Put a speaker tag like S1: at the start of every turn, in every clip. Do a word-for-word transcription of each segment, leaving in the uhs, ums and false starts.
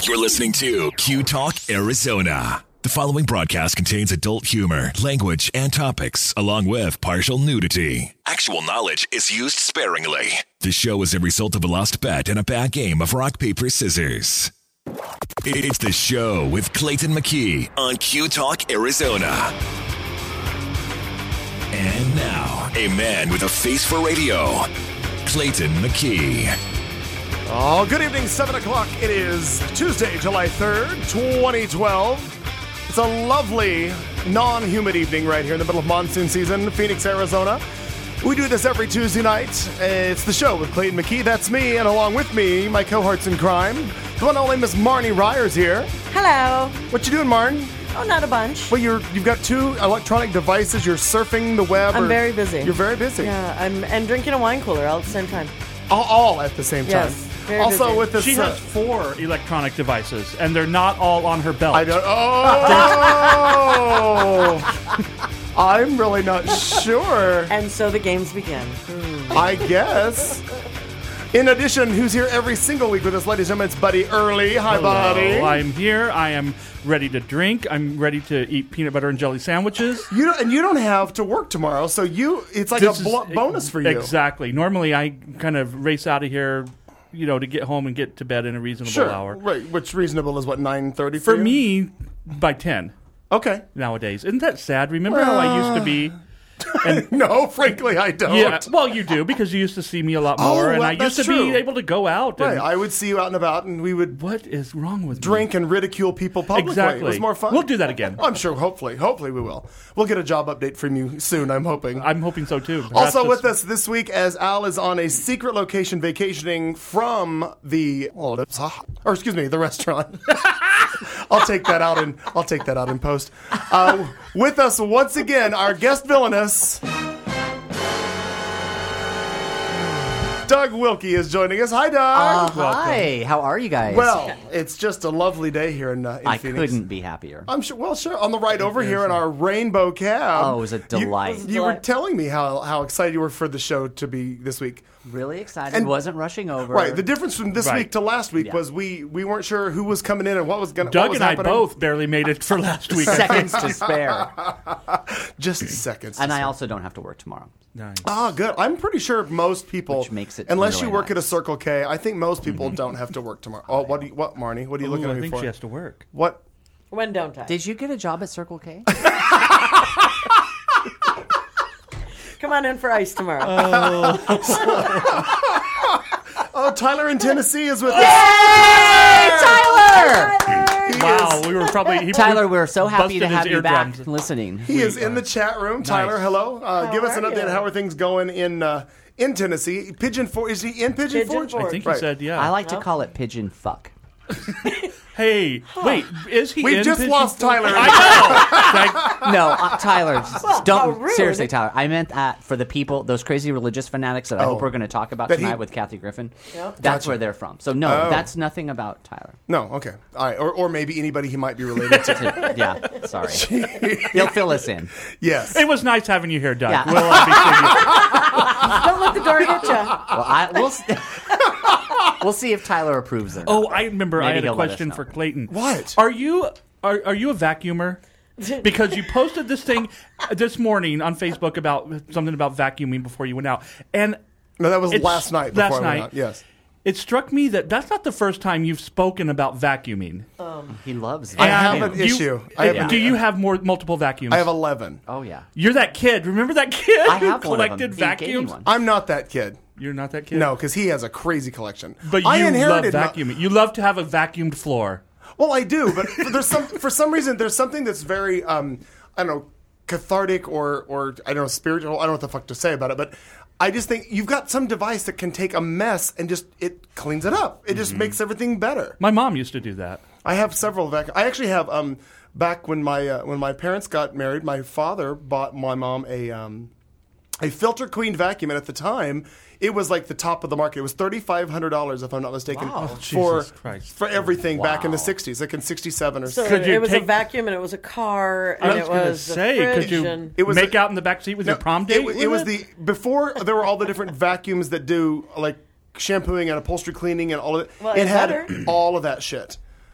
S1: You're listening to Q Talk Arizona. The following broadcast contains adult humor, language, and topics, along with partial nudity. Actual knowledge is used sparingly. The show is a result of a lost bet and a bad game of rock, paper, scissors. It's the show with Clayton McKee on Q Talk Arizona. And now, a man with a face for radio, Clayton McKee.
S2: Oh, good evening, seven o'clock. It is Tuesday, July third, twenty twelve. It's a lovely, non-humid evening right here in the middle of monsoon season, Phoenix, Arizona. We do this every Tuesday night. It's the show with Clayton McKee. That's me, and along with me, my cohorts in crime, the one and only Miss Marnie Ryers here.
S3: Hello.
S2: What you doing, Marnie?
S3: Oh, not a bunch.
S2: Well, you're, you've got two electronic devices. You're surfing the web.
S3: I'm
S2: or,
S3: very busy.
S2: You're very busy.
S3: Yeah, I'm and drinking a wine cooler all at the same time.
S2: All, all at the same time.
S3: Yes, very
S2: also,
S3: busy.
S2: with this,
S4: She
S2: uh,
S4: has four electronic devices, and they're not all on her belt.
S2: I don't. Oh, I'm really not sure.
S3: And so the games begin.
S2: I guess. In addition, who's here every single week with us, ladies and gentlemen? It's Buddy Early. Hi,
S4: Hello,
S2: Buddy.
S4: I'm here. I am ready to drink. I'm ready to eat peanut butter and jelly sandwiches.
S2: You don't, and you don't have to work tomorrow, so you it's like
S4: This
S2: a
S4: is-
S2: blo- bonus for you.
S4: Exactly. Normally, I kind of race out of here, you know, to get home and get to bed in a reasonable
S2: Sure.
S4: hour.
S2: Right. Which reasonable is what nine thirty for,
S4: For
S2: you?
S4: me, by ten
S2: Okay.
S4: nowadays. Isn't that sad? Remember how I used to be? And
S2: No, frankly, I don't.
S4: yeah, well, you do because you used to see me a lot
S2: Oh,
S4: more, and
S2: well,
S4: I used
S2: that's
S4: to
S2: true.
S4: be able to go out. And
S2: Right. I would see you out and about, and we would
S4: what is wrong with
S2: drink and ridicule people
S4: me?
S2: publicly.
S4: Exactly.
S2: It was more fun.
S4: We'll do that again.
S2: I'm sure. Hopefully, hopefully we will. We'll get a job update from you soon. I'm hoping.
S4: I'm hoping so too. Perhaps
S2: Also
S4: this-
S2: with us this week, as Al is on a secret location vacationing from the, oh, that's- or excuse me, the restaurant. I'll take that out in I'll take that out in post. Uh, with us once again, our guest villainous, Doug Wilkie is joining us. Hi, Doug.
S5: Uh, hi, how are you guys?
S2: Well, it's just a lovely day here in, uh, in
S5: I
S2: Phoenix.
S5: couldn't be happier.
S2: I'm sure. Well, sure. On the ride over here in our rainbow cab.
S5: Oh, it was a delight.
S2: You, you were telling me how, how excited you were for the show to be this week.
S5: Really excited.
S2: And-
S5: Wasn't rushing over.
S2: Right. The difference from this
S4: Right.
S2: week to last week
S5: Yeah.
S2: was we we weren't sure who was coming in and what was going to.
S4: Doug
S2: was
S4: and I
S2: happening.
S4: both barely made it for last week.
S5: Seconds to spare.
S2: Just seconds.
S5: And I also don't have to work tomorrow.
S4: Nice.
S2: Oh, good. I'm pretty sure most people,
S5: Which makes it
S2: unless
S5: really
S2: you work
S5: nice.
S2: at a Circle K, I think most people don't have to work tomorrow. Oh, what do you, what, Marnie? What are you looking
S4: Ooh,
S2: at
S4: I
S2: me
S4: think
S2: for?
S4: she has to work.
S2: What?
S3: When don't I?
S5: Did you get a job at Circle K?
S3: Come on in for ice tomorrow.
S2: Oh, Tyler in Tennessee is with us.
S5: Tyler!
S2: He
S4: Wow,
S2: is,
S4: we were probably he
S5: Tyler, we're so happy
S4: busted
S5: to
S4: his
S5: have you back
S4: eardrums.
S5: listening.
S2: he is in the chat room. Tyler, hello. Uh,
S3: How
S2: give us an
S3: are
S2: update.
S3: you?
S2: How are things going in uh, in Tennessee? Pigeon Forge. Is he in Pigeon,
S3: Pigeon
S2: Forge?
S3: Forge.
S4: I think
S2: Right.
S4: he said yeah.
S5: I like to call it pigeon fuck.
S4: Hey, wait, is he?
S2: We've
S4: in
S2: just
S4: Pigeon
S2: lost
S4: Forge?
S2: Tyler.
S4: I know.
S5: No, uh, Tyler, s-
S3: how
S5: don't
S3: rude.
S5: seriously, Tyler. I meant that for the people, those crazy religious fanatics that I
S2: Oh.
S5: hope we're going to talk about
S2: That he-
S5: tonight with Kathy Griffin.
S3: Yep.
S5: That's
S2: Gotcha.
S5: where they're from. So no,
S2: Oh.
S5: that's nothing about Tyler.
S2: No, okay. All right. Or, or maybe anybody he might be related to.
S5: Yeah, sorry. He'll fill us in.
S2: Yes.
S4: It was nice having you here, Doug.
S5: Yeah.
S4: We'll uh, be seeing you.
S3: Don't let the door hit you.
S5: Well, I, we'll, s- we'll see if Tyler approves or not.
S4: Oh, I remember I
S5: Maybe
S4: had a
S5: he'll let us
S4: question
S5: know.
S4: for Clayton.
S2: What?
S4: Are you are, are you a vacuumer? Because you posted this thing this morning on Facebook about something about vacuuming before you went out. And
S2: No, that was
S4: it's-
S2: last night before
S4: last
S2: I went
S4: night.
S2: out. Yes.
S4: It struck me that that's not the first time you've spoken about vacuuming.
S5: He loves
S2: I
S5: vacuuming.
S2: have an
S4: You-
S2: issue. I have
S4: uh,
S2: an-
S4: do you have more multiple vacuums?
S2: I have eleven.
S5: Oh, yeah.
S4: You're that kid. Remember that kid
S5: I
S4: who
S5: have one of
S4: collected
S5: them. He gave me
S4: vacuums?
S5: one.
S2: I'm not that kid.
S4: You're not that kid?
S2: No, because he has a crazy collection.
S4: But you
S2: I
S4: love
S2: inherited my-
S4: vacuuming. You love to have a vacuumed floor.
S2: Well, I do, but for- there's some for some reason there's something that's very um, I don't know, cathartic or or I don't know, spiritual. I don't know what the fuck to say about it, but I just think you've got some device that can take a mess and just it cleans it up. It just makes everything better.
S4: My mom used to do that.
S2: I have several vac. I actually have um back when my uh, when my parents got married, my father bought my mom a um a filter cleaned vacuum, and at the time it was like the top of the market. It was thirty-five hundred dollars, if I'm not mistaken,
S5: Wow.
S2: for
S4: Jesus Christ.
S2: for everything back in the
S5: Wow.
S2: sixties, like in sixty-seven or
S3: So
S2: so.
S4: Could you
S3: it was
S4: take-
S3: a vacuum and it was a car
S4: I
S3: and
S4: was
S3: it
S4: gonna
S3: was
S4: say,
S3: a
S4: could
S3: fridge
S4: you
S3: and
S2: It was
S4: make
S2: a-
S4: out in the back seat with
S2: No,
S4: your prom date?
S2: It, wa-
S4: with
S2: it was the before there were all the different vacuums that do like shampooing and upholstery cleaning and all of it.
S3: Well,
S2: it
S3: it's
S2: had
S3: better.
S2: all of that shit.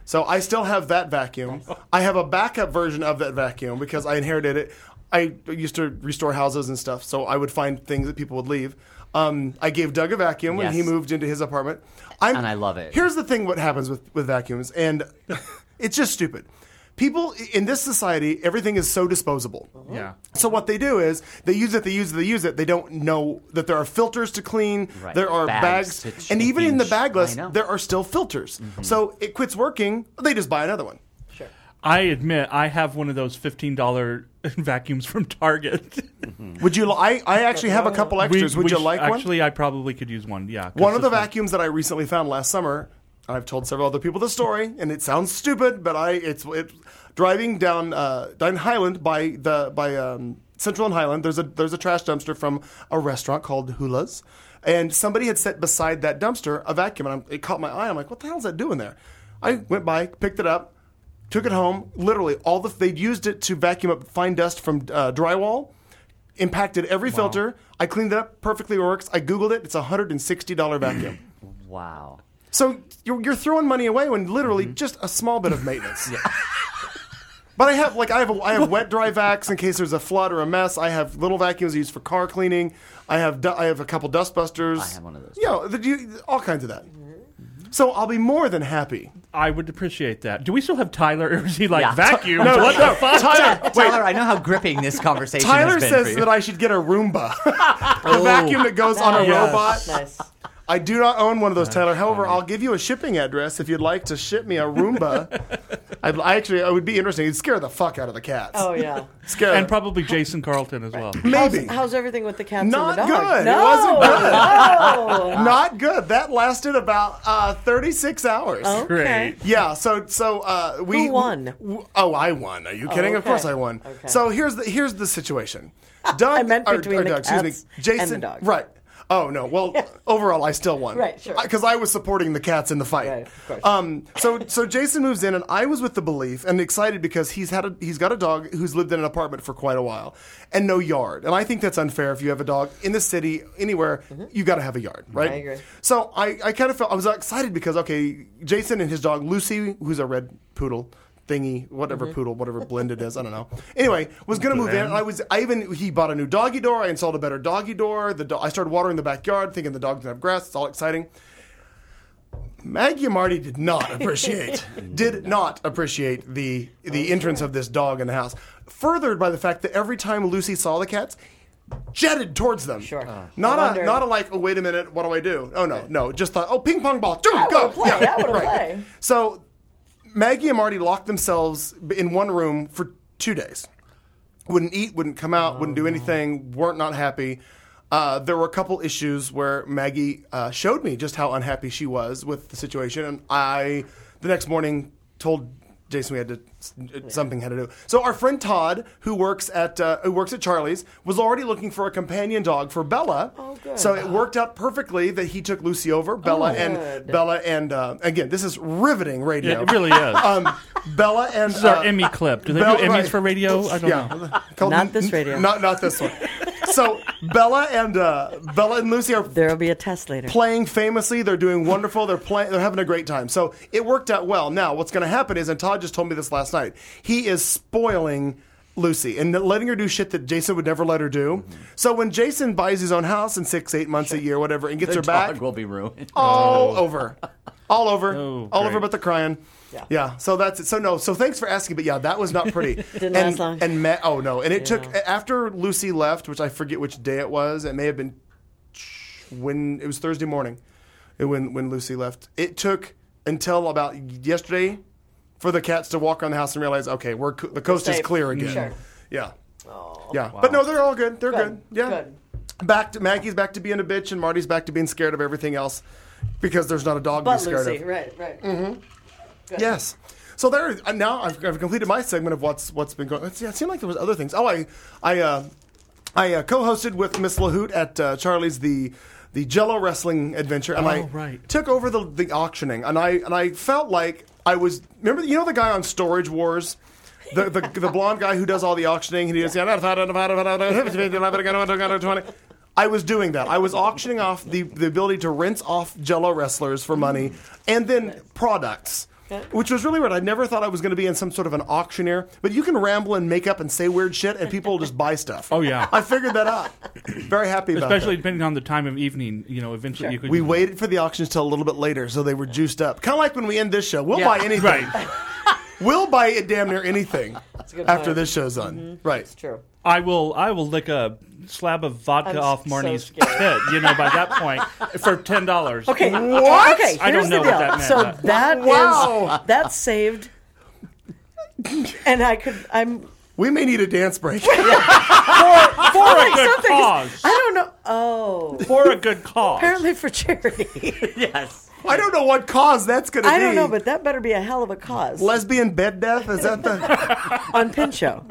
S2: So I still have that vacuum. I have a backup version of that vacuum because I inherited it. I used to restore houses and stuff, so I would find things that people would leave. Um, I gave Doug a vacuum when
S5: Yes.
S2: he moved into his apartment. I'm,
S5: And I love it.
S2: Here's the thing: what happens with, with vacuums, and it's just stupid. People in this society, everything is so disposable.
S4: Yeah.
S2: So what they do is they use it, they use it, they use it. They don't know that there are filters to clean.
S5: Right.
S2: There are
S5: Bags
S2: bags,
S5: to
S2: and even in the
S5: change.
S2: bag list,
S5: I know.
S2: there are still filters. So it quits working. They just buy another one.
S3: Sure.
S4: I admit I have one of those fifteen dollars vacuums from Target.
S2: Would you? Li- I I actually have a couple extras. Would you
S4: sh-
S2: like one?
S4: Actually, I probably could use one. Yeah. 'cause
S2: One of the
S4: this
S2: vacuums that I recently found last summer, I've told several other people the story, and it sounds stupid, but I it's it's driving down uh, down Highland by the by um, Central and Highland. There's a there's a trash dumpster from a restaurant called Hula's, and somebody had set beside that dumpster a vacuum, and I'm, it caught my eye. I'm like, what the hell is that doing there? I went by, picked it up, took it home. Literally, all the they'd used it to vacuum up fine dust from uh, drywall. Impacted every filter. I cleaned it up. Perfectly works. I Googled it. It's a one hundred sixty dollars vacuum.
S5: Wow.
S2: So you're, you're throwing money away when literally just a small bit of maintenance. But I have like I have a, I have wet dry vacs in case there's a flood or a mess. I have little vacuums used for car cleaning. I have du- I have a couple dust busters.
S5: I have one of those.
S2: Yeah, you know, the- you- all kinds of that. So I'll be more than happy.
S4: I would appreciate that. Do we still have Tyler, or is he like
S5: Yeah.
S4: vacuum?
S2: No,
S4: what the fuck?
S2: Tyler, wait.
S5: Tyler, I know how gripping this conversation
S2: Tyler
S5: has been
S2: says
S5: for you.
S2: that I should get a Roomba, a vacuum that goes on a
S3: Nice.
S2: robot.
S3: Nice.
S2: I do not own one of those, Tyler. However, I'll give you a shipping address if you'd like to ship me a Roomba. I'd, I actually, I would be interesting. It'd scare the fuck out of the cats.
S3: Oh yeah.
S2: Scare
S4: And probably Jason Carlton as well.
S2: maybe.
S3: How's, how's everything with the cats
S2: Not
S3: and the dog?
S2: good. It
S3: No.
S2: wasn't good.
S3: No.
S2: Not good. That lasted about uh, thirty-six hours.
S3: Okay.
S4: Great.
S2: Yeah, so so uh, we
S3: Who won?
S2: w- oh, I won. Are you kidding? Of
S3: okay.
S2: course I won.
S3: Okay.
S2: So here's the here's the situation. Doug,
S3: I meant
S2: or-
S3: between
S2: or
S3: the
S2: Doug, excuse me,
S3: cats
S2: Jason,
S3: and the dog.
S2: right? Oh no. Well, overall, I still won.
S3: Right, sure.
S2: Because I was supporting the cats in the fight.
S3: Right, of course.
S2: Um. So so Jason moves in, and I was with the belief and excited because he's had a he's got a dog who's lived in an apartment for quite a while and no yard. And I think that's unfair if you have a dog in the city anywhere. You got to have a yard, right?
S3: I agree.
S2: So I, I kind of felt I was excited because okay, Jason and his dog Lucy, who's a red poodle thingy, whatever
S3: Mm-hmm.
S2: poodle, whatever blend it is, I don't know. Anyway, was gonna move in. And I was I even he bought a new doggy door. I installed a better doggy door. The do- I started watering the backyard, thinking the dog didn't have grass. It's all exciting. Maggie and Marty did not appreciate did not appreciate the the entrance of this dog in the house. Furthered by the fact that every time Lucy saw the cats, jetted towards them.
S3: Sure.
S2: Not
S3: I
S2: a
S3: wondered.
S2: not a like, oh wait a minute, what do I do? Oh no, no, just thought, oh ping pong ball, dude,
S3: I
S2: go.
S3: wanna play, I wanna play.
S2: So Maggie and Marty locked themselves in one room for two days. Wouldn't eat, wouldn't come out, wouldn't do anything, weren't not happy. Uh, there were a couple issues where Maggie uh, showed me just how unhappy she was with the situation, and I, the next morning, told Jason we had to something had to do. So our friend Todd, who works at uh, who works at Charlie's, was already looking for a companion dog for Bella.
S3: Oh, good.
S2: So it worked out perfectly that he took Lucy over. Bella and
S3: good.
S2: Bella and uh, again, this is riveting radio.
S4: Yeah, it really is.
S2: Um, Bella and
S4: this is our
S2: uh,
S4: Emmy clip. Do they
S2: Bella-
S4: do Emmys
S2: right.
S4: for radio? I don't
S2: yeah,
S4: know.
S2: Called-
S3: Not this radio.
S2: Not not this one. So Bella and uh, Bella and Lucy are
S3: There'll be a test later.
S2: playing famously. They're doing wonderful. They're playing. They're having a great time. So it worked out well. Now what's going to happen is, and Todd just told me this last night. He is spoiling Lucy and letting her do shit that Jason would never let her do.
S5: Mm-hmm.
S2: So when Jason buys his own house in six, eight months, a year, whatever, and gets
S5: the
S2: her
S5: dog
S2: back,
S5: will be ruined.
S2: all over, all over,
S4: Oh,
S2: all
S4: great.
S2: over, but the crying.
S3: Yeah.
S2: Yeah, so that's it. So no, so thanks for asking, but yeah, that was not pretty.
S3: Didn't
S2: and,
S3: last long.
S2: And Ma- oh no, and it
S3: Yeah.
S2: took after Lucy left, which I forget which day it was. It may have been when it was Thursday morning, and when when Lucy left. It took until about yesterday for the cats to walk around the house and realize, okay, we're co- the coast is
S3: safe.
S2: clear again.
S3: Sure.
S2: Yeah, yeah, but no, they're all good. They're good.
S3: Good.
S2: Yeah,
S3: Good.
S2: back to Maggie's back to being a bitch, and Marty's back to being scared of everything else because there's not a dog to
S3: But
S2: be scared
S3: Lucy,
S2: of.
S3: right, right.
S2: Mm-hmm. Yes. So there. uh, Now I've, I've completed my segment of what's what's been going. Yeah, it seemed like there was other things. Oh, I I uh, I uh, co-hosted with Miss LaHoot at uh, Charlie's the the Jello wrestling adventure, and
S4: Oh,
S2: I
S4: right.
S2: took over the the auctioning, and I and I felt like I was. Remember, you know the guy on Storage Wars. The, the the blonde guy who does all the auctioning, and he does. I was doing that. I was auctioning off the, the ability to rinse off Jello wrestlers for money, and then products. which was really weird. I never thought I was going to be in some sort of an auctioneer, but you can ramble and make up and say weird shit, and people will just buy stuff.
S4: Oh, yeah.
S2: I figured that out. Very happy about
S4: Especially
S2: that.
S4: depending on the time of evening, you know, eventually
S3: Sure.
S4: you could.
S2: We waited for the auctions till a little bit later, so they were juiced up. Kind of like when we end this show. We'll
S5: Yeah.
S2: buy anything.
S4: Right.
S2: We'll buy it damn near anything
S3: a good
S2: after
S3: point.
S2: this show's on.
S3: Mm-hmm.
S2: Right.
S3: It's true.
S4: I will. I will lick a slab of vodka
S3: I'm
S4: off
S3: so
S4: Marnie's
S3: scared.
S4: tit. You know, by that point, for ten dollars.
S3: Okay.
S2: What?
S3: Okay.
S4: I don't
S3: here's
S4: know
S3: the
S4: what
S3: deal.
S4: that meant,
S3: So
S4: but-
S3: that is
S2: Wow.
S3: that's saved, and I could. I'm
S2: We may need a dance break.
S4: For a
S3: like
S4: good
S3: something-
S4: cause.
S3: I don't know. Oh,
S4: For a good cause.
S3: apparently for charity.
S5: Yes.
S2: I don't know what cause that's going to be.
S3: I don't know, but that better be a hell of a cause
S2: Lesbian bed death? Is that the...
S3: on Pinchot.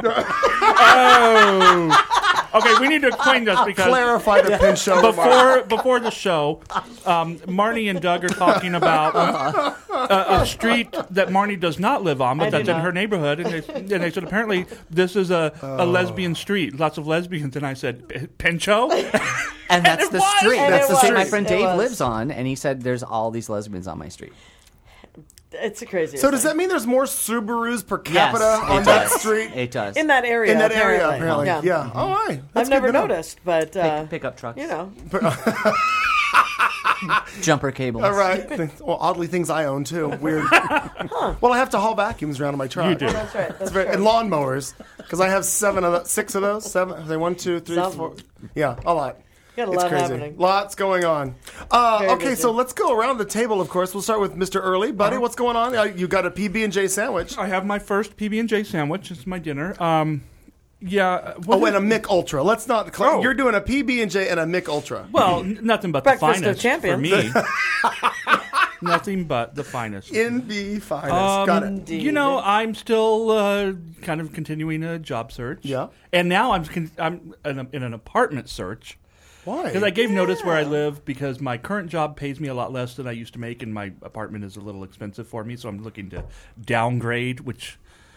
S4: Oh. Okay, we need to explain this because
S2: Clarify the pin show.
S4: before before the show, um, Marnie and Doug are talking about a, a street that Marnie does not live on, but
S3: I do
S4: that's in
S3: not.
S4: her neighborhood. And they, and they said apparently this is a, a lesbian street, lots of lesbians. And I said, Pinchot?
S5: And that's
S4: it
S5: the
S4: was.
S5: street.
S3: And
S5: That's
S3: it
S5: the street my
S3: was.
S5: friend
S3: It
S5: Dave
S3: was.
S5: lives on, and he said there's all these lesbians on my street.
S3: It's a crazy.
S2: So does that mean there's more Subarus per capita
S5: Yes,
S2: on
S5: it
S2: that
S5: does.
S2: street?
S5: It does.
S3: in that area?
S2: In that area,
S3: apparently.
S2: apparently.
S3: Yeah.
S2: Yeah. All right. That's
S3: I've never
S2: good to know.
S3: noticed, but uh,
S5: Pick, pick up trucks.
S3: you know,
S5: Jumper cables.
S2: All right. Well, oddly, things I own too. Weird. Well, I have to haul vacuums around in my truck.
S4: You do.
S3: that's right. That's
S2: Very-
S3: true.
S2: and lawnmowers, because I have seven of the, six of those. Seven. Are they one, two, three,
S3: Some.
S2: four? Yeah, a lot.
S3: Got a
S2: It's
S3: lot
S2: crazy.
S3: happening.
S2: Lots going on. Uh,
S3: Very
S2: okay,
S3: busy.
S2: so let's go around the table. Of course, we'll start with Mister Early, buddy. What's going on? Uh, you got a P B and J sandwich.
S4: I have my first P B and J sandwich. It's my dinner. Um, yeah. what
S2: Oh,
S4: is-
S2: and a Mick Ultra. Let's not. Cl-
S4: Oh.
S2: You're doing a P B and J and a Mick Ultra.
S4: Well, n- nothing but
S3: Breakfast
S4: the
S3: of
S4: finest
S3: champions.
S4: for me. Nothing but the finest.
S2: In the finest.
S4: Um,
S2: got it.
S3: Indeed.
S4: You know, I'm still uh, kind of continuing a job search.
S2: Yeah.
S4: And now I'm con- I'm in, a, in an apartment search
S2: Why?
S4: because I gave notice where I live because my current job pays me a lot less than I used to make, and my apartment is a little expensive for me. So I'm looking to downgrade, which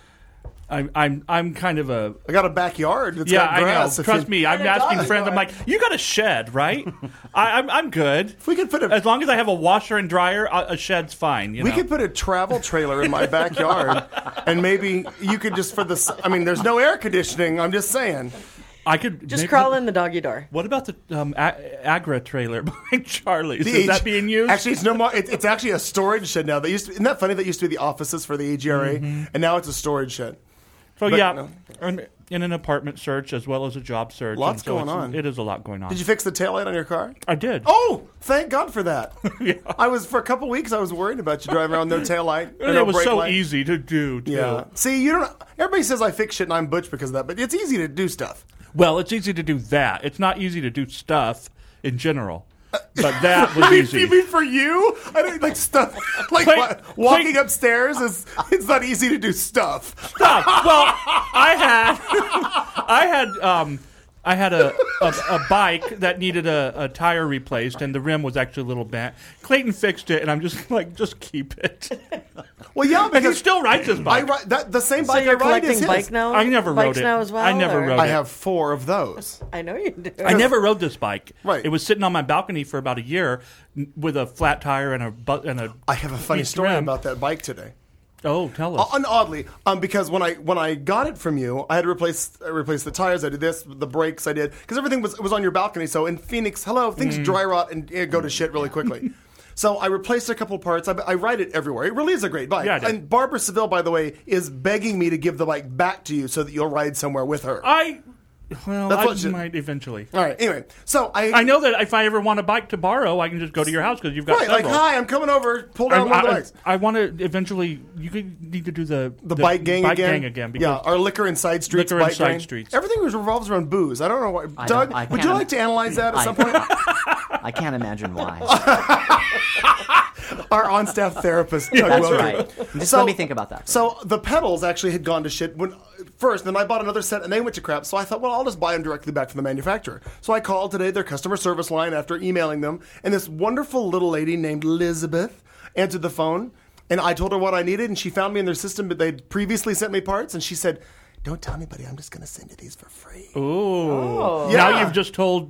S4: I'm I'm I'm kind of a
S2: I got a backyard. That's
S4: yeah.
S2: got
S4: I know.
S2: grass. If
S4: Trust
S2: you-
S4: me, I'm
S3: And a
S4: asking
S3: dog.
S4: friends. I'm like, you got a shed, right? I, I'm I'm good.
S2: If we could put a
S4: As long as I have a washer and dryer, a, a shed's fine. You
S2: We
S4: know?
S2: could put a travel trailer in my backyard, and maybe you could just for the. s- I mean, there's no air conditioning. I'm just saying.
S4: I could
S3: just
S4: maybe-
S3: crawl in the doggy door.
S4: What about the um, a- Agra trailer behind Charlie's?
S2: The
S4: Is
S2: H-
S4: that being used?
S2: Actually, it's no more. It, it's actually a storage shed now. That used to, isn't that funny? That used to be the offices for the A G R A,
S4: Mm-hmm.
S2: and now it's a storage shed.
S4: so
S2: but
S4: yeah,
S2: no.
S4: I'm in an apartment search as well as a job search.
S2: Lots
S4: and so
S2: going
S4: it's-
S2: on.
S4: It is a lot going on.
S2: Did you fix the taillight on your car?
S4: I did.
S2: Oh, thank God for that.
S4: Yeah.
S2: I was for a couple weeks. I was worried about you driving around no taillight. or
S4: and
S2: no
S4: it was
S2: brake
S4: so
S2: light.
S4: easy to do. Too.
S2: Yeah. See, you don't. Everybody says I fix shit and I'm butch because of that, but it's easy to do stuff.
S4: Well, it's easy to do that. It's not easy to do stuff in general, but that was
S2: You mean-
S4: easy.
S2: You mean for you? I don't like stuff. Like
S4: Wait,
S2: wa- walking
S4: wait.
S2: upstairs is. It's not easy to do stuff.
S4: Stop. Well, I had, I had, um, I had a, a, a bike that needed a, a tire replaced, and the rim was actually a little bent. Clayton fixed it, and I'm just like, just keep it.
S2: Well, yeah,
S4: And he
S2: because
S4: still rides his
S2: I
S4: bike.
S2: ride that the same
S3: So
S2: bike I
S3: you're
S2: ride is
S3: collecting
S2: his.
S3: bike now?
S4: I never rode
S3: Bikes
S4: it.
S3: now as well.
S4: I never
S3: or-
S4: rode
S2: I
S4: it.
S2: have four of those.
S3: I know you do.
S4: I never rode this bike.
S2: Right.
S4: It was sitting on my balcony for about a year n- with a flat tire and a bu- and a.
S2: I have a funny
S4: Each
S2: story
S4: rim.
S2: about that bike today.
S4: Oh, tell us.
S2: Uh, and oddly, um, because when I when I got it from you, I had to replace I replaced the tires. I did this, the brakes. I did because everything was was on your balcony. So in Phoenix, hello, things
S4: Mm.
S2: dry rot and uh, go to shit really quickly. So I replaced a couple parts. I, I ride it everywhere. It really is a great bike.
S4: Yeah, I did.
S2: And Barbara Seville, by the way, is begging me to give the bike back to you so that you'll ride somewhere with her.
S4: I. Well,
S2: That's
S4: I
S2: what she-
S4: might eventually.
S2: All right. Anyway, so I
S4: I know that if I ever want a bike to borrow, I can just go to your house because you've got
S2: right like
S4: several.
S2: hi, I'm coming over. Pull
S4: I,
S2: down one of the
S4: I,
S2: bikes.
S4: I want to eventually. You could need to do the
S2: The, bike gang
S4: bike
S2: again.
S4: gang again. Because
S2: Yeah, our liquor and side streets.
S4: Liquor and
S2: bike
S4: side
S2: gang.
S4: streets.
S2: Everything revolves around booze. I don't know why.
S5: I
S2: Doug,
S5: don't- I
S2: would you
S5: can't-
S2: like to analyze that at
S5: I-
S2: some point?
S5: I can't imagine why.
S2: Our on-staff therapist. Doug
S5: That's
S2: Wilkie.
S5: right. Just
S2: So-
S5: let me think about that.
S2: So the pedals actually had gone to shit when first. Then I bought another set, and they went to crap. So I thought, well, I'll just buy them directly back from the manufacturer. So I called today their customer service line after emailing them, and this wonderful little lady named Elizabeth answered the phone, and I told her what I needed, and she found me in their system, but they'd previously sent me parts, and she said, "Don't tell anybody. I'm just going to send you these for free."
S4: Ooh.
S2: Yeah.
S4: Now you've just told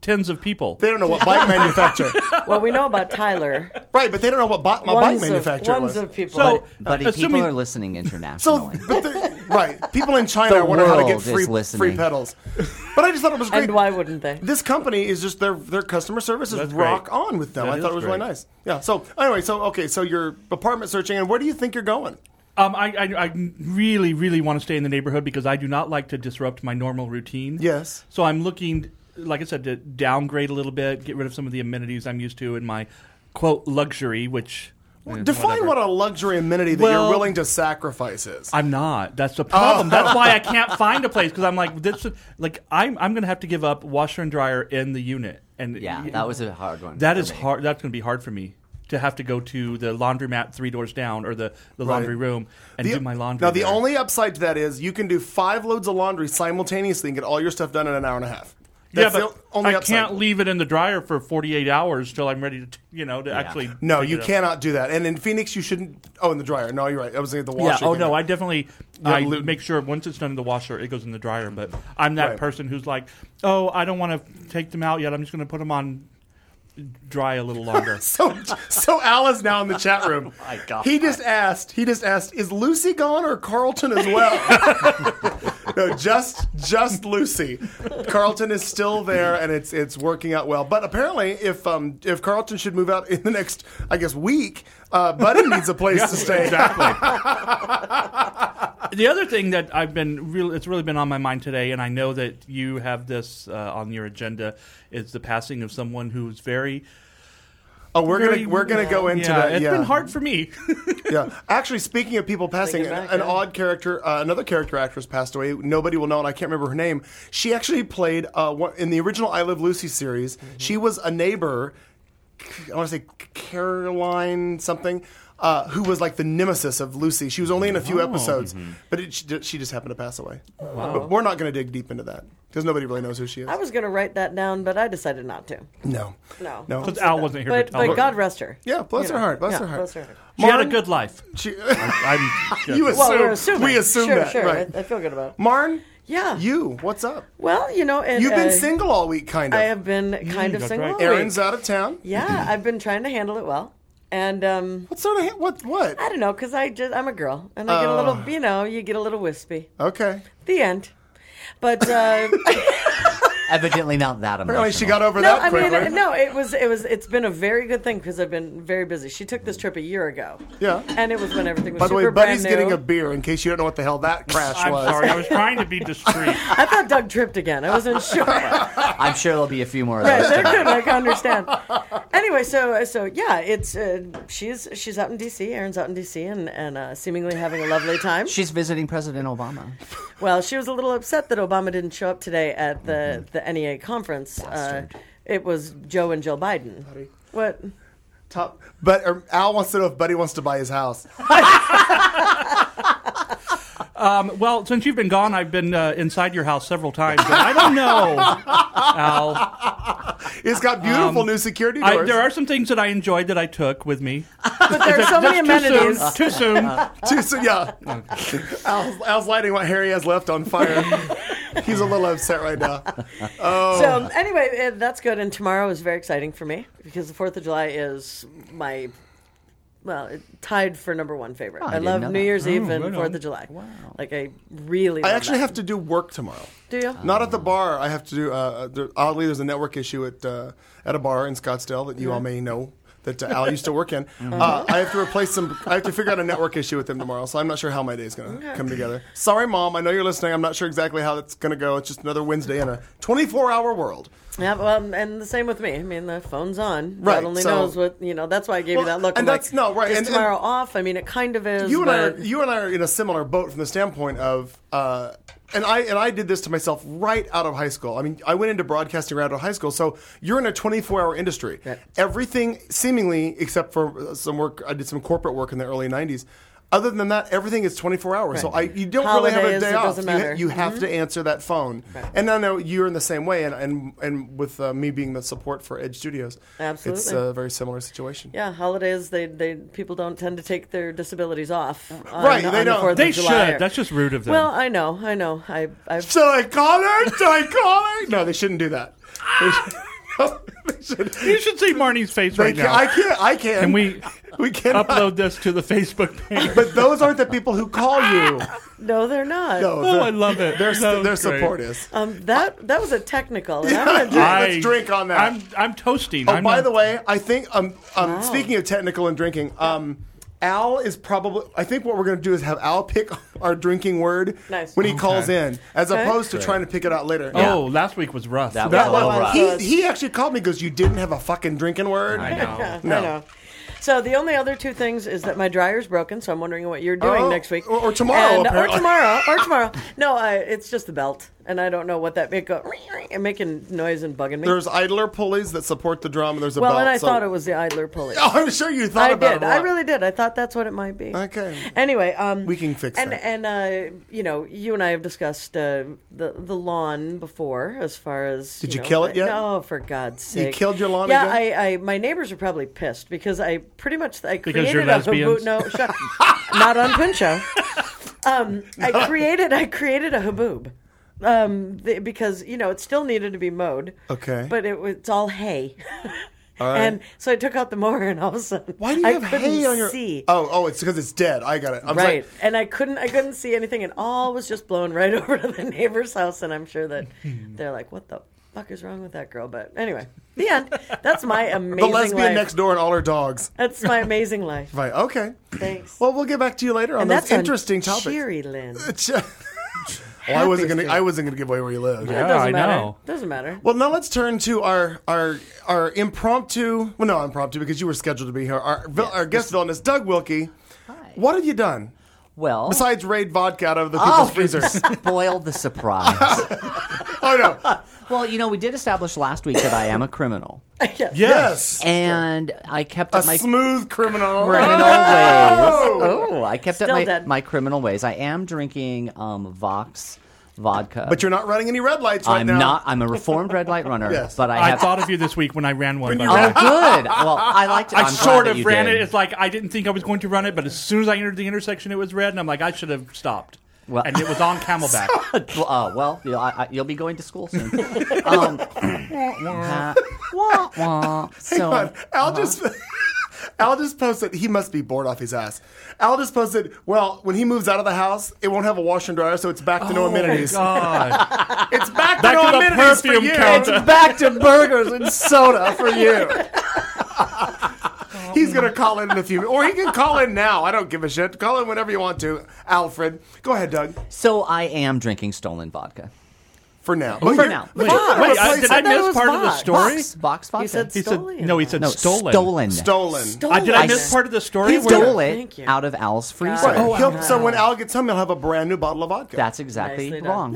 S4: tens of people.
S2: They don't know what bike manufacturer.
S3: Well, we know about Tyler.
S2: Right, but they don't know what bi- my bike
S3: Ones of,
S2: manufacturer
S3: ones
S2: was.
S3: of people.
S4: So,
S5: Buddy,
S4: assuming-
S5: people are listening
S2: So,
S5: internationally.
S2: but the, right, people in China
S5: The
S2: wonder how to get
S5: world is
S2: free
S5: listening.
S2: free pedals. But I just thought it was great.
S3: And why wouldn't they?
S2: This company is just their their customer service is
S4: That's great.
S2: rock on with them.
S4: That
S2: I thought
S4: is
S2: it was really
S4: great.
S2: nice. Yeah. So anyway, so okay, so you're apartment searching, and where do you think you're going?
S4: Um, I, I, I really, really want to stay in the neighborhood because I do not like to disrupt my normal routine.
S2: Yes.
S4: So I'm looking, like I said, to downgrade a little bit, get rid of some of the amenities I'm used to in my, quote, luxury, which... eh,
S2: Define
S4: whatever.
S2: what a luxury amenity that
S4: Well-
S2: you're willing to sacrifice is.
S4: I'm not. That's the problem. That's why I can't find a place because I'm like this. Like I'm. I'm going to have to give up washer and dryer in the unit, and
S5: Yeah, that was a hard one.
S4: that
S5: for
S4: is
S5: me.
S4: hard. That's going to be hard for me to have to go to the laundromat three doors down or the, the
S2: Right.
S4: laundry room and
S2: The-
S4: do my laundry.
S2: Now, the
S4: there.
S2: only upside to that is you can do five loads of laundry simultaneously and get all your stuff done in an hour and a half.
S4: yeah,
S2: That's
S4: but
S2: the only
S4: I
S2: upside.
S4: can't leave it in the dryer for forty-eight hours till I'm ready to, t- you know, to actually.
S2: No,
S4: take
S2: you
S4: it out.
S2: cannot do that. And in Phoenix, you shouldn't. Oh, in the dryer. No, you're right. I was thinking the
S4: Yeah.
S2: washer.
S4: Oh
S2: you
S4: no,
S2: can-
S4: I definitely
S2: Yeah,
S4: I
S2: lo-
S4: make sure once it's done in the washer, it goes in the dryer. But I'm that
S2: Right.
S4: person who's like, oh, I don't want to take them out yet. I'm just going to put them on dry a little longer.
S2: So, so Al is now in the chat room.
S5: my God.
S2: He just asked. He just asked, "Is Lucy gone or Carlton as well?" No, just just Lucy. Carlton is still there, and it's it's working out well. But apparently, if um if Carlton should move out in the next, I guess, week, uh, Buddy needs a place to stay.
S4: Exactly. The other thing that I've been really, it's really been on my mind today, and I know that you have this uh, on your agenda, is the passing of someone who's very.
S2: Oh, we're
S4: very-
S2: gonna we're gonna go into
S4: yeah,
S2: that.
S4: It's
S2: yeah.
S4: been hard for me.
S2: Yeah, actually, speaking of people passing,
S3: Thinking
S2: an,
S3: back,
S2: an
S3: yeah.
S2: odd character, uh, another character actress passed away. Nobody will know, and I can't remember her name. She actually played uh, one, in the original I Live Lucy series.
S3: Mm-hmm.
S2: She was a neighbor. I want to say Caroline something, uh, who was like the nemesis of Lucy. She was only in a few episodes, but it, she, she just happened to pass away. But we're not going to dig deep into that because nobody really knows who she is.
S3: I was going to write that down, but I decided not to.
S2: no,
S3: No.
S2: no.
S4: Because Al wasn't here
S3: But,
S4: to tell
S3: but
S4: her.
S3: God rest her.
S2: Yeah, bless
S3: You
S2: her
S3: know.
S2: heart. Bless
S3: Yeah,
S2: her heart.
S3: bless her heart.
S4: She had a
S2: Martin-
S4: good life.
S2: She,
S4: I'm,
S2: you assume,
S3: Well, we're assuming.
S2: we assume
S3: sure,
S2: that,
S3: Sure,
S2: right?
S3: I, I feel good about it.
S2: Marn,
S3: Yeah.
S2: you, what's up?
S3: Well, you know, and,
S2: You've been
S3: uh,
S2: single all week, kind of.
S3: I have been kind of
S4: that's
S3: single.
S4: right.
S3: all
S2: Aaron's
S3: week.
S2: out of town.
S3: Yeah, I've been trying to handle it well, and um,
S2: What sort of what? What?
S3: I don't know, because I just I'm a girl, and I get a little, you know, you get a little wispy.
S2: Okay.
S3: The end. But uh,
S5: Evidently not that emotional.
S2: Apparently, she got over
S3: no,
S2: that
S3: I mean,
S2: quickly.
S3: uh, no, it was it was it's been a very good thing because I've been very busy. She took this trip a year ago.
S2: Yeah.
S3: and it was when everything was
S2: By the
S3: super
S2: way, Buddy's
S3: brand new.
S2: getting a beer in case you don't know what the hell that crash
S4: I'm
S2: was.
S4: sorry. I was trying to be discreet.
S3: I thought Doug tripped again. I wasn't sure.
S5: I'm sure there'll be a few more of
S3: Right,
S5: those.
S3: they're
S5: tonight.
S3: good. I can understand. Anyway, so so yeah, it's uh, she's she's out in D C. Aaron's out in D C. and and uh, seemingly having a lovely time.
S5: She's visiting President Obama.
S3: Well, she was a little upset that Obama didn't show up today at the the N E A conference. Uh,
S5: Bastard.
S3: it was Joe and Jill Biden. What?
S2: Top, but or Al wants to know if Buddy wants to buy his house.
S4: Um, well, since you've been gone, I've been uh, inside your house several times. And I don't know, Al.
S2: It's got beautiful
S4: Um,
S2: new security
S4: I,
S2: doors.
S4: there are some things that I enjoyed that I took with me.
S3: But there are so many
S4: That's
S3: amenities.
S4: Too soon. Too soon.
S2: Too soon, yeah. Al's, Al's lighting what Harry has left on fire. He's a little upset right now. Oh.
S3: So anyway, uh, that's good. And tomorrow is very exciting for me because the Fourth of July is my, well, it, tied for number one favorite.
S5: Oh, I
S3: I,
S5: didn't
S3: love
S5: know
S3: New
S5: that.
S3: Year's Eve and
S4: right
S3: Fourth
S4: on.
S3: of July.
S5: Wow.
S3: Like I really.
S2: I
S3: love
S2: actually
S3: that.
S2: have to do work tomorrow.
S3: Do you?
S2: Not at the bar. I have to do. Uh, there, oddly, there's a network issue at uh, at a bar in Scottsdale that you all may know that uh, Al used to work in. Uh, I have to replace some. I have to figure out a network issue with them tomorrow. So I'm not sure how my day is going to come together. Sorry, Mom. I know you're listening. I'm not sure exactly how that's going to go. It's just another Wednesday in a twenty-four hour world.
S3: Yeah, well, and the same with me. I mean, the phone's on.
S2: Right,
S3: God only
S2: so-
S3: knows what you know. That's why I gave
S2: Well,
S3: you that look.
S2: and
S3: I'm like,
S2: that's- no, right,
S3: Is
S2: and- and-
S3: tomorrow off? I mean, it kind of is.
S2: You and I, are,
S3: but
S2: you and I are in a similar boat from the standpoint of, uh, and I and I did this to myself right out of high school. I mean, I went into broadcasting right out of high school, so you're in a twenty-four hour industry.
S3: Right.
S2: Everything, seemingly, except for some work, I did some corporate work in the early nineties. Other than that, everything is twenty-four hours. So I, you don't really have a
S3: Holidays,
S2: day
S3: it
S2: off.
S3: doesn't
S2: You, ha-
S3: matter.
S2: you have to answer that phone. And I know you're in the same way. And and, and with uh, me being the support for Edge Studios, it's
S3: Absolutely.
S2: a very similar situation.
S3: yeah, holidays. They they people don't tend to take their disabilities off. On,
S2: Right, they
S3: on the
S2: don't.
S3: fourth
S4: They
S3: of July.
S4: should. That's just rude of them.
S3: Well, I know, I know. I I've
S2: Should I call her? Should I call her? No, they shouldn't do that. They, sh-
S4: You should see Marnie's face
S2: They
S4: right
S2: can't,
S4: now.
S2: I can't. I can't.
S4: Can we
S2: We cannot.
S4: upload this to the Facebook page?
S2: But those aren't the people who call you.
S3: No, they're not.
S2: No,
S4: Oh,
S2: they're,
S4: I love it.
S2: They're,
S4: That
S2: they're
S4: was great.
S2: supporters.
S3: Um, that that was a technical. And I'm gonna drink.
S2: I- Let's drink on that.
S4: I'm I'm toasting.
S2: Oh,
S4: I'm
S2: by
S4: not-
S2: the way, I think um, um
S3: Wow.
S2: speaking of technical and drinking, um, Al is probably. I think what we're going to do is have Al pick our drinking word
S3: Nice.
S2: when he
S3: Okay.
S2: calls in, as
S3: Okay.
S2: opposed to trying to pick it out later.
S4: Oh, last week was rough.
S5: That
S2: That
S5: was a little
S2: one,
S5: rough.
S3: rough.
S2: he, he actually called me and goes, "You didn't have a fucking drinking word."
S4: I know.
S2: No.
S3: I know. So the only other two things is that my dryer's broken, so I'm wondering what you're doing
S2: Oh,
S3: next week.
S2: or- or tomorrow,
S3: And- or
S2: apparently.
S3: tomorrow, or tomorrow. No, I, it's just the belt, and I don't know what that it go and making noise and bugging me.
S2: There's idler pulleys that support the drum, and there's a
S3: well,
S2: belt.
S3: and I
S2: so-
S3: thought it was the idler pulley.
S2: Oh, I'm sure you thought
S3: I
S2: about
S3: did.
S2: it. a
S3: I
S2: lot.
S3: really did. I thought that's what it might be.
S2: Okay.
S3: Anyway, um,
S2: We can fix
S3: and,
S2: that.
S3: And uh, you know, you and I have discussed uh, the the lawn before, as far as
S2: Did you
S3: know,
S2: kill it yet?
S3: No, for God's
S2: You
S3: sake!
S2: killed your lawn
S3: Yeah,
S2: again?
S3: I, I my neighbors are probably pissed because I pretty much I
S4: Because
S3: created
S4: you're
S3: a
S4: lesbians?
S3: haboob. No, shut, not on Puncho. Um, I created I created a haboob. Um, the, because you know it still needed to be mowed.
S2: Okay.
S3: But it was it's all hay.
S2: All right.
S3: And so I took out the mower, and all of a sudden,
S2: Why do you
S3: I
S2: have
S3: couldn't
S2: hay on your?
S3: see.
S2: Oh, oh, it's because it's dead. I got it. I'm
S3: Right,
S2: Like,
S3: and I couldn't, I couldn't see anything, and all was just blown right over to the neighbor's house, and I'm sure that they're like, "What the fuck is wrong with that girl?" But anyway, the end. That's my
S2: the
S3: amazing
S2: lesbian
S3: life.
S2: next door and all her dogs.
S3: That's my amazing life.
S2: Right. Okay.
S3: Thanks.
S2: Well, we'll get back to you later on
S3: and
S2: those
S3: that's on
S2: interesting topics.
S3: Cheery Lynn.
S2: Well, I wasn't
S3: Happy
S2: gonna. I wasn't gonna give away where you live.
S4: Yeah,
S3: it doesn't
S4: I
S3: matter.
S4: know.
S3: Doesn't matter.
S2: Well, now let's turn to our our our impromptu. Well, no, impromptu because you were scheduled to be here. Our vil- our guest villainist, Doug Wilkie.
S5: Hi.
S2: What have you done
S5: Well,
S2: besides raid vodka out of the people's
S5: oh,
S2: freezers?
S5: spoiled the surprise.
S2: Oh no!
S5: Well, you know, we did establish last week that I am a criminal,
S3: Yes.
S2: Yes,
S5: and I kept
S2: a
S5: up my
S2: smooth criminal.
S5: criminal
S2: Oh!
S5: ways. Oh, I kept
S3: Still
S5: up my,
S3: dead.
S5: my criminal ways. I am drinking um, Vox vodka.
S2: But you're not running any red lights right
S5: I'm
S2: now.
S5: not. I'm a reformed red light runner.
S2: Yes.
S5: But I
S4: I
S5: have.
S4: thought of you this week when I ran one. by
S5: Oh,
S4: the way.
S5: good. Well, I liked it.
S4: I
S5: I'm glad
S4: sort
S5: that
S4: of
S5: you
S4: ran
S5: did.
S4: it. It's like I didn't think I was going to run it, but as soon as I entered the intersection, it was red, and I'm like, I should have stopped.
S5: Well-
S4: and it was on Camelback.
S5: Well, uh, well, you'll, I, I, you'll be going to school soon. um, uh, wah, wah. So,
S2: Hang on. Al just Al just posted. He must be bored off his ass. Al just posted. Well, when he moves out of the house, it won't have a washer and dryer, so it's back to no amenities.
S4: God.
S2: It's back to
S4: Back
S2: no
S4: to the
S2: amenities for
S4: perfume
S2: you.
S4: counter.
S5: it's back to burgers and soda for you.
S2: He's gonna call in in a few minutes, or he can call in now. I don't give a shit. Call in whenever you want to. Alfred, go ahead, Doug.
S5: So I am drinking stolen vodka.
S2: For now.
S5: For
S2: you're-
S5: now.
S2: but
S5: Wait,
S2: you're gonna
S4: Wait,
S2: replace
S4: I, did
S2: it.
S4: I
S3: thought it
S4: miss
S3: was
S4: part of the
S3: Vox.
S4: story?
S5: Vox, Vox vodka.
S3: You said
S4: He
S3: stolen.
S4: said no. He said
S5: no,
S4: stolen.
S5: stolen.
S2: Stolen.
S3: Stolen.
S4: I, did I
S5: I
S4: miss
S5: s-
S4: part of the story?
S5: He
S4: Where-
S5: stole it
S3: Thank you.
S5: out of Al's freezer.
S3: Got it.
S2: Right.
S3: Oh,
S2: He'll-
S3: wow.
S2: so when Al gets home, he'll have a brand new bottle of vodka.
S5: That's exactly
S3: Nicely done.
S5: wrong.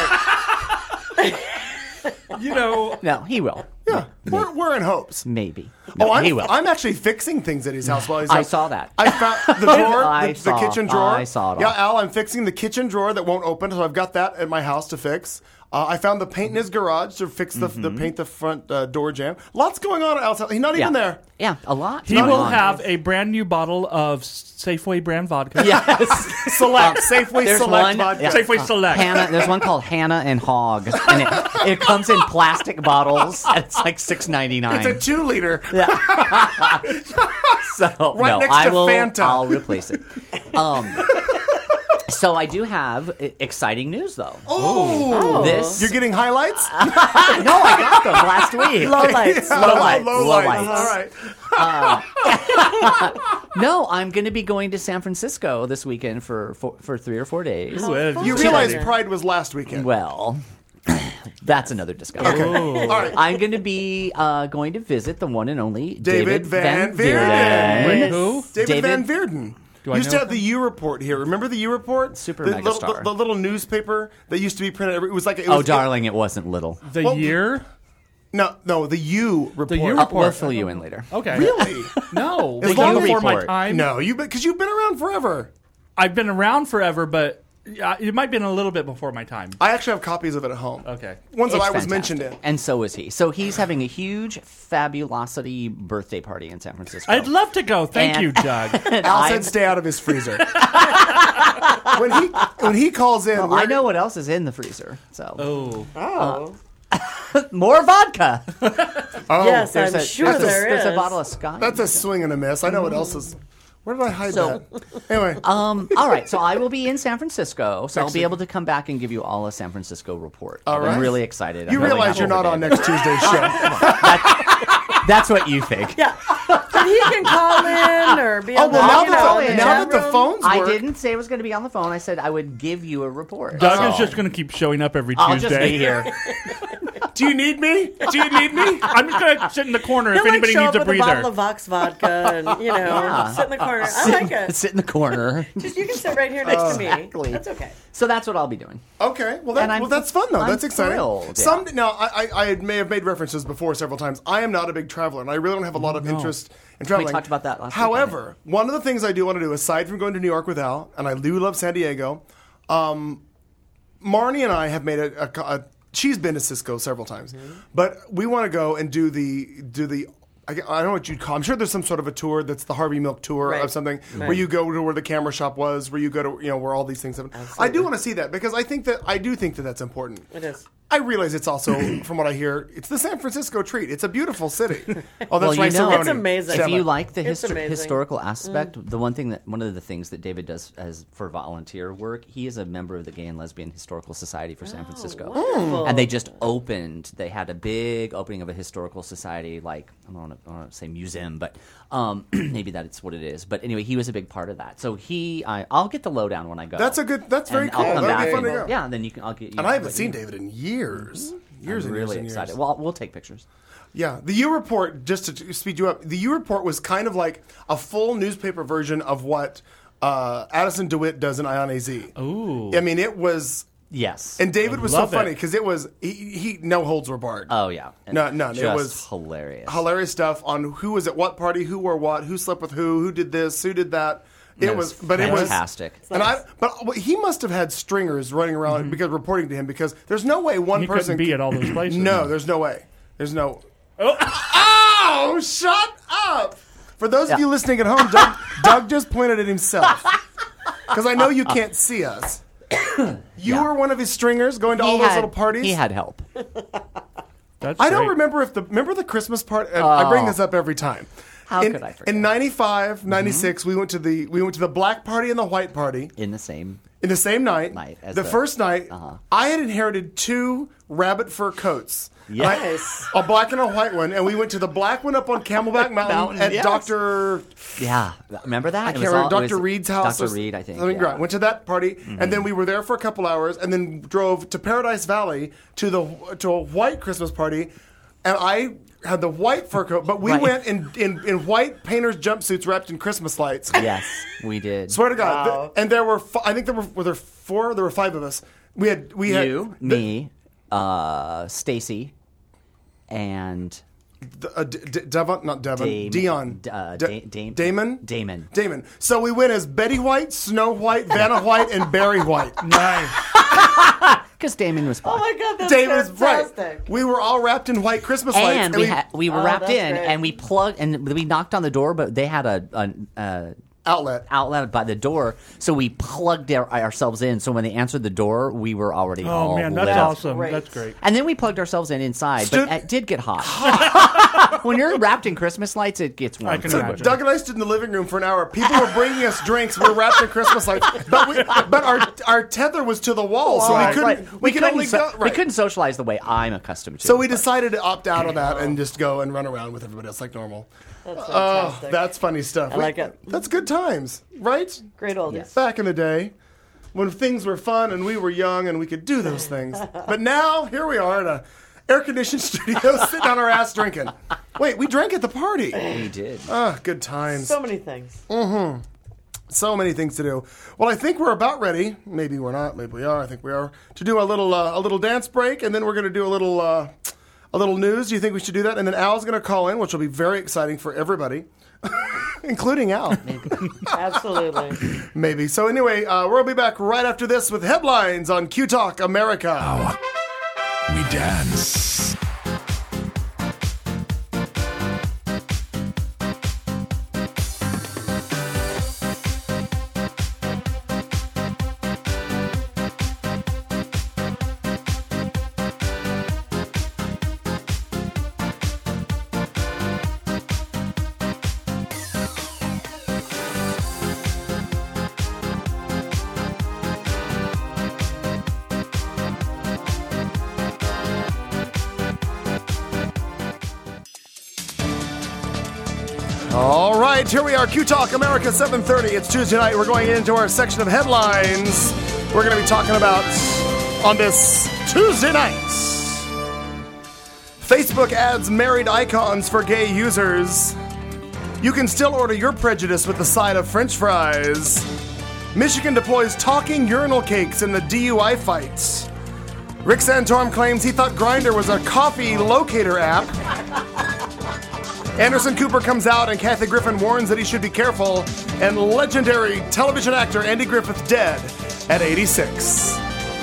S4: You know,
S5: No, he will.
S2: yeah. We're, we're in hopes.
S5: Maybe. No,
S2: Oh, I'm,
S5: he will.
S2: I'm actually fixing things at his house while he's
S5: I
S2: out.
S5: saw that.
S2: I found the drawer,
S5: I
S2: the, the
S5: saw-
S2: kitchen drawer.
S5: I saw it all.
S2: Yeah, Al, I'm fixing the kitchen drawer that won't open, so I've got that at my house to fix. Uh, I found the paint in his garage to fix the, the paint the front uh, door jamb. Lots going on at Al's house. He's not
S5: yeah.
S2: even there.
S5: Yeah, a lot.
S4: he
S5: going
S4: will
S5: on.
S4: have a brand new bottle of Safeway brand vodka.
S5: Yes.
S2: Select Safeway
S5: There's
S2: Select
S5: one-
S2: vodka.
S5: yeah.
S4: Safeway Select.
S5: Hannah, there's one called Hannah and Hog, and it, it comes in plastic bottles. And it's like six ninety nine.
S2: It's a two liter.
S5: So
S2: Right
S5: no,
S2: next
S5: I
S2: to
S5: will.
S2: Fanta.
S5: I'll replace it. Um, so I do have i- exciting news, though.
S2: Oh,
S5: This
S2: you're getting highlights.
S5: no, I got them last week.
S3: Low lights.
S2: Yeah,
S5: Low lights,
S2: Low,
S5: low
S2: lights.
S5: lights.
S2: All right.
S5: No, I'm going to be going to San Francisco this weekend for for, for three or four days.
S4: Ooh, it-
S2: You
S3: Fun.
S2: realize
S3: Yeah.
S2: Pride was last weekend.
S5: Well, that's another discussion.
S2: Okay. All right.
S5: I'm going to be uh, going to visit the one and only
S2: David
S5: David,
S2: Van
S5: Van
S2: Veerden.
S4: Wait,
S5: Veerden.
S4: who?
S2: David,
S5: David-
S2: Van Veerden.
S4: I
S2: Used
S4: know
S2: to have the U Report here. Remember the U Report?
S5: Super
S2: the,
S5: megastar.
S2: The, the, the little newspaper that used to be printed. Every, it was like it
S5: Oh,
S2: was,
S5: darling, it wasn't little.
S4: The
S2: Well,
S4: year?
S2: No, no, the U Report.
S4: U
S5: Uh,
S4: Report.
S5: we'll fill you in later.
S4: Okay.
S2: Really?
S4: No.
S2: As
S4: Was
S2: long
S4: that
S2: as-
S4: before my
S5: Report.
S4: time?
S2: No, you because you've been around forever.
S4: I've been around forever, but uh, it might have been a little bit before my time.
S2: I actually have copies of it at home.
S4: Okay.
S2: Ones that
S5: It's
S2: I was
S5: fantastic.
S2: mentioned in.
S5: And so is he. So he's having a huge fabulosity birthday party in San Francisco.
S4: I'd love to go. Thank
S5: And-
S4: you, Doug.
S5: And
S2: Al
S5: I-
S2: said stay out of his freezer. when he when he calls in,
S5: Well,
S2: we're-
S5: I know what else is in the freezer. So
S4: Oh.
S3: Oh.
S5: More vodka.
S2: Oh,
S3: yes,
S5: There's
S3: I'm
S5: a,
S3: sure
S5: there's a-
S3: there is.
S5: There's a bottle of scotch.
S2: that's a swing and a miss. I know what else is. Where did I hide
S5: So-
S2: that? Anyway,
S5: Um, all right, so I will be in San Francisco, so I'll be
S2: Excellent.
S5: able to come back and give you all a San Francisco report.
S2: All right.
S5: I'm really excited.
S2: you
S5: I'm really
S2: realize
S5: happy
S2: you're not
S5: for
S2: on
S5: David.
S2: next Tuesday's show.
S5: That's what you think.
S3: Yeah, but he can call in or be
S2: Oh,
S3: on
S2: well,
S3: the,
S2: now
S3: you
S2: that-
S3: know,
S5: now
S3: the
S2: now
S3: chat
S2: that the
S3: room.
S2: phones
S5: I
S2: work,
S5: didn't say I was going to be on the phone. I said I would give you a report.
S4: Doug
S5: So
S4: is just going to keep showing up every
S5: I'll
S4: Tuesday.
S5: just be here.
S2: do you need me? Do you need me?
S4: I'm just going to sit in the corner
S3: He'll
S4: if
S3: like
S4: anybody
S3: show
S4: needs
S3: up
S4: a
S3: with a bottle
S4: breather.
S3: of Vox vodka and you know
S5: Yeah.
S3: sit in the corner. I like it.
S5: Sit in the corner.
S3: Just you can sit right here next
S5: Exactly.
S3: to me. That's okay.
S5: So that's what I'll be doing.
S2: Okay, well, that,
S5: And I'm-
S2: well that's fun though.
S5: I'm
S2: That's exciting.
S5: thrilled, yeah.
S2: Some now, I, I, I may have made references before several times. I am not a big traveler, and I really don't have a lot of interest in traveling.
S5: talked about that last week,
S2: However, one of the things I do want to do, aside from going to New York with Al, and I do love San Diego, um, Marnie and I have made a, a, a. She's been to Cisco several times, but we want to go and do the do the. I, I don't know what you'd call. I'm sure there's some sort of a tour that's the Harvey Milk tour
S3: Right.
S2: of something where
S3: Right.
S2: you go to where the camera shop was, where you go to you know where all these things happen. I do
S3: Absolutely.
S2: want to see that because I think that I do think that that's important.
S3: It is.
S2: I realize it's also, from what I hear, it's the San Francisco treat. It's a beautiful city. Oh, that's
S5: Well, you
S2: right,
S5: know-
S2: Cerrone.
S3: It's amazing.
S2: Damn
S5: If you
S2: it.
S5: like the
S3: It's
S5: histor-
S3: amazing.
S5: historical aspect, the one thing that one of the things that David does as for volunteer work, he is a member of the Gay and Lesbian Historical Society for San Francisco,
S3: wonderful.
S5: and they just opened. They had a big opening of a historical society, like I don't want to, I don't want to say museum, but um, maybe that's what it is. But anyway, he was a big part of that. So he, I, I'll get the lowdown when I go.
S2: That's a good- that's very
S5: And I'll
S2: cool.
S5: come
S2: That'd be
S5: back
S2: fun to
S5: and-
S2: go.
S5: Yeah, then you can. I'll get. You
S2: And I haven't
S5: what
S2: seen
S5: you-
S2: David in years. Years
S5: I'm
S2: and years
S5: really
S2: and years.
S5: excited. Well, we'll take pictures.
S2: Yeah, the U report. Just to speed you up, the U report was kind of like a full newspaper version of what uh, Addison DeWitt does in Ion A Z.
S4: Ooh.
S2: I mean, it was.
S5: Yes.
S2: And David was so
S4: love it.
S2: funny because it was he, he no holds were barred.
S5: oh yeah. And
S2: No, none. It
S5: just
S2: was
S5: hilarious.
S2: hilarious stuff on who was at what party, who wore what, who slept with who, who did this, who did that. It
S5: It
S2: was,
S5: was
S2: but it was
S5: fantastic.
S2: And I, but what- he must have had stringers running around because reporting to him because there's no way one
S4: He
S2: person
S4: couldn't be at all those places.
S2: No, there's no way. There's no. Oh, shut up! For those of
S5: Yeah.
S2: you listening at home, Doug, Doug just pointed at himself because I know you can't see us. You
S5: Yeah.
S2: were one of his stringers going to all
S5: He
S2: those
S5: had-
S2: little parties.
S5: He had help.
S4: That's
S2: I don't
S4: great.
S2: remember if the remember the Christmas party. Uh, I bring this up every time.
S5: How
S2: in,
S5: could I forget?
S2: In ninety-five, ninety-six, we went to the we went to the black party and the white party
S5: In the same.
S2: in the same night.
S5: Night as
S2: the,
S5: the-
S2: first night,
S5: uh-huh.
S2: I had inherited two rabbit fur coats.
S5: Yes.
S2: I- a black and a white one, and we went to the black one up on Camelback Mountain,
S5: Mountain,
S2: at
S5: yes.
S2: Doctor
S5: Yeah. Remember that?
S2: I can't remember Doctor Reed's house.
S5: Doctor
S2: or
S5: Reed, I think.
S2: something.
S5: yeah.
S2: Right. Went to that party, and then we were there for a couple hours, and then drove to Paradise Valley to the to a white Christmas party, and I had the white fur coat, but we
S5: Right.
S2: went in, in in white painters jumpsuits wrapped in Christmas lights.
S5: Yes, we did.
S2: Swear to God.
S3: Wow.
S2: Th- and there were, f- I think there were, were there four? There were five of us. We had, we had
S5: you, me, uh, Stacy, and
S2: D- uh, D- D- Devon, not Devon,
S5: Dame-
S2: Dion,
S5: D- uh,
S2: Da-
S5: Da- Dame-
S2: Damon,
S5: Damon.
S2: Damon. So we went as Betty White, Snow White, Vanna White, and Barry White.
S4: Nice.
S5: because Damon was black.
S3: Oh my god, that's
S2: David's
S3: fantastic.
S2: right. We were all wrapped in white Christmas lights,
S5: and we had we were
S3: Oh,
S5: wrapped
S3: that's
S5: in,
S3: great.
S5: and we plugged, and we knocked on the door, but they had a, a, a
S2: outlet.
S5: outlet by the door, so we plugged our, ourselves in. So when they answered the door, we were already
S4: Oh
S5: all
S4: man,
S5: lit
S4: that's
S5: up.
S4: awesome.
S3: Great.
S4: That's great.
S5: And then we plugged ourselves in inside,
S2: Stood-
S5: but it did get hot. When you're wrapped in Christmas lights, it gets warm.
S4: I can
S2: So
S4: imagine.
S2: Doug and I stood in the living room for an hour. People were bringing us drinks. We were wrapped in Christmas lights, but we, but our our tether was to the wall, so we
S5: Right,
S2: couldn't
S5: right.
S2: we,
S5: We
S2: could
S5: couldn't
S2: only
S5: so-
S2: go.
S5: we
S2: Right.
S5: couldn't socialize the way I'm accustomed to.
S2: So we
S5: but-
S2: decided to opt out of that and just go and run around with everybody else like normal.
S3: That's
S2: Oh,
S3: fantastic.
S2: that's funny stuff.
S3: I like it.
S2: That's good times, right?
S3: Great oldies.
S2: Back in the day, when things were fun and we were young and we could do those things. But now, here we are in a air-conditioned studio sitting on our ass drinking. Wait, we drank at the party.
S5: we did.
S2: Ah, good times.
S3: So many things.
S2: So many things to do. Well, I think we're about ready. Maybe we're not. Maybe we are. I think we are to do a little uh, a little dance break, and then we're going to do a little uh, a little news. Do you think we should do that? And then Al's going to call in, which will be very exciting for everybody, including Al.
S3: Absolutely.
S2: Maybe. So anyway, uh, we'll be back right after this with headlines on Q Talk America.
S1: We dance.
S2: All right, here we are, Q Talk America seven thirty. It's Tuesday night. We're going into our section of headlines. We're going to be talking about on this Tuesday night. Facebook adds married icons for gay users. You can still order your prejudice with the side of French fries. Michigan deploys talking urinal cakes in the D U I fights. Rick Santorum claims he thought Grindr was a coffee locator app. Anderson Cooper comes out and Kathy Griffin warns that he should be careful. And legendary television actor Andy Griffith dead at eighty-six.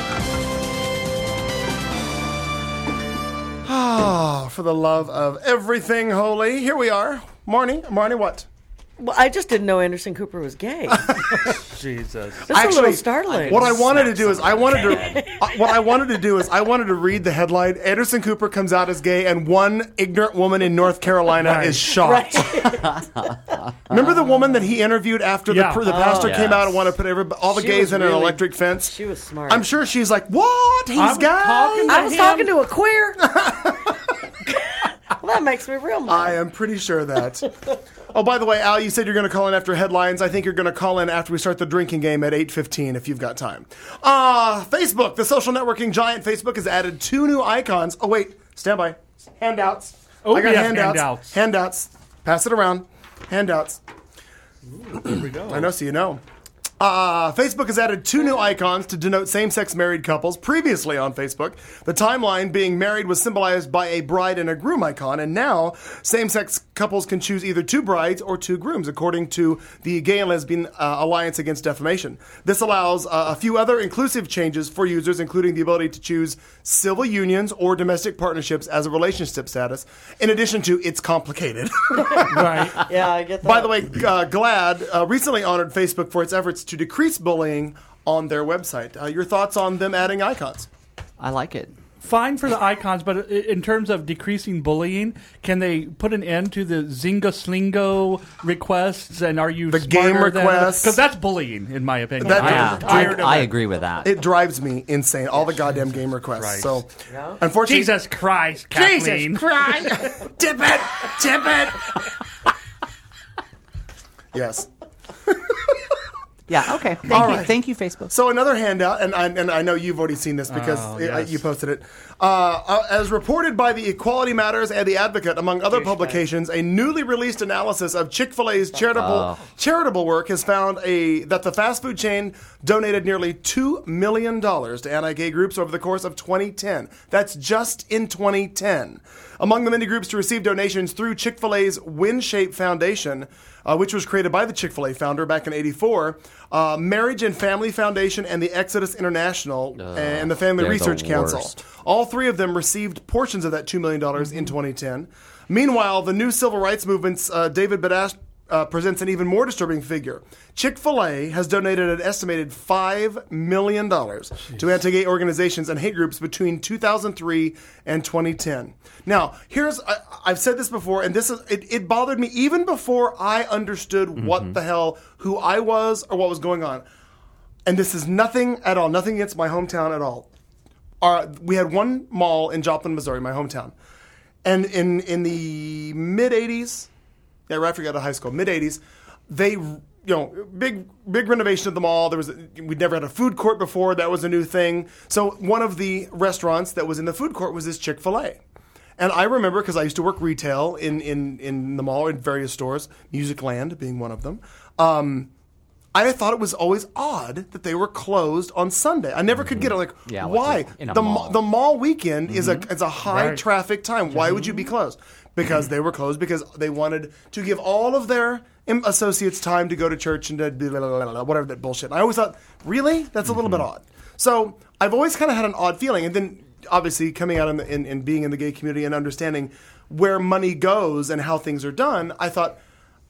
S2: Ah, for the love of everything holy. Here we are. Marnie, Marnie, what?
S3: Well, I just didn't know Anderson Cooper was gay.
S4: Jesus.
S3: That's a little startling.
S2: What I wanted to do is I wanted to uh, what I wanted to do is I wanted to read the headline. Anderson Cooper comes out as gay, and one ignorant woman in North Carolina
S4: Right.
S2: is shot.
S3: Right.
S2: Remember the woman that he interviewed after
S4: Yeah.
S2: the, the pastor
S5: Oh,
S2: came
S5: yes.
S2: out and wanted to put every, all the
S3: She
S2: gays
S3: was
S2: in an
S3: really-
S2: electric fence?
S3: She was smart.
S2: I'm sure she's like, what? He's
S4: I was
S2: gay?
S4: talking to
S3: I was
S4: him.
S3: talking to a queer. Well, that makes me real mad.
S2: I am pretty sure that. Oh, by the way, Al, you said you're going to call in after headlines. I think you're going to call in after we start the drinking game at eight fifteen if you've got time. Uh, Facebook, the social networking giant Facebook, has added two new icons. Oh, wait. Stand by. Handouts.
S4: Oh,
S2: I got
S4: yes,
S2: handouts.
S4: handouts.
S2: Handouts. Pass it around. Handouts.
S4: Here we go.
S2: I know, so you know. Uh, Facebook has added two new icons to denote same-sex married couples. Previously on Facebook, the timeline being married was symbolized by a bride and a groom icon, and now same-sex couples can choose either two brides or two grooms, according to the Gay and Lesbian uh, Alliance Against Defamation. This allows uh, a few other inclusive changes for users, including the ability to choose civil unions or domestic partnerships as a relationship status, in addition to it's complicated.
S4: Right.
S3: Yeah, I get that.
S2: By the way, uh, GLAAD uh, recently honored Facebook for its efforts to decrease bullying on their website. Uh, your thoughts on them adding icons?
S5: I like it.
S4: Fine for the icons, but i- in terms of decreasing bullying, can they put an end to the Zingo Slingo requests? And are you
S2: The game requests.
S4: Because that's bullying, in my opinion.
S2: That-
S4: I'm
S5: Yeah,
S4: tired
S5: I, I
S4: of it.
S5: agree with that.
S2: It drives me insane. All the goddamn game requests.
S4: Christ.
S2: So,
S3: Yeah.
S2: unfortunately,
S4: Jesus Christ, Kathleen.
S2: Christ, tip it, tip it. Yes.
S5: Yeah, okay. Thank
S2: All
S5: you.
S2: right.
S5: Thank you, Facebook.
S2: So another handout, and I, and I know you've already seen this because
S4: Oh,
S2: it-
S4: yes.
S2: you posted it. Uh, uh, as reported by the Equality Matters and the Advocate, among other publications, a newly released analysis of Chick-fil-A's charitable charitable work has found a that the fast food chain donated nearly two million dollars to anti-gay groups over the course of twenty ten. That's just in twenty ten. Among the many groups to receive donations through Chick-fil-A's WinShape Foundation, Uh, which was created by the Chick-fil-A founder back in eighty-four, uh, Marriage and Family Foundation and the Exodus International and the Family
S5: they're
S2: Research
S5: the
S2: Council.
S5: worst.
S2: All three of them received portions of that two million dollars in twenty ten. Meanwhile, the new civil rights movement's uh, David Badash uh, presents an even more disturbing figure. Chick-fil-A has donated an estimated five million dollars to anti-gay organizations and hate groups between two thousand three and twenty ten. Now, here's, I, I've said this before, and this is, it, it bothered me even before I understood
S5: Mm-hmm.
S2: what the hell, who I was or what was going on. And this is nothing at all, nothing against my hometown at all. Our, we had one mall in Joplin, Missouri, my hometown. And in, in the mid-eighties, yeah, right after I got to high school, mid-eighties, they, you know, big big renovation of the mall. There was we'd never had a food court before. That was a new thing. So one of the restaurants that was in the food court was this Chick-fil-A. And I remember, because I used to work retail in, in, in the mall, in various stores, Music Land being one of them, um, I thought it was always odd that they were closed on Sunday. I never could get it. Like,
S5: Yeah, like
S2: why?
S5: in a
S2: the
S5: mall.
S2: the mall weekend is a is a high
S4: Right.
S2: traffic time. Why would you be closed? Because they were closed because they wanted to give all of their im- associates time to go to church and to blah, blah, blah, blah, whatever that bullshit. And I always thought, really? That's a little bit odd. So I've always kind of had an odd feeling. And then obviously coming out in, the, in, in being in the gay community and understanding where money goes and how things are done, I thought,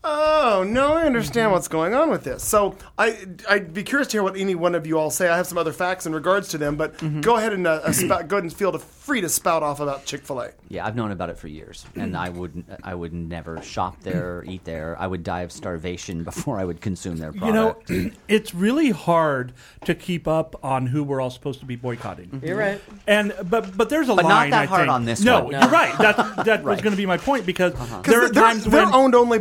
S2: oh, no, I understand what's going on with this. So I, I'd be curious to hear what any one of you all say. I have some other facts in regards to them, but go ahead and uh, uh, spout, go ahead and feel the free to spout off about Chick-fil-A.
S5: Yeah, I've known about it for years, and I would I would never shop there, eat there. I would die of starvation before I would consume their
S4: You know,
S5: product.
S4: it's really hard to keep up on who we're all supposed to be boycotting.
S3: You're right.
S4: And but but there's a
S5: But not
S4: line.
S5: that
S4: I
S5: hard
S4: think.
S5: on this
S4: no,
S5: one.
S4: you're right. That that was
S5: Right.
S4: going to be my point because there are
S2: Because they're,
S4: times
S2: they're
S4: when
S2: owned only by them,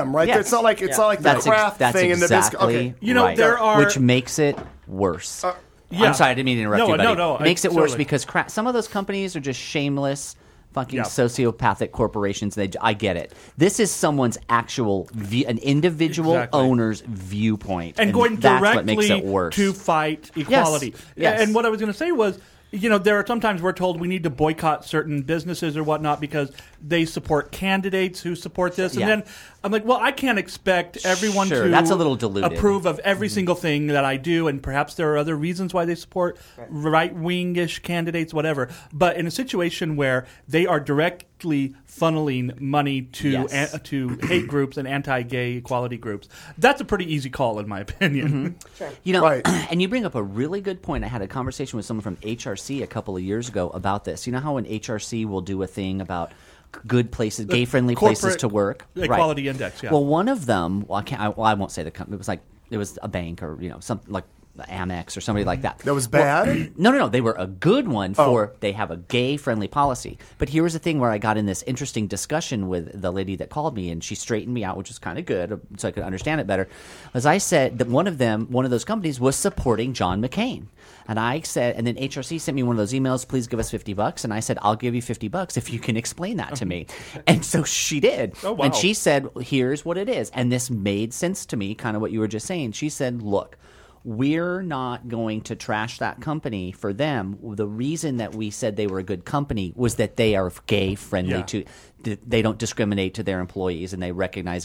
S2: them, right?
S5: Yes.
S2: It's not like it's
S3: Yeah.
S2: not like the
S5: That's ex-
S2: craft
S5: that's
S2: thing in the
S5: exactly
S2: biscuit. Okay.
S4: You know,
S5: right.
S4: there are-
S5: which makes it worse.
S2: Uh,
S4: Yeah.
S5: I'm sorry, I didn't mean to interrupt
S4: No,
S5: you, buddy.
S4: no, no,
S5: It makes
S4: I-
S5: it worse
S4: totally.
S5: because cra- some of those companies are just shameless, fucking
S4: Yeah.
S5: sociopathic corporations. They, I get it. This is someone's actual, view, an individual
S4: Exactly.
S5: owner's viewpoint,
S4: and going
S5: that's
S4: directly
S5: what makes it worse.
S4: to fight equality.
S5: Yes.
S4: And what I was going to say was, you know, there are sometimes we're told we need to boycott certain businesses or whatnot because they support candidates who support this. And
S5: Yeah.
S4: then I'm like, well, I can't expect everyone
S5: Sure,
S4: to
S5: that's a little diluted.
S4: approve of every single thing that I do. And perhaps there are other reasons why they support right-wing-ish candidates, whatever. But in a situation where they are directly funneling money to
S5: Yes.
S4: an, to hate groups and anti-gay equality groups, that's a pretty easy call, in my opinion.
S5: You know,
S2: Right.
S5: and you bring up a really good point. I had a conversation with someone from H R C a couple of years ago about this. You know how an H R C will do a thing about good places, gay-friendly places
S4: corporate
S5: to work,
S4: equality
S5: right.
S4: index, yeah.
S5: Well, one of them, well, I can't. I, well, I won't say the company. It was like it was a bank or you know something like Amex or somebody like that.
S2: That was bad?
S5: Well, no, no, no. They were a good one for they have a gay-friendly policy. But here was the thing where I got in this interesting discussion with the lady that called me, and she straightened me out, which was kind of good, so I could understand it better. As I said that one of them, one of those companies, was supporting John McCain. And I said, and then H R C sent me one of those emails, please give us fifty bucks. And I said, I'll give you fifty bucks if you can explain that to me. And so she did.
S4: Oh, wow.
S5: And she said, here's what it is. And this made sense to me, kind of what you were just saying. She said, look, we're not going to trash that company for them. The reason that we said they were a good company was that they are gay friendly
S4: Yeah.
S5: to, they don't discriminate to their employees and they recognize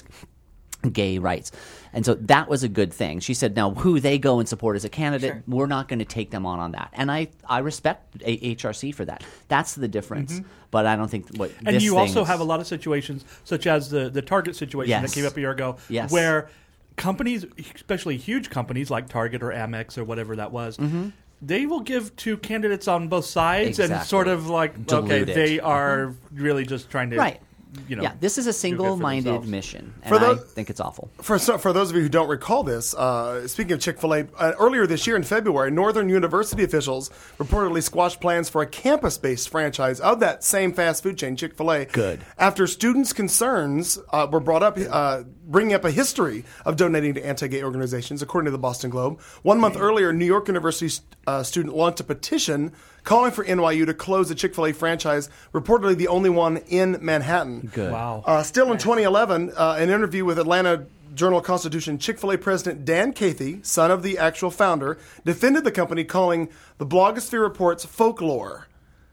S5: gay rights. And so that was a good thing. She said, now who they go and support as a candidate,
S3: Sure.
S5: we're not going to take them on on that. And I, I respect a- H R C for that. That's the difference. But I don't think what
S4: Mm-hmm. And
S5: this
S4: you
S5: thing
S4: also
S5: is-
S4: have a lot of situations, such as the, the Target situation
S5: Yes.
S4: that came up a year ago,
S5: Yes.
S4: where companies, especially huge companies like Target or Amex or whatever that was, they will give to candidates on both sides and
S5: Exactly.
S4: sort of like,
S5: Dilute
S4: okay,
S5: it.
S4: they are really just trying to,
S5: Right.
S4: you know.
S5: yeah, this is a
S4: do good for
S5: single-minded
S4: themselves.
S5: mission, and
S2: For those-
S5: I think it's awful.
S2: For so, for those of you who don't recall this, uh, speaking of Chick-fil-A, uh, earlier this year in February, Northern University officials reportedly squashed plans for a campus-based franchise of that same fast food chain, Chick-fil-A.
S5: Good.
S2: After students' concerns uh, were brought up, uh, bringing up a history of donating to anti-gay organizations, according to the Boston Globe. One month earlier, New York University uh, student launched a petition calling for N Y U to close the Chick-fil-A franchise, reportedly the only one in Manhattan.
S5: Good.
S4: Wow.
S2: Uh, still in twenty eleven, uh, an interview with Atlanta Journal-Constitution, Chick-fil-A president Dan Cathy, son of the actual founder, defended the company, calling the blogosphere reports folklore.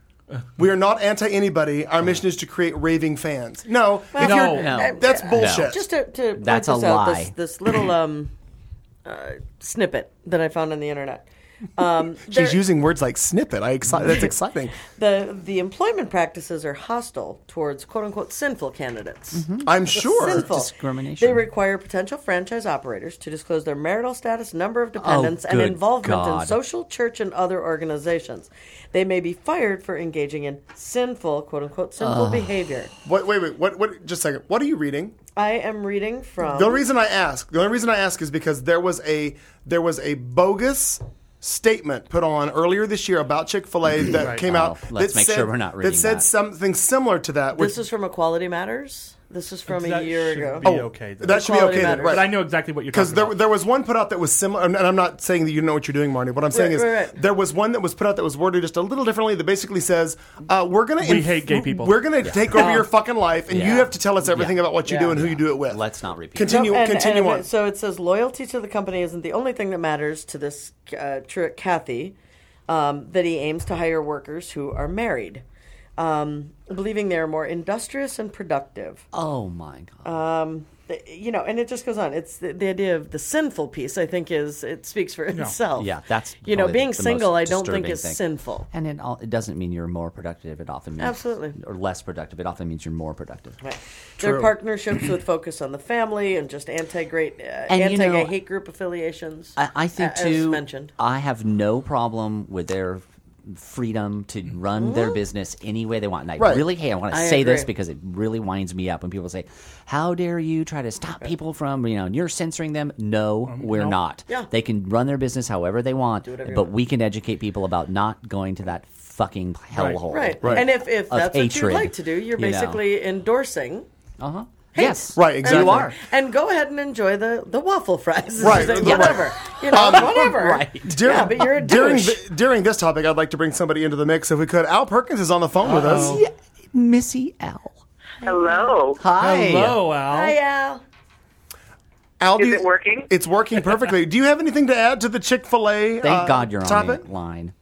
S2: We are not anti-anybody. Our mission is to create raving fans. No, if
S4: No.
S2: you're-
S5: No.
S2: that's bullshit.
S3: Just to, to point
S5: That's a
S3: this out,
S5: lie.
S3: This, this little um, uh, snippet that I found on the internet. Um,
S2: She's
S3: there-
S2: using words like snippet. I exci- that's exciting.
S3: the the employment practices are hostile towards quote unquote sinful candidates.
S2: I'm sure.
S3: Sinful.
S5: Discrimination.
S3: They require potential franchise operators to disclose their marital status, number of dependents, and
S5: good
S3: involvement in
S5: God.
S3: social, church, and other organizations. They may be fired for engaging in sinful, quote unquote, sinful behavior.
S2: Wait, wait, wait. What? What? Just a second. What are you reading?
S3: I am reading from.
S2: The only reason I ask, the only reason I ask is because there was a there was a bogus statement put on earlier this year about Chick-fil-A that
S4: Right.
S2: came
S5: Oh,
S2: out.
S5: let's
S2: that
S5: make
S2: said,
S5: sure we're not reading
S2: that said
S5: that.
S2: something similar to that. Which,
S3: This is from Equality Matters. This is from a
S4: That
S3: year
S4: should
S3: ago.
S4: be okay. then.
S2: that should be
S3: Equality
S2: okay then,
S3: matters.
S2: right?
S4: But I know exactly what you're
S2: Because
S4: talking
S2: there,
S4: about.
S2: there was one put out that was similar, and I'm not saying that you know what you're doing, Marnie. What I'm saying
S3: Right,
S2: is
S3: right, right.
S2: there was one that was put out that was worded just a little differently that basically says, uh, "We're gonna
S4: We hate gay people."
S2: We're gonna take over your fucking life, and you
S5: Yeah.
S2: have to tell us everything
S5: Yeah.
S2: about what you
S3: Yeah.
S2: do and who you do it with."
S5: Let's not repeat.
S2: Continue.
S3: Nope, and-
S2: continue
S3: and
S2: on.
S3: it- So it says loyalty to the company isn't the only thing that matters to this uh, tr- Kathy. Um, that he aims to hire workers who are married, um, believing they are more industrious and productive.
S5: Oh my God.
S3: Um, th- you know, and it just goes on. It's the, the idea of the sinful piece. I think is it speaks for itself.
S5: Yeah, that's
S3: you know,
S5: probably
S3: being
S5: the most
S3: single. I don't think
S5: disturbing
S3: is
S5: thing.
S3: sinful.
S5: And it, all, it doesn't mean you're more productive. It often means
S3: Absolutely.
S5: or less productive. It often means you're more productive.
S3: Right. Their partnerships with focus on the family and just anti-great, uh,
S5: And, you
S3: anti-gay
S5: know,
S3: hate group affiliations.
S5: I, I think
S3: a-
S5: too.
S3: as mentioned.
S5: I have no problem with their freedom to run their business any way they want. And I
S2: Right.
S5: really hate. I want to
S3: I
S5: say this
S3: agree.
S5: because it really winds me up when people say, "How dare you try to stop people from you know? And you're censoring them." No, we're
S4: no.
S5: not.
S3: Yeah.
S5: They can run their business however they want,
S3: whatever you
S5: but
S3: want.
S5: we can educate people about not going to that fucking hellhole.
S3: Right.
S2: Right.
S3: And if, if
S5: Of
S3: that's what
S5: hatred,
S3: you'd like to do, you're
S5: you know.
S3: basically endorsing
S5: Uh huh. Yes.
S2: Right, exactly.
S5: You are.
S3: And go ahead and enjoy the, the waffle fries.
S2: Right,
S3: Like,
S2: the-
S3: whatever. You know, whatever.
S5: Right.
S2: During,
S3: Yeah, but you're a
S2: during,
S3: douche.
S2: the, during this topic, I'd like to bring somebody into the mix if we could. Al Perkins is on the phone with us.
S5: Yeah, Missy L.
S6: Hello.
S5: Hi.
S4: Hello, Al.
S3: Hi, Al.
S2: Al, do
S6: Is
S2: you-
S6: it working?
S2: It's working perfectly. Do you have anything to add to the Chick-fil-A
S5: Thank
S2: uh,
S5: God you're on
S2: topic?
S5: the line.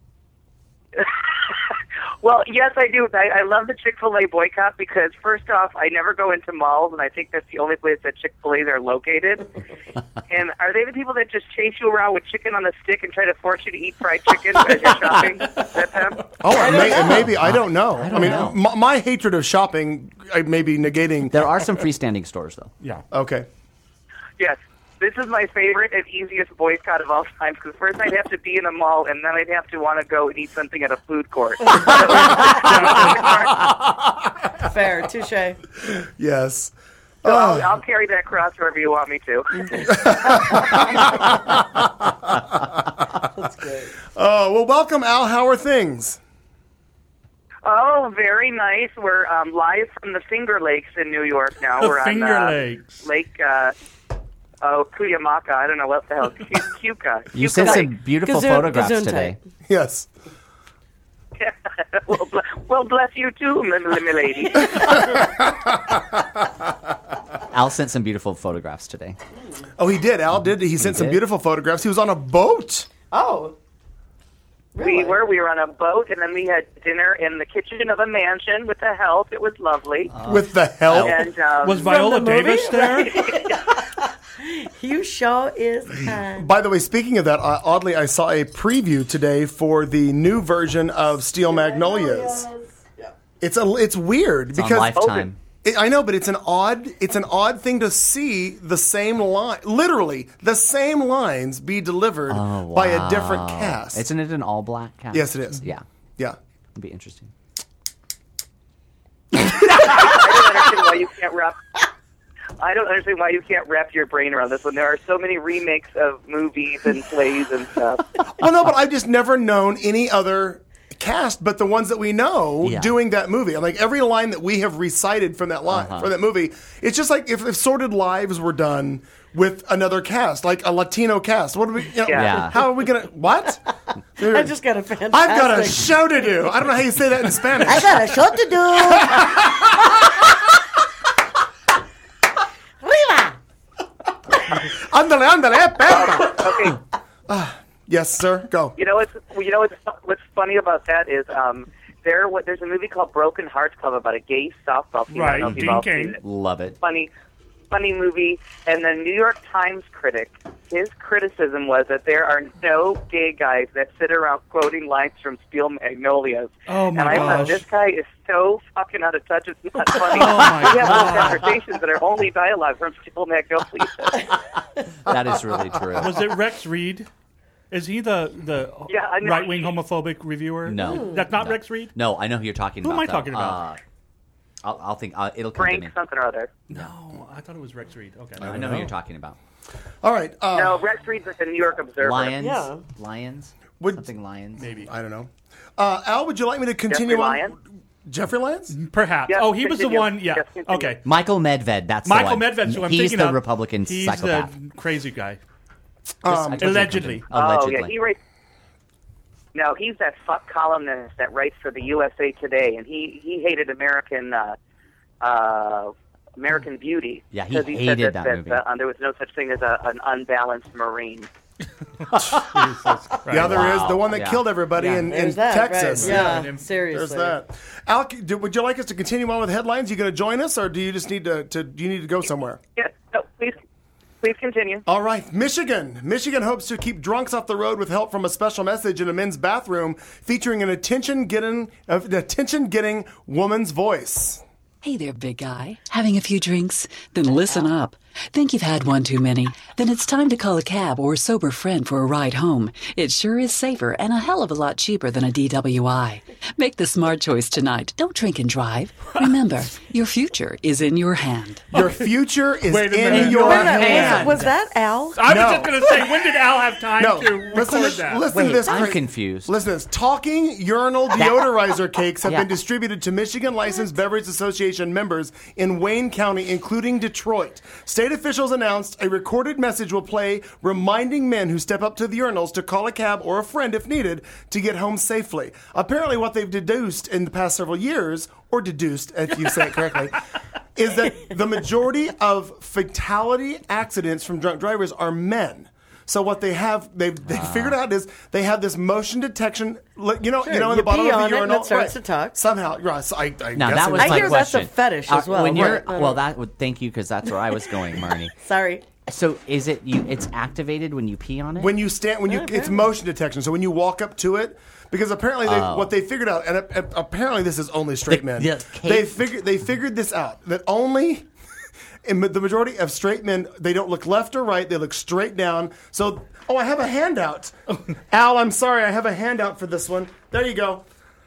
S6: Well, yes, I do. I, I love the Chick-fil-A boycott because, first off, I never go into malls, and I think that's the only place that Chick-fil-A's are located. And are they the people that just chase you around with chicken on a stick and try to force you to eat fried chicken as you're shopping? That's them?
S2: Oh, it may, it maybe. I don't know. I,
S5: don't
S2: mean,
S5: know.
S2: My, my hatred of shopping, I may be negating.
S5: There are some freestanding stores, though.
S4: Yeah.
S2: Okay.
S6: Yes. This is my favorite and easiest boycott of all time because first I'd have to be in a mall and then I'd have to want to go and eat something at a food court.
S3: Fair. Touche.
S2: Yes.
S6: So I'll, I'll carry that cross wherever you want me to.
S3: That's great.
S2: Uh, well, welcome, Al. How are things?
S6: Oh, very nice. We're um, live from the Finger Lakes in New York now.
S4: The
S6: We're
S4: Finger
S6: on uh,
S4: Lakes.
S6: Lake, uh, oh, Cuyamaca. I don't know what the hell. Cu- Cuca.
S5: You
S6: Cuca
S5: sent
S6: Lake.
S5: some beautiful
S3: Gazoon-
S5: photographs
S3: Gazoon
S5: today.
S2: Yes.
S6: well, ble- well, bless you too, my my lady.
S5: Al sent some beautiful photographs today.
S2: Oh, he did. Al did. He sent some
S5: did.
S2: beautiful photographs. He was on a boat.
S3: Oh. Really?
S6: We were. We were on a boat, and then we had dinner in the kitchen of a mansion with the help. It was lovely.
S2: With the help.
S6: and um,
S4: Was Viola
S3: the movie?
S4: Davis there?
S3: You show is kind.
S2: By the way, speaking of that, uh, oddly, I saw a preview today for the new version of Steel Magnolias. It's a, it's weird
S5: It's on
S2: because
S5: Lifetime.
S2: It, I know, but it's an odd, it's an odd thing to see the same line, literally the same lines, be delivered
S5: Oh,
S2: by a
S5: wow.
S2: different cast.
S5: Isn't it an all-black cast?
S2: Yes, it is.
S5: Yeah.
S2: Yeah.
S5: It'd be interesting.
S6: I don't understand why you can't wrap. I don't understand why you can't wrap your brain around this when there are so many remakes of movies and plays and stuff.
S2: Well, no, but I've just never known any other cast but the ones that we know
S5: Yeah.
S2: doing that movie. Like every line that we have recited from that line
S5: Uh-huh.
S2: from that movie, it's just like if, if Sordid Lives were done with another cast, like a Latino cast. What do we? You know,
S5: Yeah.
S2: How are we gonna? What?
S3: I just got a fantastic.
S2: I've got a show to do. I don't know how you say that in Spanish.
S3: I got a show to do. Arriba.
S2: Ándale, ándale, Pepe.
S6: Okay,
S2: Yes, sir. Go.
S6: you know what's you know what's what's funny about that is um there what there's a movie called Broken Hearts Club about a gay softball team. I don't know
S4: Right,
S6: if you've
S4: Dean
S6: all
S4: Cain.
S6: seen it.
S5: Love it.
S6: Funny, funny movie. And the New York Times critic, his criticism was that there are no gay guys that sit around quoting lines from Steel Magnolias.
S4: Oh, my
S6: And I thought
S4: gosh.
S6: this guy is so fucking out of touch. It's not funny.
S4: Oh, my
S6: we have
S4: God.
S6: those conversations that are only dialogue from Steel Magnolias.
S5: That is really true.
S4: Was it Rex Reed? Is he the the
S6: Yeah, I know.
S4: right wing homophobic reviewer?
S5: No.
S4: That's not
S5: No.
S4: Rex Reed?
S5: No, I know who you're talking
S4: Who
S5: about.
S4: am I
S5: though.
S4: talking about?
S5: Uh, I'll, I'll think. Uh, it'll come to
S6: Frank
S5: me.
S6: something or other.
S4: No, I thought it was Rex Reed. Okay.
S5: I know who you're talking about.
S2: All right. Uh,
S6: No, Rex Reed's at the New York Observer.
S5: Lions.
S3: Yeah.
S5: Lions.
S2: Would-
S5: Something Lions.
S4: Maybe.
S2: I don't know. Uh, Al, would you like me to continue
S6: Jeffrey
S2: on?
S6: Lyons?
S2: Jeffrey Lyons?
S4: Perhaps.
S6: Yeah,
S4: oh, he was the
S6: continue.
S4: one. Yeah.
S6: Yes, continue.
S4: Okay.
S5: Michael Medved. That's
S4: Michael
S5: the one.
S4: Medved's who I'm
S5: He's
S4: thinking
S5: the
S4: of.
S5: Republican
S4: He's
S5: psychopath.
S4: the crazy guy.
S5: I told you
S4: allegedly.
S5: something. Allegedly.
S6: Oh, yeah, he writes. No, he's that fuck columnist that writes for the U S A Today, and he, he hated American uh, uh, American Beauty.
S5: Yeah, he
S6: 'cause said
S5: hated
S6: that,
S5: that movie.
S6: Uh, there was no such thing as a, an unbalanced Marine.
S2: Yeah, there is.
S5: Wow.
S2: The one that
S5: Yeah.
S2: killed everybody in, in
S3: There's that,
S2: Texas.
S3: right. Yeah,
S4: Yeah.
S3: seriously.
S2: There's that. Al, do, would you like us to continue on with headlines? You going to join us, or do you just need to, to? Do you need to go somewhere?
S6: Yes, no, please, please continue.
S2: All right, Michigan. Michigan hopes to keep drunks off the road with help from a special message in a men's bathroom featuring an attention-getting, uh, an attention-getting woman's voice.
S7: Hey there, big guy. Having a few drinks? Then listen up. Think you've had one too many? Then it's time to call a cab or a sober friend for a ride home. It sure is safer and a hell of a lot cheaper than a D W I. Make the smart choice tonight. Don't drink and drive. Remember, your future is in your hand.
S2: Your future is
S4: Wait a
S2: in
S4: minute.
S2: your
S3: Wait a minute,
S2: hand.
S3: was, was that Al?
S4: I
S2: No.
S4: was just going to say, when did Al have time
S2: No,
S4: to
S2: listen,
S4: record
S2: to,
S4: that?
S2: listen
S5: Wait,
S2: to this.
S5: I'm
S2: cra-
S5: confused.
S2: Listen to this. Talking urinal deodorizer cakes have
S5: Yeah.
S2: been distributed to Michigan Licensed Beverage Association members in Wayne County, including Detroit. State officials announced a recorded message will play reminding men who step up to the urinals to call a cab or a friend if needed to get home safely. Apparently, what they've deduced in the past several years, or deduced if you say it correctly, is that the majority of fatality accidents from drunk drivers are men. So what they have, they've they
S3: Ah.
S2: figured out is they have this motion detection. li- You know,
S3: Sure,
S2: you know, in
S3: you
S2: the bottom
S3: pee
S2: of the
S3: on it and
S2: urinal,
S3: it starts
S2: right.
S3: to talk.
S2: Somehow, right? So I, I
S5: Now
S2: guess
S5: that
S2: it
S5: was
S2: is.
S5: my
S3: I hear that's a
S5: question.
S3: fetish as well.
S5: When you're,
S3: Right.
S5: well, that would thank you because that's where I was going, Marnie.
S3: Sorry.
S5: So is it you? It's activated when you pee on it.
S2: When you stand, when you, it's motion detection. So when you walk up to it, because apparently they,
S5: Oh.
S2: what they figured out, and uh, apparently this is only straight
S5: The-
S2: men.
S5: the cave-
S2: They figured they figured this out that only. In the majority of straight men, they don't look left or right; they look straight down. So, oh, I have a handout. Al, I'm sorry, I have a handout for this one. There you go.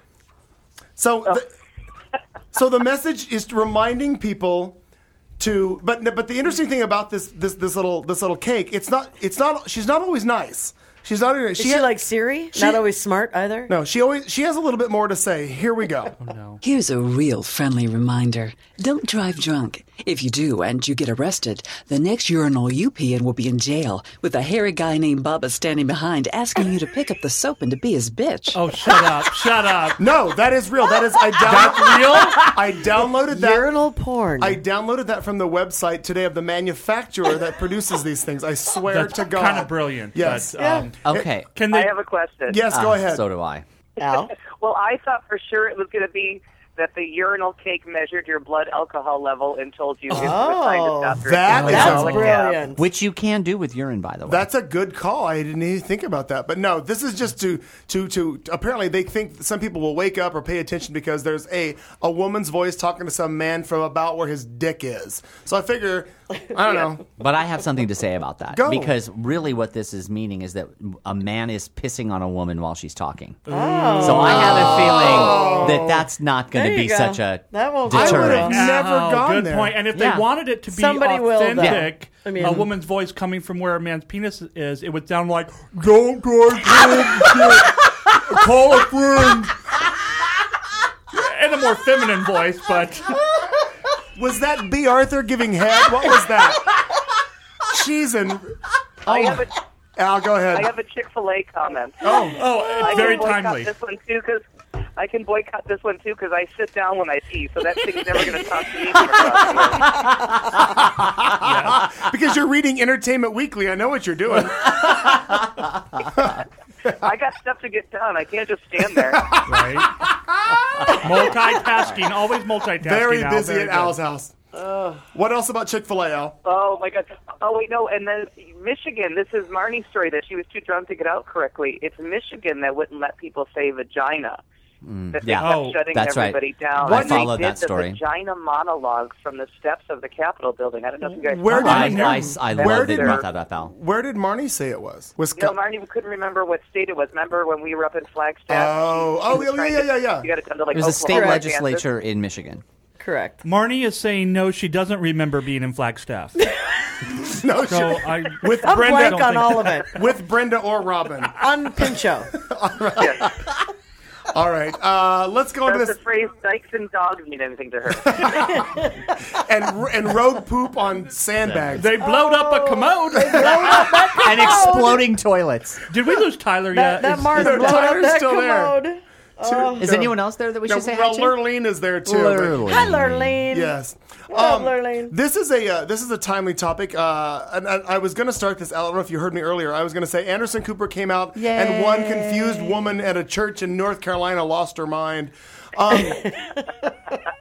S2: So, the, so the message is reminding people to. But but the interesting thing about this this this little this little cake, it's not it's not she's not always nice. She's not.
S3: Is
S2: She,
S3: she,
S2: ha-
S3: like Siri?
S2: she-
S3: Not always smart either?
S2: No, she always she has a little bit more to say. Here we go.
S7: Here's a real friendly reminder. Don't drive drunk. If you do and you get arrested, the next urinal you pee in will be in jail with a hairy guy named Bubba standing behind asking you to pick up the soap and to be his bitch.
S4: Oh, shut up. Shut up.
S2: No, that is real. That is I down-
S4: real?
S2: I downloaded that.
S3: Urinal porn.
S2: I downloaded that from the website today of the manufacturer that produces these things. I swear
S4: That's
S2: to God.
S4: kind of brilliant.
S2: Yes.
S4: But, um,
S5: okay.
S4: Can
S6: I
S4: they?
S6: have a question.
S2: Yes, go
S5: Ah,
S2: ahead.
S5: So do I.
S3: Al?
S6: Well, I thought for sure it was going to be that the urinal cake measured your blood alcohol level and told you if it was time to stop drinking.
S2: that
S6: Like,
S2: is
S3: That's
S6: oh, like,
S3: brilliant.
S5: Which you can do with urine, by the way.
S2: That's a good call. I didn't even think about that. But no, this is just to to to apparently they think some people will wake up or pay attention because there's a a woman's voice talking to some man from about where his dick is. So I figure I don't know.
S5: But I have something to say about that.
S2: Go.
S5: Because really what this is meaning is that a man is pissing on a woman while she's talking.
S3: Oh.
S5: So I have a feeling that that's not going
S3: There
S5: to
S3: you
S5: be
S3: go.
S5: such a
S3: That won't go
S2: I would
S5: deterrent.
S2: have never
S4: Oh,
S2: gone
S4: good
S2: there.
S4: point. And if
S5: Yeah.
S4: they wanted it to be
S3: Somebody will, though.
S4: authentic,
S3: I mean-
S4: a woman's voice coming from where a man's penis is, it would sound like, "Don't drive drunk, call a friend." In a more feminine voice, but
S2: Was that B. Arthur giving head? What was that? She's in.
S6: I have a,
S2: Al, go ahead.
S6: I have a Chick-fil-A comment.
S4: oh,
S6: I
S4: very
S6: can boycott
S4: timely.
S6: this one too because I can boycott this one too because I sit down when I pee, so that thing's never going to talk to me. From across the room.
S2: Because you're reading Entertainment Weekly. I know what you're doing.
S6: I got stuff to get done. I can't just stand there.
S4: Right? Multitasking, always multitasking.
S2: Very
S4: Al.
S2: busy
S4: Very
S2: at
S4: good.
S2: Al's house. What else about Chick-fil-A, Al?
S6: Oh my God! Oh wait, no. And then Michigan. This is Marnie's story that she was too drunk to get out correctly. It's Michigan that wouldn't let people say vagina. That they
S5: yeah.
S6: kept
S4: Oh,
S6: shutting
S5: that's right.
S6: everybody down.
S5: I
S6: And
S5: followed
S6: they
S5: that
S6: did
S5: story.
S6: The vagina monologue from the steps of the Capitol building. I don't know if you guys.
S2: Where
S6: saw
S2: did
S6: that.
S5: I,
S2: it-
S5: I, I
S2: Where
S5: love
S2: did
S5: it
S2: Mar-
S5: about that, Val.
S2: Where did Marnie say it was? Was
S6: You know, Marnie couldn't remember what state it was. Remember when we were up in Flagstaff?
S2: Oh,
S6: She- she
S2: oh,
S6: was
S2: yeah,
S6: trying
S2: yeah,
S6: to-
S2: yeah, yeah.
S6: You got to come to like
S5: It was a state
S6: Oklahoma,
S5: legislature in Michigan.
S3: Correct.
S4: Marnie is saying no, she doesn't remember being in Flagstaff.
S2: no,
S4: So
S2: she-
S4: I,
S2: with
S3: I'm
S2: Brenda,
S3: blank on all of it.
S2: with Brenda or Robin.
S3: On Pincho.
S2: All right, uh, let's go into
S6: Does
S2: this.
S6: the phrase "dykes and dogs" mean anything to her?
S2: And and road poop on sandbags.
S4: they blowed up a commode.
S5: And exploding toilets.
S4: Did we lose Tyler
S3: That,
S4: yet?
S3: that
S4: Is-
S3: Martin
S2: No,
S3: blowed up
S2: Tyler's
S3: that
S2: still there.
S3: commode. Oh.
S5: Is anyone else there that we
S2: No,
S5: should say
S2: well,
S5: hi to?
S2: Lurleen is there too. but-
S5: Lurleen.
S3: Hi, Lurleen.
S2: Yes.
S3: What up,
S2: Um,
S3: Lurleen?
S2: This is a uh, this is a timely topic, uh, and I, I was going to start this. I don't know if you heard me earlier. I was going to say Anderson Cooper came out, and one confused woman at a church in North Carolina lost her mind. Um,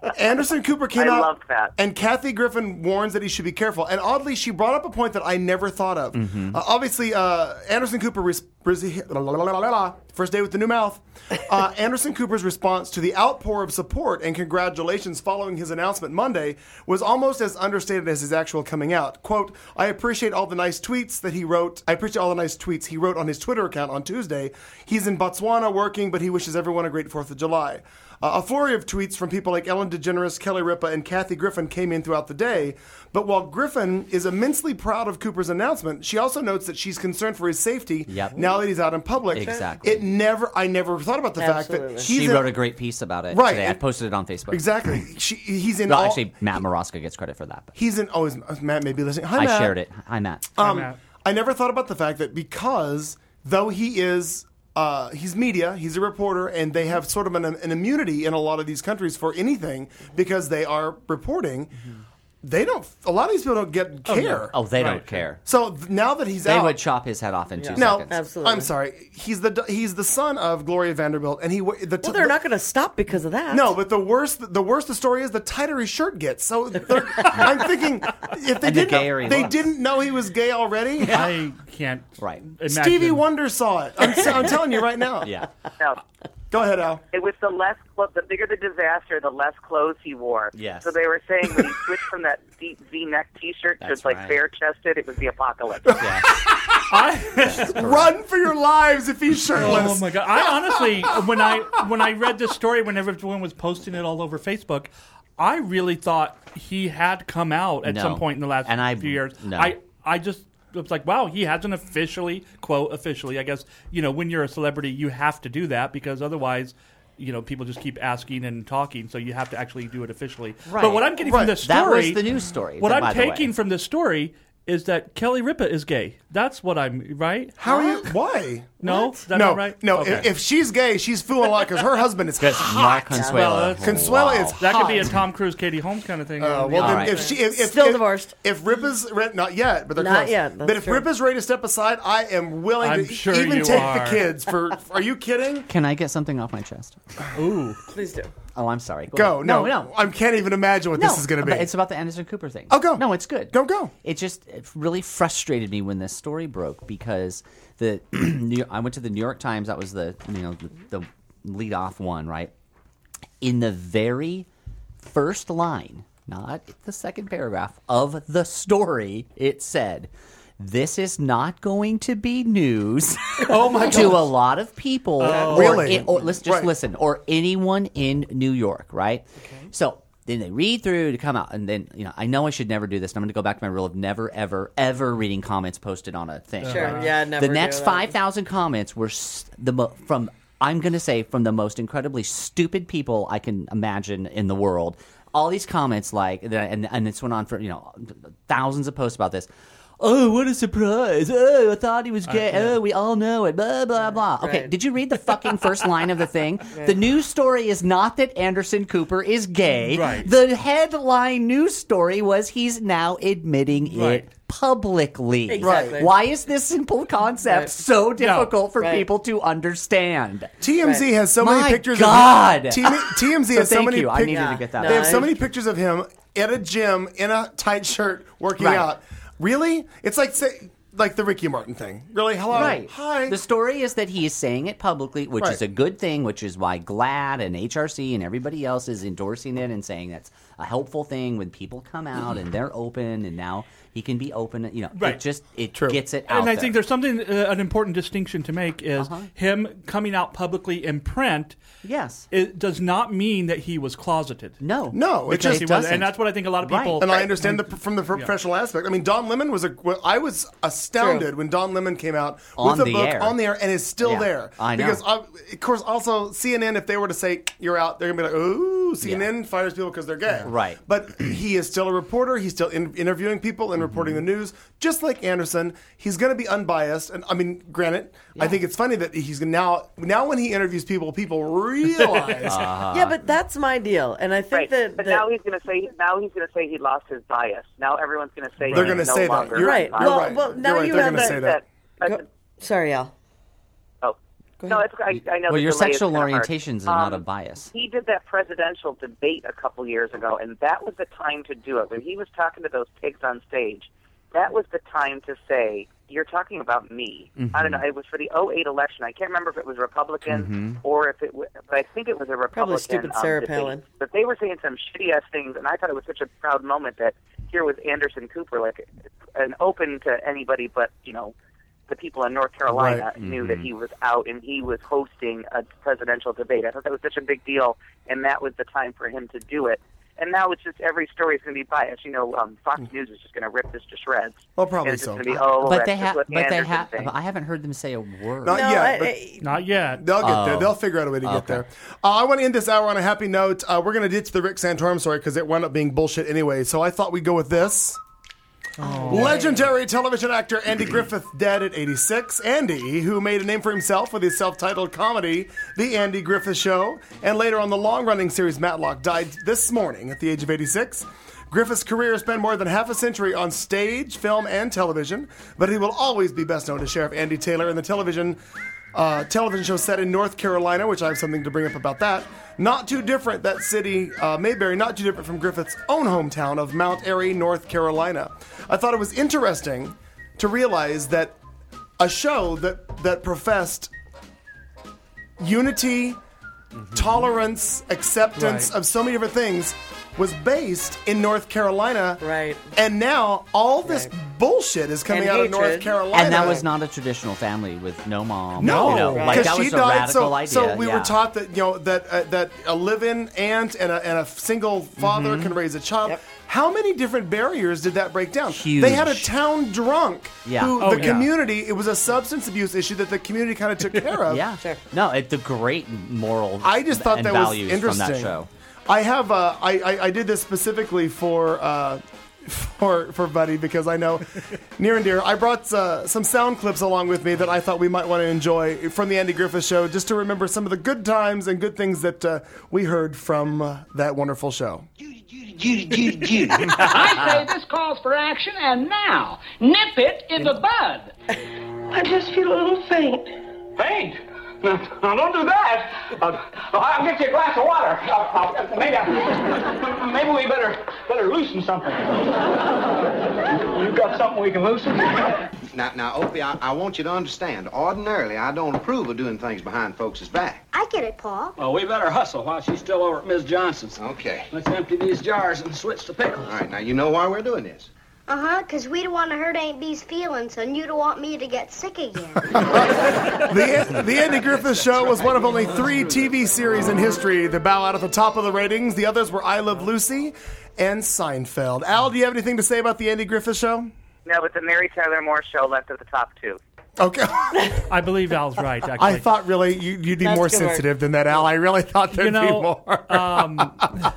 S2: Anderson Cooper came
S6: I
S2: out,
S6: loved that.
S2: and Kathy Griffin warns that he should be careful. And oddly, she brought up a point that I never thought of.
S5: Mm-hmm.
S2: Uh, obviously, uh, Anderson Cooper, res- res- first day with the new mouth. Uh, Anderson Cooper's response to the outpour of support and congratulations following his announcement Monday was almost as understated as his actual coming out. Quote, I appreciate all the nice tweets that he wrote. I appreciate all the nice tweets he wrote on his Twitter account on Tuesday. He's in Botswana working, but he wishes everyone a great fourth of July. Uh, a flurry of tweets from people like Ellen DeGeneres, Kelly Ripa, and Kathy Griffin came in throughout the day. But while Griffin is immensely proud of Cooper's announcement, she also notes that she's concerned for his safety
S5: Yep.
S2: now that he's out in public.
S5: Exactly.
S2: It never, I never thought about the fact
S3: Absolutely.
S2: that
S5: She
S2: he's in-
S5: wrote a great piece about it
S2: Right,
S5: today. I
S2: and-
S5: posted it on Facebook.
S2: Exactly. She, he's in
S5: Well,
S2: all,
S5: actually, Matt Moroska gets credit for that. But
S2: he's in, oh, is, is Matt maybe listening? Hi,
S5: I
S2: Matt.
S5: shared it. Hi, Matt.
S2: Um,
S4: Matt.
S2: I never thought about the fact that because though he is uh, he's media, he's a reporter, and they have sort of an, an immunity in a lot of these countries for anything because they are reporting. They don't. A lot of these people don't get care.
S5: Oh, they
S4: Right.
S5: don't care.
S2: So th- now that he's
S5: They
S2: out,
S5: would chop his head off in two
S2: now
S5: seconds.
S3: Absolutely.
S2: I'm sorry. He's the he's the son of Gloria Vanderbilt, and he w- the
S3: Well, they're not going to stop because of that.
S2: No, but the worst, the worse the story is, the tighter his shirt gets. So they're- I'm thinking, if they
S5: And the
S2: didn't,
S5: gayer he
S2: they
S5: looks.
S2: didn't know he was gay already.
S4: I can't.
S5: Right.
S4: Imagine.
S2: Stevie Wonder saw it. I'm, I'm telling you right now.
S5: Yeah.
S6: No.
S2: Go ahead, Al.
S6: It was the less, clo- the bigger the disaster, the less clothes he wore.
S5: Yes.
S6: So they were saying when he switched from that deep V-neck T-shirt to
S5: That's
S6: like
S5: right.
S6: bare-chested, it was the apocalypse.
S5: Yeah.
S4: I,
S2: Run for your lives if he's shirtless.
S4: oh my god! I honestly, when I when I read this story, when everyone was posting it all over Facebook, I really thought he had come out at
S5: No.
S4: some point in the last
S5: And I-
S4: few years.
S5: no.
S4: I I just was like, wow, he hasn't officially, quote, officially. I guess you know when you're a celebrity, you have to do that because otherwise. You know, people just keep asking and talking, so you have to actually do it officially.
S5: Right.
S4: But what I'm getting
S2: Right.
S4: from this
S5: That
S4: story,
S5: was the news story,
S4: What
S5: by
S4: I'm
S5: the way.
S4: taking from this story is that Kelly Ripa is gay. That's what I'm right.
S2: How are you? Why?
S4: No, is that
S2: no,
S4: not right?
S2: no.
S4: Okay.
S2: If, if she's gay, she's fooling a lot because her husband is
S5: Mark
S2: hot.
S5: Consuela.
S4: Well, that's-
S2: Consuela is
S4: That could be a
S2: hot.
S4: Tom Cruise, Katie Holmes kind of thing.
S2: Uh, well,
S5: All
S2: then
S5: right.
S2: if she, if, if
S3: Still
S2: if,
S3: divorced.
S2: If Ripa's re- not yet, but they're
S3: Not
S2: close.
S3: yet, that's
S2: But if
S3: true.
S2: Ripa's ready to step aside, I am willing
S4: I'm
S2: to
S4: sure
S2: even
S4: you
S2: take
S4: are.
S2: the kids. For are you kidding?
S5: Can I get something off my chest?
S4: Ooh.
S3: Please do.
S5: Oh, I'm sorry.
S2: Go.
S5: ahead.
S2: No,
S5: no, no.
S2: I can't even imagine what
S5: No,
S2: this is going to be.
S5: but It's about the Anderson Cooper thing.
S2: Oh, go.
S5: No, it's good.
S2: Go, go.
S5: It just it really frustrated me when this story broke because the New York, I went to the New York Times. That was the you know the, the lead off one, right? In the very first line, not the second paragraph of the story, it said, "This is not going to be news."
S2: Oh my
S5: to
S2: gosh.
S5: a lot of people.
S2: Oh.
S5: or,
S2: Really?
S5: in- or let's just
S2: Right.
S5: listen, or anyone in New York, right? So then they read through to come out, and then you know I know I should never do this. And I'm going to go back to my rule of never, ever, ever reading comments posted on a thing.
S3: Sure.
S5: right?
S3: Yeah, never
S5: The next
S3: do that.
S5: five thousand comments were s- the mo- from I'm going to say from the most incredibly stupid people I can imagine in the world. All these comments, like, and and this went on for you know thousands of posts about this. Oh, what a surprise! Oh, I thought he was gay. Oh, we all know it. Blah blah blah. Okay,
S3: Right.
S5: did you read the fucking first line of the thing? The news story is not that Anderson Cooper is gay.
S4: Right.
S5: The headline news story was he's now admitting
S4: Right.
S5: it publicly.
S3: Exactly.
S5: Why is this simple concept
S3: Right.
S5: so difficult for
S3: Right.
S5: people to understand?
S2: T M Z
S3: Right.
S2: has so
S5: My
S2: many pictures.
S5: God.
S2: Of him. T M Z
S5: So
S2: has so
S5: thank
S2: many.
S5: you. I
S2: pic-
S5: needed
S3: Yeah.
S5: to get that.
S3: No,
S2: They
S5: out.
S2: have so
S3: I-
S2: many pictures of him at a gym in a tight shirt working
S5: Right.
S2: out. Really? It's like say, like the Ricky Martin thing. Really? Hello.
S5: Right.
S2: Hi.
S5: The story is that he is saying it publicly, which
S2: Right.
S5: is a good thing, which is why GLAAD and H R C and everybody else is endorsing it and saying that's a helpful thing when people come out and they're open and now he can be open. You know,
S4: Right.
S5: it just it
S2: True.
S5: gets it out
S4: And I
S5: there.
S4: think there's something, uh, an important distinction to make is
S5: Uh-huh.
S4: him coming out publicly in print.
S5: Yes.
S4: It does not mean that he was closeted.
S5: No.
S2: No, it
S4: Because
S2: just
S4: he was,
S5: doesn't.
S4: and that's what I think a lot of
S5: Right.
S4: people.
S2: And I understand the, from the professional aspect. I mean, Don Lemon was a. Well, I was astounded
S3: True.
S2: when Don Lemon came out
S5: On
S2: with a
S5: the
S2: book
S5: air.
S2: on the air and is still
S5: Yeah,
S2: there.
S5: I know.
S2: Because, uh, of course, also C N N, if they were to say you're out, they're gonna be like, ooh, C N N fires people because they're gay.
S5: Right.
S2: But he is still a reporter. He's still in, interviewing people and reporting
S5: Mm-hmm.
S2: the news, just like Anderson. He's going to be unbiased. And I mean, granted, I think it's funny that he's now now when he interviews people, people realize.
S5: Uh-huh.
S3: Yeah, but that's my deal, and I think
S6: Right.
S3: that,
S6: but
S3: that
S6: now he's going to say now he's going to say he lost his bias. Now everyone's going to say
S2: They're
S6: he's
S2: gonna
S6: no
S2: say that.
S6: longer
S2: You're-
S3: right.
S2: you're
S3: Well,
S2: right.
S3: well, now
S2: You're right.
S3: you
S2: They're
S3: have
S2: gonna
S3: that.
S2: say that.
S6: that.
S3: Go- Sorry, Al.
S6: Oh,
S3: Go
S6: No,
S3: ahead.
S6: it's, I, I know.
S5: Well,
S6: the
S5: your
S6: delay is
S5: sexual
S6: kinda hard.
S5: orientations is not a
S6: Um,
S5: bias.
S6: He did that presidential debate a couple years ago, and that was the time to do it. When he was talking to those pigs on stage, that was the time to say, you're talking about me.
S5: Mm-hmm.
S6: I don't know. It was for the oh eight election. I can't remember if it was Republican
S5: Mm-hmm.
S6: or if it was, but I think it was a Republican.
S3: Probably stupid Sarah
S6: um, debate.
S3: Palin.
S6: But they were saying some shitty-ass things, and I thought it was such a proud moment that here was Anderson Cooper, like, an open to anybody but, you know, the people in North Carolina
S2: Right.
S6: knew
S5: Mm-hmm.
S6: that he was out and he was hosting a presidential debate. I thought that was such a big deal, and that was the time for him to do it. And now it's just every story is going to be biased. You know, um, Fox News is just going to rip this to shreds.
S2: Well, probably
S6: and it's
S2: so.
S6: just going to be, oh,
S5: but
S6: that's
S5: they
S6: just
S5: have,
S6: what
S5: but they
S6: Anderson
S5: have.
S6: thinks.
S5: I haven't heard them say a word.
S2: Not
S3: No,
S2: yet,
S3: I-
S2: but
S3: I-
S4: Not yet.
S2: they'll get
S5: Oh.
S2: there. They'll figure out a way to get
S5: Okay.
S2: there. Uh, I want to end this hour on a happy note. Uh, we're going to ditch the Rick Santorum story because it wound up being bullshit anyway. So I thought we'd go with this. Legendary television actor Andy Griffith dead at eighty-six. Andy, who made a name for himself with his self-titled comedy, The Andy Griffith Show, and later on the long-running series Matlock, died this morning at the age of eighty-six. Griffith's career spanned more than half a century on stage, film, and television, but he will always be best known as Sheriff Andy Taylor in the television uh, television show set in North Carolina, which I have something to bring up about that. Not too different, that city, uh, Mayberry, not too different from Griffith's own hometown of Mount Airy, North Carolina. I thought it was interesting to realize that a show that, that professed unity, tolerance, acceptance
S4: Right.
S2: of so many different things was based in North Carolina.
S3: Right.
S2: And now all this
S3: Right.
S2: bullshit is coming
S3: And
S2: out of
S3: hatred.
S2: North Carolina.
S5: And that was not a traditional family with no mom.
S2: No,
S5: you know,
S3: Right.
S5: like
S2: because
S5: that
S2: she
S5: was a
S2: died.
S5: radical
S2: So,
S5: idea.
S2: so we
S5: yeah.
S2: were taught that you know that uh, that a live-in aunt and a, and a single father
S5: Mm-hmm.
S2: can raise a child.
S3: Yep.
S2: How many different barriers did that break down?
S5: Huge.
S2: They had a town drunk.
S5: Yeah.
S2: Who
S4: Oh,
S2: the
S4: yeah.
S2: community. It was a substance abuse issue that the community kind of took care of.
S5: Yeah.
S3: Sure.
S5: No, it's a great moral.
S2: I just thought
S5: and
S2: that was
S5: values
S2: interesting.
S5: from that show.
S2: I have uh, I, I I did this specifically for uh, for for Buddy because I know near and dear. I brought uh, some sound clips along with me that I thought we might want to enjoy from the Andy Griffith Show, just to remember some of the good times and good things that uh, we heard from uh, that wonderful show.
S8: Judy, Judy, Judy, Judy. I say this calls for action, and now, nip it in the bud.
S9: I just feel a little faint.
S8: Faint? Now, now don't do that. Uh, I'll get you a glass of water. Uh, uh, maybe, I, maybe we better better loosen something. You got something we can loosen?
S10: Now, now, Opie, I, I want you to understand. Ordinarily, I don't approve of doing things behind folks' back.
S9: I get it, Paul.
S8: Well, we better hustle while she's still over at Miss Johnson's.
S10: Okay.
S8: Let's empty these jars and switch to pickles.
S10: All right, now, you know why we're doing this.
S9: Uh-huh, because we don't want to hurt Aunt Bee's feelings, and you don't want me to get sick again.
S2: The, the Andy Griffith Show was one of only three T V series in history that bow out at the top of the ratings. The others were I Love Lucy and Seinfeld. Al, do you have anything to say about the Andy Griffith Show?
S6: No, but the Mary Tyler Moore Show left at the top, too.
S2: Okay.
S4: I believe Al's right, actually.
S2: I thought really you, you'd be
S3: That's
S2: more
S3: good work.
S2: sensitive than that, Al. I really thought there'd
S4: you know,
S2: be more.
S4: um,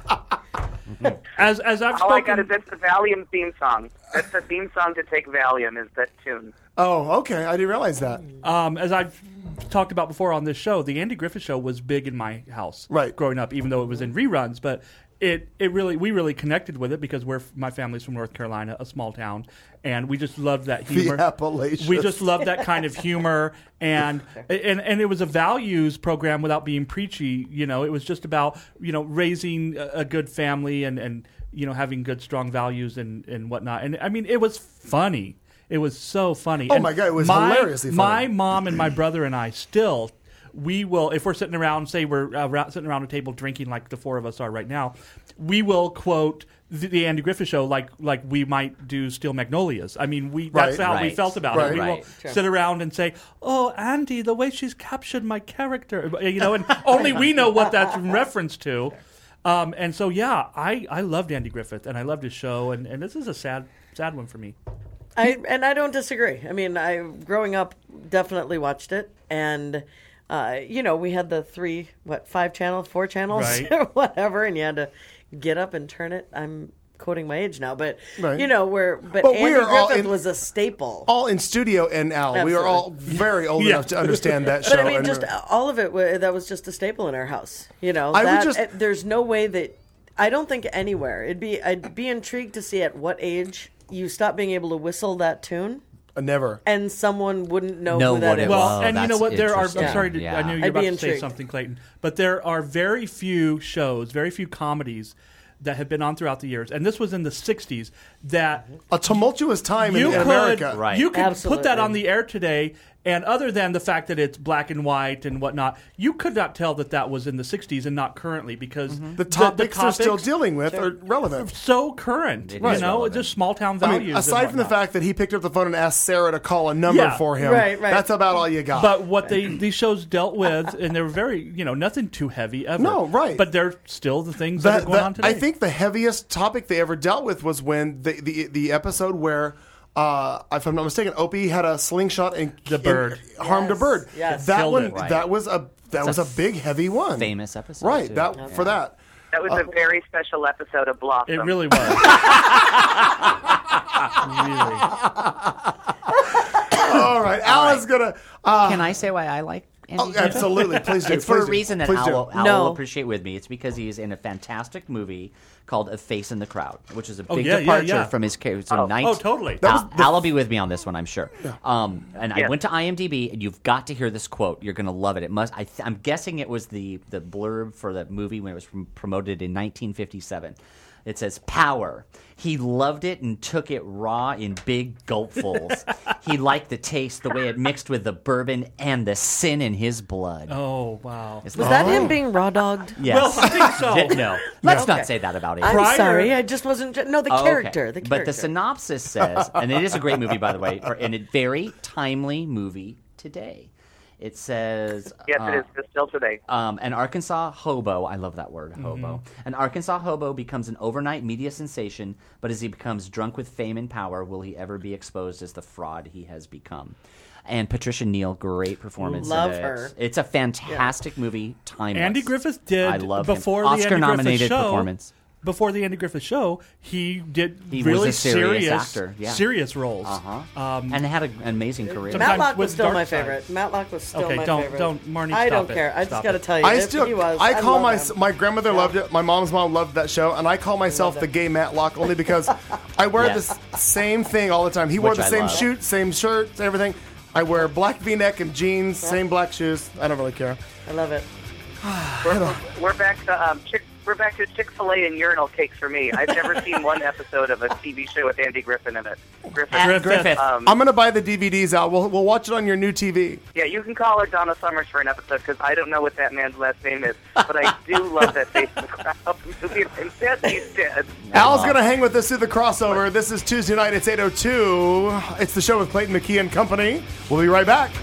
S4: as as I've
S6: All I got
S4: spoken,
S6: is that's the Valium theme song. That's the theme song to take Valium is that tune.
S2: Oh, okay. I didn't realize that.
S4: um, as I've talked about before on this show, the Andy Griffith Show was big in my house,
S2: Right.
S4: growing up, even though it was in reruns. But it it really we really connected with it because we're my family's from North Carolina, a small town, and we just loved that humor.
S2: The Appalachians.
S4: We just loved that kind of humor, and and and it was a values program without being preachy. You know, it was just about you know raising a, a good family and and you know having good strong values and and whatnot. And I mean, it was funny. It was so funny.
S2: Oh
S4: And
S2: my God, it was
S4: my,
S2: hilariously funny.
S4: My mom and my brother and I still. We will, if we're sitting around, say we're uh, ra- sitting around a table drinking like the four of us are right now, we will quote the, the Andy Griffith Show like like we might do Steel Magnolias. I mean, we that's
S2: Right.
S4: how we
S5: Right.
S4: felt about
S2: Right.
S4: it. We
S5: Right.
S4: will
S5: Sure.
S4: sit around and say, "Oh, Andy, the way she's captured my character," you know, and only we know what that's in reference to. Um, and so, yeah, I, I loved Andy Griffith and I loved his show, and, and this is a sad sad one for me.
S3: I and I don't disagree. I mean, I growing up definitely watched it, and uh, you know, we had the three, what, five channels, four channels,
S4: Right.
S3: or whatever, and you had to get up and turn it. I'm quoting my age now, but
S2: Right.
S3: you know, where but,
S2: But
S3: Andy
S2: we are all
S3: Griffith
S2: in-
S3: was a staple.
S2: all in studio and Al. We are
S3: Absolutely.
S2: all very old
S4: Yeah.
S2: enough to understand that show.
S3: But I mean,
S2: and
S3: just
S2: we're-
S3: all of it. wa- That was just a staple in our house. You know,
S2: I would
S3: that,
S2: just-
S3: uh, there's no way that I don't think anywhere. It'd be I'd be intrigued to see at what age you stop being able to whistle that tune.
S2: Uh, never.
S3: and someone wouldn't know,
S5: Know
S3: who that
S5: what it
S3: is.
S5: was.
S4: Well,
S5: Oh,
S4: and you know
S5: that's
S4: what? There are. I'm
S5: interesting.
S4: sorry. To,
S5: Yeah.
S4: I knew you were
S3: I'd
S4: about
S3: be
S4: to say
S3: intrigued.
S4: something, Clayton. But there are very few shows, very few comedies that have been on throughout the years, and this was in the sixties. That
S2: A tumultuous time
S4: you
S2: in, in
S4: could,
S2: America.
S5: Right.
S4: you could put that
S3: Absolutely.
S4: on the air today, and other than the fact that it's black and white and whatnot, you could not tell that that was in the sixties and not currently because
S2: The topics they're still dealing with are relevant.
S4: so current.
S5: It
S4: you
S5: is
S4: know,
S5: relevant.
S4: just small town
S2: I
S4: values.
S2: mean,
S4: and
S2: aside from the
S4: whatnot.
S2: fact that he picked up the phone and asked Sarah to call a number
S4: Yeah.
S2: for him,
S3: Right, right.
S2: that's about all you got.
S4: But what they these shows dealt with, and they were very, you know, nothing too heavy ever.
S2: No, right.
S4: But they're still the things that,
S2: That-
S4: are going
S2: that-
S4: on today.
S2: I think the heaviest topic they ever dealt with was when the the, the episode where, uh, if I'm not mistaken, Opie had a slingshot and
S4: The bird.
S2: and harmed
S3: Yes,
S2: a bird.
S3: yes.
S2: That
S4: Killed
S2: one,
S4: it.
S5: Right.
S2: that was a that was
S5: a
S2: a big heavy one.
S5: famous episode,
S2: right?
S5: too.
S2: That
S5: Yeah.
S2: for that.
S6: That was a very special episode of Blossom.
S4: it really was. really.
S2: All right, Alan's gonna. Uh,
S5: Can I say why I like Andy
S2: oh,
S5: Griffith?
S2: absolutely, please do.
S5: It's for
S2: please
S5: a
S2: do.
S5: reason that
S2: Please
S5: Al,
S2: do.
S5: will, Al
S3: No.
S5: will appreciate with me. It's because he's in a fantastic movie called A Face in the Crowd, which is a
S4: Oh,
S5: big
S4: yeah, yeah,
S5: departure
S4: yeah.
S5: from his character.
S6: Oh.
S4: Oh, totally.
S5: Al, Al will be with me on this one, I'm sure. Um, and I
S6: Yeah.
S5: went to IMDb, and you've got to hear this quote. You're going to love it. It must. I th- I'm guessing it was the the blurb for the movie when it was prom- promoted in nineteen fifty-seven. It says, "Power. He loved it and took it raw in big gulpfuls. He liked the taste, the way it mixed with the bourbon and the sin in his blood."
S4: Oh wow.
S5: Isn't
S3: Was
S5: that-
S3: that him being raw dogged?
S5: Yes.
S4: Well, I think so.
S5: No, let's
S3: Okay.
S5: not say that about him.
S3: I'm
S4: Prior-
S3: sorry, I just wasn't. No, the
S5: Oh, okay.
S3: character. The character.
S5: But the synopsis says, and it is a great movie, by the way, or, and a very timely movie today. It says,
S6: Yes,
S5: uh,
S6: it is. It's still today.
S5: Um, an Arkansas hobo, I love that word, hobo.
S4: Mm-hmm.
S5: An Arkansas hobo becomes an overnight media sensation, but as he becomes drunk with fame and power, will he ever be exposed as the fraud he has become? And Patricia Neal, great performance. in
S3: Love
S5: it.
S3: her.
S5: It's a fantastic movie. Timeless.
S4: Andy Griffith did
S5: I love him.
S4: before the Andy Griffith
S5: Oscar-nominated
S4: show.
S5: performance.
S4: Before the Andy Griffith show, he did
S5: He was
S4: really
S5: a serious actor, yeah.
S4: serious roles.
S5: Uh-huh.
S4: Um,
S5: and had a, an amazing career.
S4: Sometimes
S3: Matlock
S4: with
S3: was still
S4: Dark
S3: my
S4: Side.
S3: favorite. Matlock was still
S4: Okay,
S3: my
S4: don't-
S3: favorite.
S4: don't- Marnie,
S3: I don't
S4: stop it.
S3: care. I just
S4: Stop
S3: got to
S4: it.
S3: tell you,
S2: I
S3: if
S2: still,
S3: he was.
S2: I call
S3: love
S2: my
S3: him.
S2: my grandmother loved it. My mom's mom loved that show, and I call myself the gay Matlock only because I wear
S5: Yes.
S2: the same thing all the time. He wore
S5: Which
S2: the
S5: I
S2: same
S5: love.
S2: shoot, same shirt, everything. I wear black V-neck and jeans, same black shoes. I don't really care.
S3: I love it.
S6: We're, we're back to um, Chick. We're back to Chick-fil-A and urinal cakes for me. I've never seen one episode of a T V show with Andy Griffin in it. Griffin.
S5: At
S4: Griffith.
S5: Griffith.
S6: Um,
S2: I'm gonna buy the D V Ds out. We'll we'll watch it on your new T V.
S6: yeah, you can call her Donna Summers for an episode because I don't know what that man's last name is, but I do love that Face in the Crowd movie. And said he's dead.
S2: Al's gonna hang with us through the crossover. This is Tuesday night. It's eight oh two. It's the show with Clayton McKee and company. We'll be right back.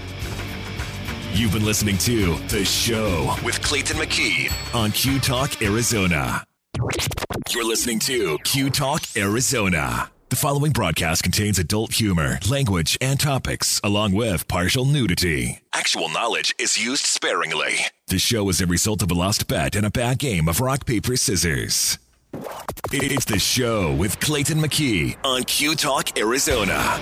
S1: You've been listening to The Show with Clayton McKee on Q Talk Arizona. You're listening to Q Talk Arizona. The following broadcast contains adult humor, language, and topics, along with partial nudity. Actual knowledge is used sparingly. The show is a result of a lost bet and a bad game of rock, paper, scissors. It's The Show with Clayton McKee on Q Talk Arizona.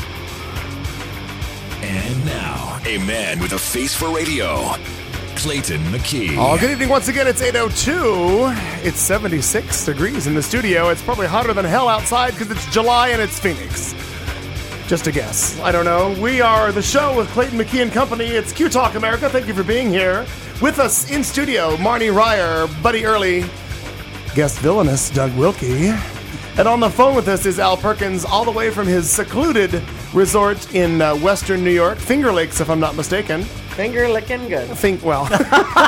S1: And now, a man with a face for radio, Clayton McKee.
S2: Oh, good evening once again. It's eight oh two. It's seventy-six degrees in the studio. It's probably hotter than hell outside because it's July and it's Phoenix. Just a guess. I don't know. We are the show with Clayton McKee and company. It's Q Talk America. Thank you for being here. With us in studio, Marnie Ryer, Buddy Early, guest villainous Doug Wilkie. And on the phone with us is Al Perkins, all the way from his secluded resort in uh, western New York, Finger Lakes, if I'm not mistaken.
S3: Finger licking good.
S2: Think well.
S5: Well,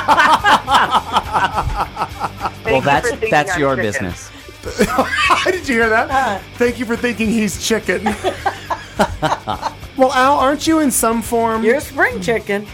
S6: you
S5: that's
S6: for thinking
S5: that's
S6: I'm
S5: your
S6: chicken.
S5: business.
S2: Did you hear that? Thank you for thinking he's chicken. Well, Al, aren't you in some form?
S3: You're a spring chicken.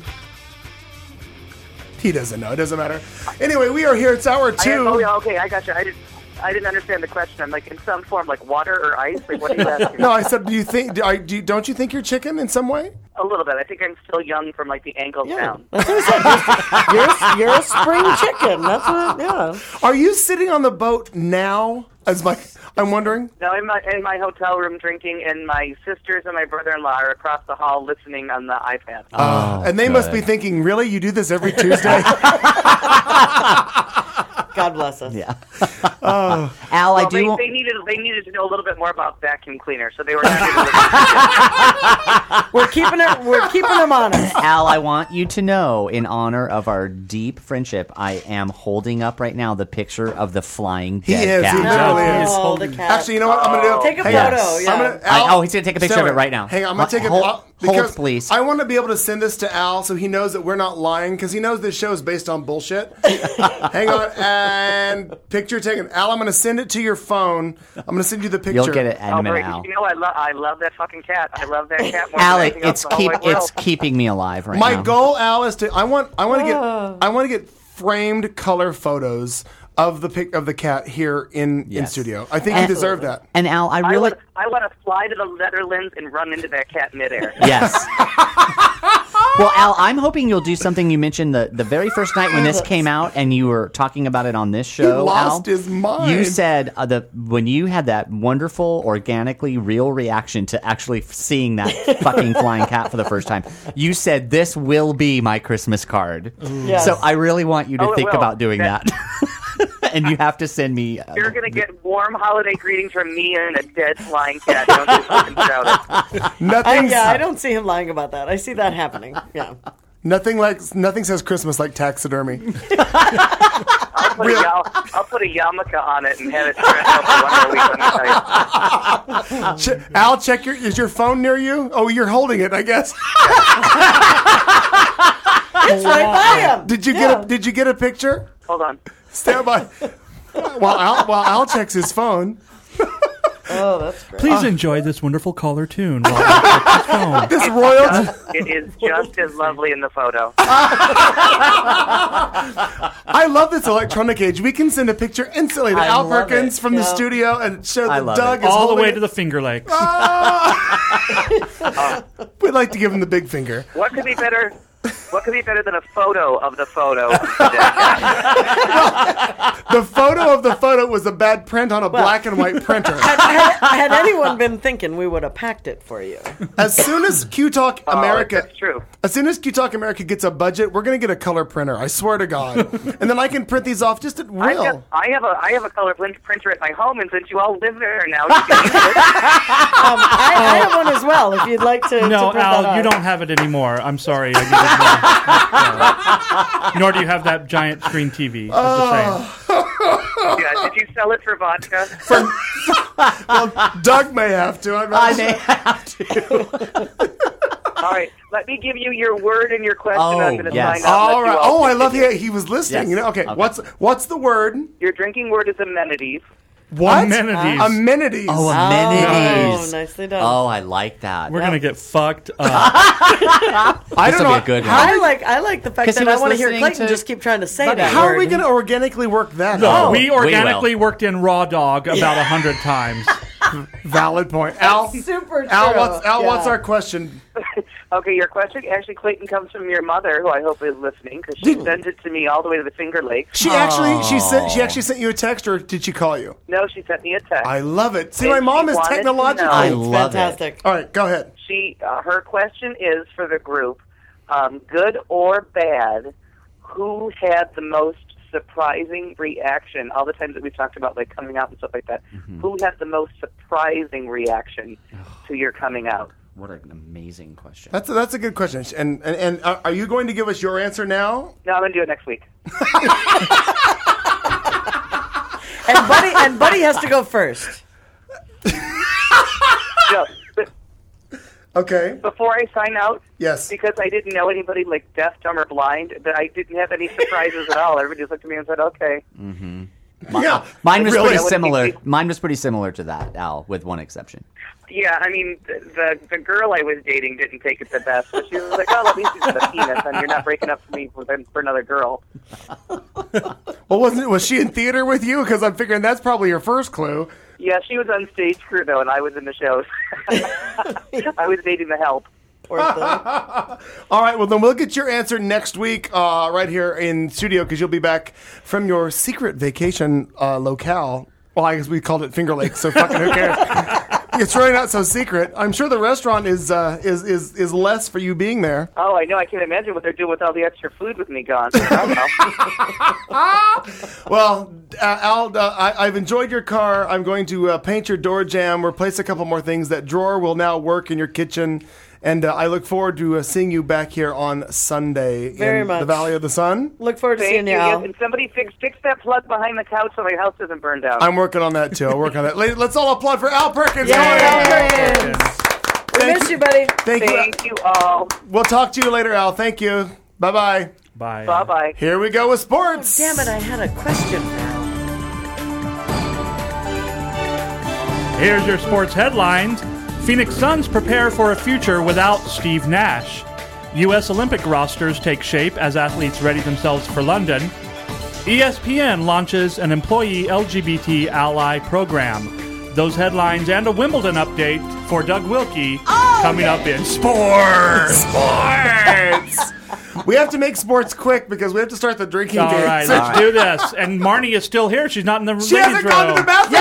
S2: He doesn't know. It doesn't matter. Anyway, we are here. It's hour
S6: I,
S2: two.
S6: oh, yeah, okay, I got you. I didn't. I didn't understand the question. I'm like, in some form, like water or ice? Like, what are you asking?
S2: No, I said, do you think? Do, I, do you, don't you think you're chicken in some way?
S6: A little bit. I think I'm still young from, like, the ankles
S3: Yeah.
S6: down.
S3: That's what I said. You're, you're, you're a spring chicken. That's what, yeah.
S2: Are you sitting on the boat now? As my, I'm wondering.
S6: No, in my in my hotel room drinking, and my sisters and my brother-in-law are across the hall listening on the iPad.
S2: Uh, and they must be
S5: good.
S2: thinking, really? You do this every Tuesday?
S3: God bless us.
S5: Yeah.
S2: Oh.
S5: Al,
S6: well,
S5: I do.
S6: They, they needed they needed to know a little bit more about vacuum cleaner, so they were not
S3: We're keeping it. We're keeping them honest.
S5: Al, I want you to know, in honor of our deep friendship, I am holding up right now the picture of the flying
S2: He
S5: dead
S2: is.
S5: cat.
S2: He literally is.
S3: Oh, the cat.
S2: Actually, you know what I'm going to do?
S3: Take a
S2: Hang
S3: photo.
S2: on.
S3: Yeah.
S2: I'm gonna,
S5: I-
S2: Al,
S5: oh, he's gonna take a picture
S2: stand
S5: of it
S2: by.
S5: right now.
S2: Hang on, I'm going to take a
S5: Hold-
S2: I'll-
S5: hold,
S2: because
S5: please.
S2: I want to be able to send this to Al so he knows that we're not lying because he knows this show is based on bullshit. Hang on. And picture taken. Al, I'm going to send it to your phone. I'm going to send you the picture.
S5: You'll get it in
S6: oh,
S5: a minute,
S6: great.
S5: Al.
S6: You know, I love I love that fucking cat. I love that cat more
S5: Alec,
S6: than anything
S5: it's
S6: else in the
S5: keep
S6: whole wide
S5: it's
S6: world.
S5: keeping me alive right
S2: My
S5: now.
S2: goal, Al, is to I want I want to get
S3: Oh.
S2: I want to get framed color photos of the pic of the cat here in, in
S5: Yes.
S2: studio. I think
S5: And-
S2: you deserve that.
S5: And Al, I
S6: I
S5: really
S6: want, I want to fly to the Netherlands and run into that cat midair.
S5: yes. Well, Al, I'm hoping you'll do something you mentioned the, the very first night when this came out, and you were talking about it on this show.
S2: lost
S5: Al.
S2: his mind.
S5: You said uh, the when you had that wonderful, organically real reaction to actually seeing that fucking flying cat for the first time. You said this will be my Christmas card.
S3: Yes.
S5: So I really want you to
S6: Oh, it
S5: think
S6: will.
S5: about doing that.
S6: That-
S5: And you have to send me. Uh,
S6: You're gonna get warm holiday greetings from me and a dead flying cat. Don't just fucking shout it.
S3: I,
S2: Nothing
S3: yeah, I don't see him lying about that. I see that happening. Yeah.
S2: nothing like nothing says Christmas like taxidermy.
S6: I'll put, a, yal- I'll put a yarmulke on it and have it stretched out for one more week. Let me tell you.
S2: Ch- Al, check your is your phone near you? Oh, you're holding it, I guess.
S3: It's right by him.
S2: Did you
S3: Yeah.
S2: get a Did you get a picture?
S6: Hold on.
S2: Stand by. while Al while Al checks his phone.
S3: Oh, that's great.
S4: Please enjoy this wonderful caller tune. While I check his phone.
S2: This royalty.
S6: It is just as lovely in the photo.
S2: I love this electronic age. We can send a picture instantly to
S5: I
S2: Al
S5: love
S2: Perkins
S5: it.
S2: from the
S3: Yeah.
S2: studio and show
S5: I
S2: that
S5: love
S2: Doug
S5: it.
S2: is
S4: All the
S2: holding
S4: way
S2: it.
S4: to the Finger Lakes.
S2: We'd like to give him the big finger.
S6: What could be better? What could be better than a photo of the photo?
S2: The photo of the photo was a bad print on a black and white printer.
S3: Had, had, had anyone been thinking, we would have packed it for you.
S2: As soon as Q Talk
S6: Oh,
S2: America,
S6: that's true.
S2: as soon as Q Talk America gets a budget, we're gonna get a color printer. I swear to God, and then I can print these off just at
S6: I've
S2: will.
S6: got, I have a I have a color print- printer at my home, and since you all live there now, you can use it.
S3: Um, I, I have one as well. If you'd like to.
S4: No,
S3: to print that
S4: Al, you
S3: out.
S4: don't have it anymore. I'm sorry. I give it back. Uh, Nor do you have that giant screen T V. I'm just saying.
S6: Yeah, did you sell it for vodka?
S2: Well, Doug may have to. I'm not
S5: I
S2: sure.
S5: may have to.
S6: All right, let me give you your word and your question.
S5: Oh,
S6: I'm going to
S5: yes.
S6: sign up.
S2: All
S6: Let you
S2: right.
S6: all
S2: Oh, I love
S6: continue.
S2: he he was listening.
S5: Yes.
S2: You know. Okay.
S5: Okay.
S2: What's what's the word?
S6: Your drinking word is amenities.
S2: What?
S4: Amenities.
S2: Amenities.
S5: Oh,
S3: Oh,
S5: amenities.
S3: nicely done.
S5: Oh, I like that.
S4: We're gonna get fucked up.
S2: I
S5: This
S2: don't
S5: will
S2: know
S5: be a good one.
S2: how,
S3: I like I like the fact
S5: 'Cause he
S3: that I
S5: was
S3: want to hear
S5: listening
S3: Clayton
S5: to-
S3: just keep trying to say
S5: But
S3: that.
S2: how are
S3: word.
S2: we going to organically work that
S4: No,
S2: out?
S4: we
S5: will.
S4: organically worked in Raw Dog about a hundred times.
S2: Valid point. Al,
S3: Super true.
S2: Al, what's Al? What's
S3: Yeah.
S2: our question?
S6: Okay, your question actually, Clayton, comes from your mother, who I hope is listening, because she sent it to me all the way to the Finger Lakes.
S2: She actually she sent
S5: Oh.
S2: she actually sent you a text, or did she call you?
S6: No, she sent me a text.
S2: I love it. See,
S6: And
S2: my mom
S6: she
S2: is
S6: wanted to
S2: technological.
S6: know-
S5: I love
S3: Fantastic.
S2: All right, go ahead.
S6: She, uh, her question is for the group, um, good or bad, who had the most surprising reaction? All the times that we talked about like coming out and stuff like that,
S5: Mm-hmm.
S6: who had the most surprising reaction to your coming out?
S5: What an amazing question.
S2: That's a, that's a good question. And and, and uh, are you going to give us your answer now?
S6: No, I'm gonna do it next week.
S3: And Buddy and Buddy has to go first.
S6: No, but
S2: Okay.
S6: before I sign out,
S2: Yes.
S6: because I didn't know anybody like deaf, dumb, or blind, that I didn't have any surprises at all. Everybody just looked at me and said, "Okay."
S2: Yeah.
S5: Mine was
S2: Really?
S5: pretty
S6: That would
S5: similar.
S6: be-
S5: Mine was pretty similar to that, Al, with one exception.
S6: Yeah, I mean, the, the the girl I was dating didn't take it the best, but she was like, "Oh, at least he's got a penis, and you're not breaking up for me for, for another girl."
S2: Well, wasn't it, was she in theater with you? Because I'm figuring that's probably your first clue.
S6: Yeah, she was on stage crew though, and I was in the shows. I was dating the help.
S3: Or the,
S2: All right. Well, then we'll get your answer next week, uh, right here in studio, because you'll be back from your secret vacation uh, locale. Well, I guess we called it Finger Lakes, so fucking who cares? it's really not so secret. I'm sure the restaurant is uh, is is is less for you being there.
S6: Oh, I know. I can imagine what they're doing with all the extra food with me gone. I don't know.
S2: Well, uh, Al, uh, I, I've enjoyed your car. I'm going to uh, paint your door jamb, replace a couple more things. That drawer will now work in your kitchen. And uh, I look forward to uh, seeing you back here on Sunday
S3: Very
S2: in
S3: much.
S2: the Valley of the Sun.
S3: Look forward to
S6: Thank
S3: seeing you,
S6: you.
S3: Al.
S6: Yes, and somebody fix fix that plug behind the couch so my house doesn't burn down.
S2: I'm working on that, too. I'll work on that. Ladies, let's all applaud for Al Perkins.
S3: Yay!
S2: Come on, Al Perkins.
S3: We
S2: Thank
S3: miss you, buddy.
S2: Thank,
S6: Thank
S2: you.
S6: you all.
S2: We'll talk to you later, Al. Thank you. Bye-bye.
S4: Bye.
S6: Bye-bye.
S2: Here we go with sports.
S3: Damn it, I had a question now.
S4: Here's your sports headlines. Phoenix Suns prepare for a future without Steve Nash. U S Olympic rosters take shape as athletes ready themselves for London. E S P N launches an employee L G B T ally program. Those headlines and a Wimbledon update for Doug Wilkie
S3: Oh,
S4: coming up in sports.
S2: Sports. We have to make sports quick because we have to start the drinking
S4: All
S2: game.
S4: right, let's do this. And Marnie is still here. She's not in the
S2: She
S4: ladies'
S2: hasn't
S4: room.
S2: gone to the bathroom.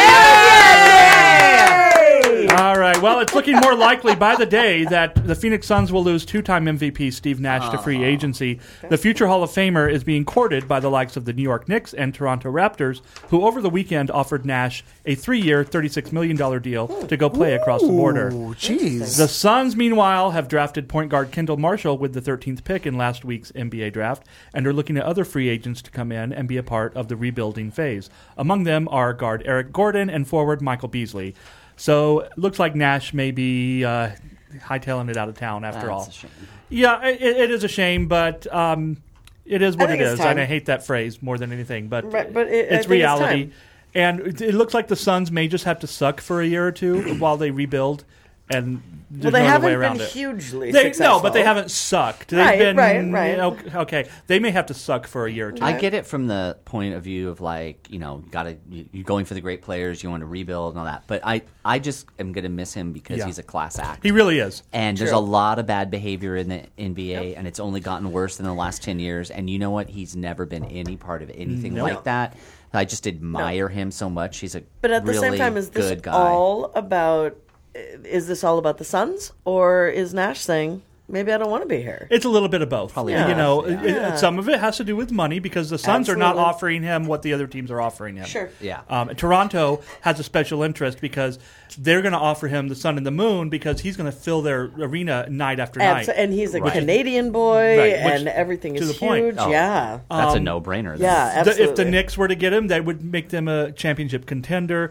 S4: All right. Well, it's looking more likely by the day that the Phoenix Suns will lose two-time M V P Steve Nash to free agency. The future Hall of Famer is being courted by the likes of the New York Knicks and Toronto Raptors, who over the weekend offered Nash a three-year, thirty-six million dollars deal to go play across the border.
S2: Oh, jeez.
S4: The Suns, meanwhile, have drafted point guard Kendall Marshall with the thirteenth pick in last week's N B A draft and are looking at other free agents to come in and be a part of the rebuilding phase. Among them are guard Eric Gordon and forward Michael Beasley. So it looks like Nash may be uh, hightailing it out of town after
S5: That's
S4: all.
S5: a shame.
S4: Yeah, it, it is a shame, but um, it is what
S3: I
S4: it
S3: think it's
S4: is.
S3: time.
S4: And I hate that phrase more than anything, but,
S3: Right, but it- I
S4: it's
S3: think it's
S4: reality.
S3: time.
S4: And it, it looks like the Suns may just have to suck for a year or two while they rebuild. And there's
S3: Well, they
S4: no other way
S3: haven't
S4: around
S3: been
S4: it.
S3: hugely
S4: They,
S3: successful.
S4: no, but they haven't sucked. They've
S3: Right,
S4: been,
S3: right, right.
S4: Okay, okay, they may have to suck for a year or two.
S5: I get it from the point of view of like, you know, got to you're going for the great players, you want to rebuild and all that. But I, I just am going to miss him because
S4: Yeah.
S5: he's a class act.
S4: He really is.
S5: And there's
S3: True.
S5: a lot of bad behavior in the N B A, and it's only gotten worse in the last ten years. And you know what? He's never been any part of anything
S4: No.
S5: like that. I just admire him so much. He's a
S3: But at the
S5: really
S3: same time, is this
S5: good guy.
S3: all about? Is this all about the Suns, or is Nash saying maybe I don't want to be here?
S4: It's a little bit of both.
S5: Probably
S4: You
S5: both,
S4: know,
S5: yeah.
S4: it- it-
S3: Yeah.
S4: some of it has to do with money because the Suns are not
S3: Absolutely.
S4: offering him what the other teams are offering him.
S3: Sure.
S5: Yeah.
S4: Um, Toronto has a special interest because they're going to offer him the sun and the moon because he's going to fill their arena night after
S3: Abs-
S4: night.
S3: and he's a
S5: Right.
S3: Canadian boy,
S4: Right, which-
S3: and everything
S4: to
S3: is
S4: the
S3: huge.
S4: point.
S5: Oh.
S3: Yeah,
S5: That's a
S4: Um,
S5: no-brainer. then.
S3: yeah,
S4: The-
S3: absolutely.
S4: if the Knicks were to get him, that would make them a championship contender.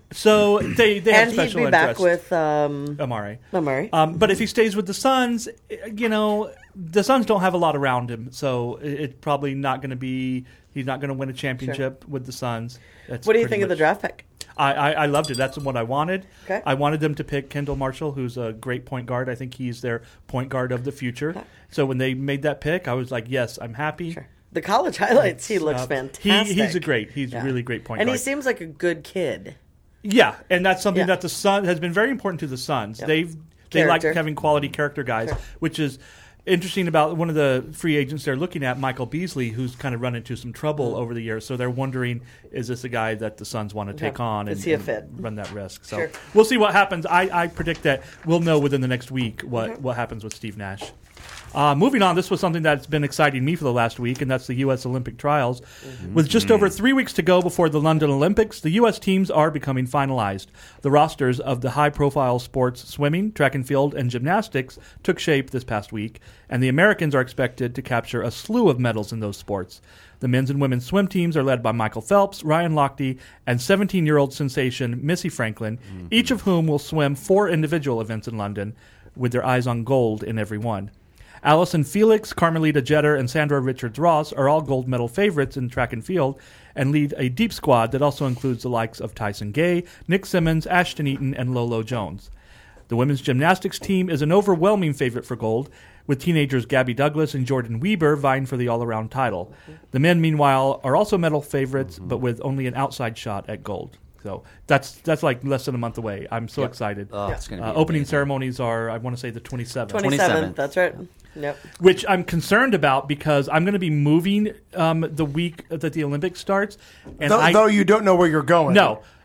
S4: So they, they have
S3: and he'd
S4: special
S3: be back
S4: interest.
S3: with um,
S4: Amari.
S3: Amari.
S4: Um, but if he stays with the Suns, you know, the Suns don't have a lot around him, so it- it's probably not going to be. He's not going to win a championship with the Suns. That's
S3: What do you
S4: pretty
S3: think of the
S4: much-
S3: draft pick?
S4: I, I, I loved it. That's what I wanted.
S3: Okay.
S4: I wanted them to pick Kendall Marshall, who's a great point guard. I think he's their point guard of the future. So when they made that pick, I was like, yes, I'm happy.
S3: Sure. The college highlights, he looks
S4: Uh,
S3: fantastic.
S4: He, he's a great. He's
S3: Yeah.
S4: a really great point
S3: and
S4: guard.
S3: he seems like a good kid.
S4: Yeah, and that's something
S3: Yeah.
S4: that the Sun has been very important to the Suns.
S3: Yeah.
S4: They've they like
S3: Character.
S4: having quality character guys,
S3: Sure.
S4: which is interesting about one of the free agents they're looking at, Michael Beasley, who's kind of run into some trouble
S3: Mm.
S4: over the years. So they're wondering, is this a guy that the Suns want to take
S3: Yeah.
S4: on
S3: Is
S4: and,
S3: he a
S4: and
S3: fit?
S4: run that risk? So
S3: Sure.
S4: we'll see what happens. I, I predict that we'll know within the next week what,
S3: Mm-hmm.
S4: what happens with Steve Nash. Uh, moving on, this was something that's been exciting me for the last week, and that's the U S Olympic trials. With just over three weeks to go before the London Olympics, the U S teams are becoming finalized. The rosters of the high-profile sports swimming, track and field, and gymnastics took shape this past week, and the Americans are expected to capture a slew of medals in those sports. The men's and women's swim teams are led by Michael Phelps, Ryan Lochte, and seventeen-year-old sensation Missy Franklin, each of whom will swim four individual events in London, with their eyes on gold in every one. Allison Felix, Carmelita Jeter, and Sandra Richards-Ross are all gold medal favorites in track and field and lead a deep squad that also includes the likes of Tyson Gay, Nick Simmons, Ashton Eaton, and Lolo Jones. The women's gymnastics team is an overwhelming favorite for gold, with teenagers Gabby Douglas and Jordan Weber vying for the all-around title. The men, meanwhile, are also medal favorites, but with only an outside shot at gold. So that's that's like less than a month away. I'm so
S5: Yep.
S4: excited.
S5: Oh, it's gonna be
S4: uh, opening
S5: amazing.
S4: ceremonies are, I want to say, the twenty-seventh.
S3: twenty-seventh, that's right. Yep.
S4: Which I'm concerned about because I'm going to be moving um, the week that the Olympics starts. And
S2: Though,
S4: I,
S2: though you don't know where you're going.
S4: no.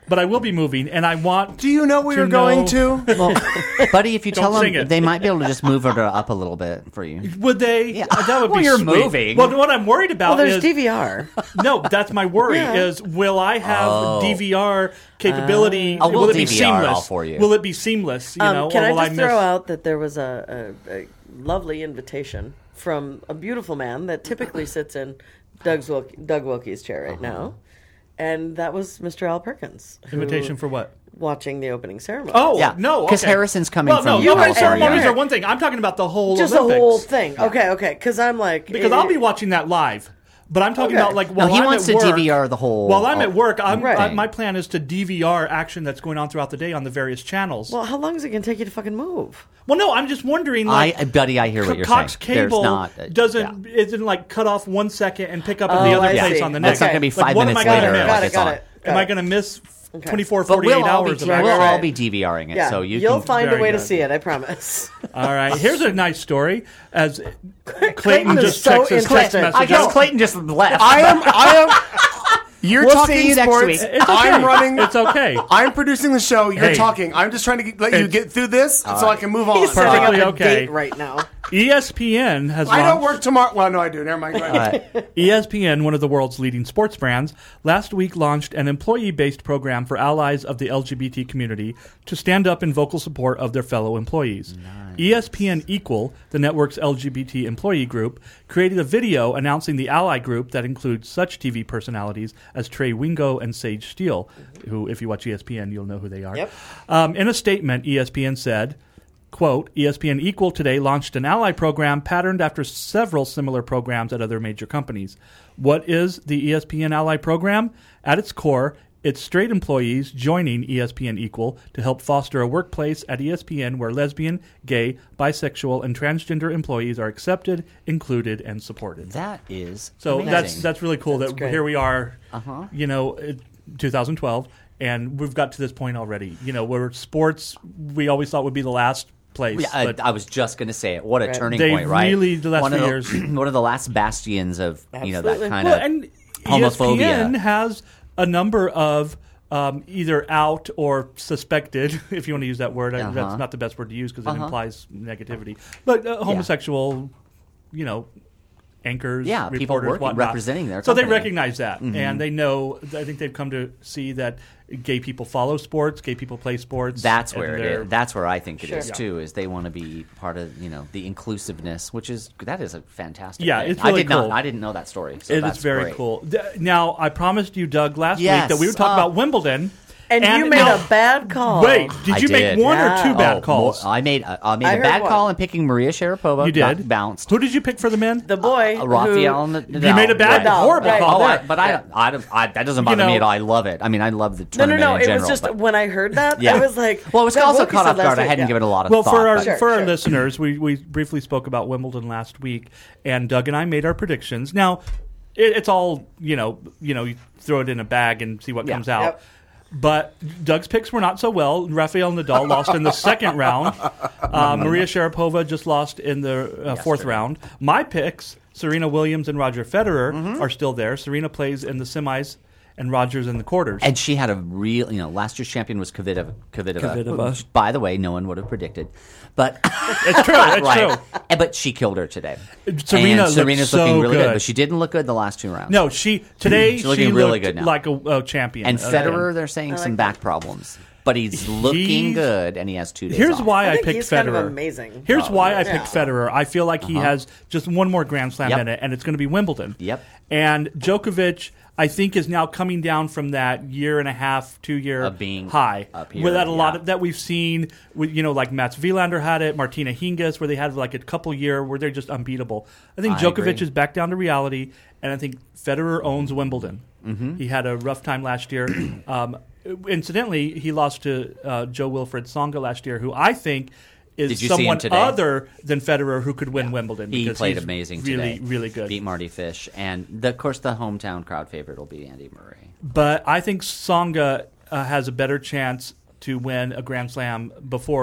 S4: but I will be moving, and I want.
S2: Do you know where
S4: to
S2: you're going
S4: know-
S2: to?
S5: Well, buddy, if you
S4: Don't
S5: tell
S4: sing
S5: them,
S4: it.
S5: they might be able to just move it up a little bit for you.
S4: Would they?
S5: Yeah.
S4: That would
S5: Well,
S4: be
S5: you're
S4: sweet.
S5: moving.
S4: Well, what I'm worried about
S3: Well, there's
S4: is
S3: D V R.
S4: no. That's my worry.
S3: Yeah.
S4: Is will I have
S5: Oh.
S4: D V R capability?
S5: Oh, we'll
S4: will it be
S5: D V R
S4: seamless?
S5: all for you.
S4: Will it be seamless? You
S3: Um,
S4: know,
S3: can
S4: or
S3: I
S4: will
S3: just
S4: I
S3: throw
S4: miss?
S3: out that there was a, a, a lovely invitation from a beautiful man that typically sits in Doug's Wil- Doug Wilkie's chair right now, and that was Mister Al Perkins. who-
S4: Invitation for what?
S3: Watching the opening ceremony.
S4: Oh
S5: Yeah,
S4: no,
S5: 'cause
S4: okay.
S5: Harrison's coming
S4: well,
S5: from
S4: no,
S3: You
S4: opening
S3: were-
S4: ceremonies
S3: you
S4: are
S3: were-
S4: one thing. I'm talking about the whole
S3: just
S4: Olympics.
S3: the whole thing. Okay, okay, because I'm like
S4: Because
S3: it-
S4: I'll be watching that live. But I'm talking
S3: Okay.
S4: about like
S5: No,
S4: while
S5: he
S4: I'm
S5: wants
S4: at
S5: to
S4: work,
S5: D V R the whole-
S4: While I'm at work, I'm,
S3: Right.
S4: I, my plan is to D V R action that's going on throughout the day on the various channels.
S3: Well, how long is it going to take you to fucking move?
S4: Well, no, I'm just wondering. Like,
S5: I, buddy, I hear what you're
S4: Cox
S5: saying. There's
S4: Cable
S5: not uh,
S4: doesn't
S5: yeah.
S4: isn't like cut off one second and pick up at
S3: Oh,
S4: the other
S3: I
S4: place
S3: see.
S4: on the
S3: Okay.
S4: next.
S5: It's not going to be
S4: Like,
S5: five
S4: what
S5: minutes
S4: am I
S5: later.
S4: gonna
S3: Got it,
S4: miss?
S3: got it,
S5: it's
S3: got
S5: on.
S3: it.
S4: Am I going to miss
S3: Okay.
S4: twenty-four,
S5: But
S4: forty-eight
S5: we'll all be,
S4: hours? of
S5: we'll
S4: action?
S5: all be DVRing it,
S3: Yeah,
S5: so you
S3: you'll
S5: can,
S3: find a
S4: very
S3: way to
S4: good.
S3: see it. I promise.
S4: All right, here's a nice story. As Clayton,
S3: Clayton is
S4: just
S3: so
S4: checks his text
S3: interested.
S4: messages.
S5: I guess Clayton just left.
S2: I am. I am. You're
S5: We'll
S2: talking
S5: see you next
S2: sports.
S5: week.
S4: It's okay.
S2: I'm running.
S4: It's okay.
S2: I'm producing the show. You're
S4: Hey.
S2: talking. I'm just trying to get, let you
S4: It's-
S2: get through this so I can move on.
S3: He's setting up
S4: Perfectly
S3: a
S4: okay.
S3: date right now.
S4: E S P N has
S2: I don't
S4: launched-
S2: work tomorrow. Well, no, I do. Never mind. Go ahead.
S5: All right.
S4: E S P N, one of the world's leading sports brands, last week launched an employee-based program for allies of the L G B T community to stand up in vocal support of their fellow employees. E S P N Equal, the network's L G B T employee group, created a video announcing the ally group that includes such T V personalities as Trey Wingo and Sage Steele, who, if you watch E S P N, you'll know who they are.
S3: Yep.
S4: Um, in a statement, E S P N said, quote, E S P N Equal today launched an ally program patterned after several similar programs at other major companies. What is the E S P N Ally program? At its core, it's straight employees joining E S P N Equal to help foster a workplace at E S P N where lesbian, gay, bisexual, and transgender employees are accepted, included, and supported.
S5: That is
S4: So
S5: amazing.
S4: that's that's really cool that
S3: great.
S4: here we are,
S5: Uh-huh.
S4: you know, it- twenty twelve, and we've got to this point already. You know, where sports we always thought would be the last place.
S5: Yeah, I,
S4: but
S5: I was just going to say it. What a
S3: Right.
S5: turning
S4: They
S5: point, right?
S4: really, the last
S5: one
S4: few
S5: of
S4: years-
S5: the, one of the last bastions of you know that
S3: Absolutely.
S5: kind
S4: well,
S5: of
S4: and E S P
S5: homophobia.
S4: N has a number of um, either out or suspected, if you want to use that word. I-
S5: Uh-huh.
S4: That's not the best word to use because it
S5: Uh-huh.
S4: implies negativity. But uh, homosexual, you know, anchors,
S5: Yeah, people
S4: reporters,
S5: working-
S4: whatnot.
S5: representing their
S4: So they
S5: company.
S4: recognize that,
S5: Mhm.
S4: and they know. I think they've come to see that gay people follow sports, gay people play sports.
S5: That's
S4: and
S5: where it
S4: they're-
S5: is. That's where I think it is
S3: Sure.
S5: too. Is they want to be part of you know the inclusiveness, which is that is a fantastic.
S4: Yeah,
S5: thing.
S4: it's really
S5: I did
S4: cool.
S5: not. I didn't know that story. So
S4: It
S5: that's
S4: is very
S5: great.
S4: cool. D- Now, I promised you, Doug, last
S5: Yes,
S4: week that we would talk
S5: uh,
S4: about Wimbledon.
S3: And, you made
S4: now-
S3: a bad call.
S4: Wait, did
S5: I
S4: you make
S5: did.
S4: one or
S3: Yeah.
S4: two bad
S5: Oh,
S4: calls?
S5: more- I made a, I made
S3: I
S5: a
S3: heard
S5: bad
S3: one.
S5: call in picking Maria Sharapova.
S4: You
S5: got
S4: did.
S5: bounced.
S4: Who did you pick for the men?
S3: The boy.
S5: Uh, Rafael
S3: who,
S5: Nadal.
S4: You made a bad,
S5: Right.
S4: horrible
S3: Right.
S4: call
S5: Oh, I,
S4: there.
S5: but I, I, don't- I, that doesn't bother
S4: You
S5: me
S4: know-
S5: at all. I love it. I mean, I love the
S3: no, no,
S5: tournament
S3: no.
S5: in
S3: It
S5: general.
S3: was just
S5: but-
S3: when I heard that,
S5: yeah.
S3: I was like,
S5: well, it was
S3: Doug
S5: also
S3: Wilkie
S5: caught
S3: said
S5: off
S3: last
S5: guard. I
S3: week,
S5: hadn't
S3: yeah.
S5: given it a lot of
S4: Well,
S5: thought.
S4: for our
S5: but-
S3: Sure,
S4: for our
S3: sure.
S4: listeners, we, we briefly spoke about Wimbledon last week, and Doug and I made our predictions. Now, it, it's all you know. You know, you throw it in a bag and see what
S5: Yeah.
S4: comes out.
S3: Yep.
S4: But Doug's picks were not so well. Rafael Nadal lost in the second round. Uh, Maria Sharapova just lost in the uh, fourth round. My picks, Serena Williams and Roger Federer,
S5: Mm-hmm.
S4: are still there. Serena plays in the semis and Rogers in the quarters.
S5: And she had a real, you know, last year's champion was Kvitova. Kvitova,
S4: Kvitova.
S5: which, by the way, no one would have predicted. But
S4: It's true. It's
S5: right.
S4: true.
S5: And- But she killed her today.
S4: Serena
S5: and Serena's
S4: looked
S5: looking
S4: so
S5: really good.
S4: good.
S5: but she didn't look good the last two rounds.
S4: No, she today
S5: She's looking
S4: she
S5: really
S4: looked
S5: good now.
S4: like a, a champion.
S5: And
S4: Uh,
S5: Federer, they're saying some back problems, but he's looking
S4: He's-
S5: good, and he has two days.
S4: Here's
S5: off.
S4: why
S3: I
S4: I,
S3: think
S4: picked
S3: he's
S4: Federer.
S3: kind of amazing.
S4: Here's
S5: Oh,
S4: why I
S3: yeah.
S4: picked Federer. I feel like he has just one more Grand Slam
S5: Yep.
S4: in it, and it's going to be Wimbledon.
S5: Yep.
S4: And Djokovic, I think, is now coming down from that year and a half, two year
S5: Of being
S4: high.
S5: up here,
S4: Where that a lot
S5: yeah.
S4: of that we've seen, with, you know, like Mats Wilander had it, Martina Hingis, where they had like a couple year where they're just unbeatable. I think
S5: I
S4: Djokovic
S5: agree.
S4: is back down to reality, and I think Federer owns Wimbledon.
S5: Mm-hmm.
S4: He had a rough time last year. um, incidentally, he lost to uh, Joe Wilfred Tsonga last year, who I think is
S5: Did you see him
S4: someone
S5: today?
S4: other than Federer who could win Wimbledon.
S5: He
S4: because
S5: played
S4: he's
S5: amazing
S4: really,
S5: today.
S4: really good.
S5: Beat Marty Fish, and the, of course the hometown crowd favorite will be Andy Murray.
S4: But I think Tsonga uh, has a better chance to win a Grand Slam before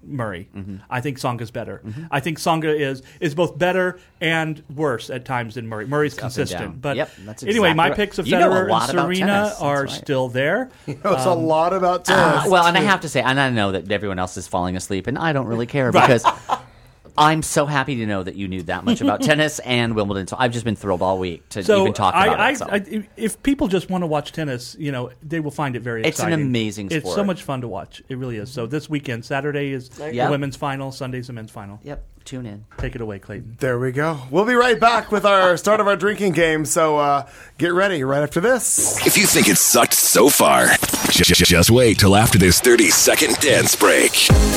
S4: Murray. Mm-hmm. I think Tsonga's better. Mm-hmm. I think Tsonga is is both better and worse at times than Murray. Murray's
S5: It's
S4: consistent. But
S5: yep, that's
S4: anyway,
S5: exactly
S4: my
S5: right.
S4: picks of
S5: You know a
S4: Federer
S5: lot
S4: and
S5: about
S4: Serena
S5: tennis. That's
S4: are
S5: right.
S4: still there.
S2: He knows a lot about
S5: Uh,
S2: tennis.
S5: well, and I
S2: too.
S5: have to say, and I know that everyone else is falling asleep, and I don't really care because I'm so happy to know that you knew that much about tennis and Wimbledon. So I've just been thrilled all week to
S4: So
S5: even talk
S4: I,
S5: about
S4: I,
S5: it. So.
S4: I, if people just want to watch tennis, you know, they will find it very
S5: It's an
S4: exciting.
S5: amazing
S4: It's so
S5: sport.
S4: much fun to watch. It really is. So this weekend, Saturday is
S5: Yep.
S4: the women's final, Sunday's the men's final.
S5: Yep, tune in.
S4: Take it away, Clayton.
S2: There we go. We'll be right back with our start of our drinking game. So uh, get ready right after this.
S1: If you think it sucked so far, j- j- just wait till after this thirty second dance break.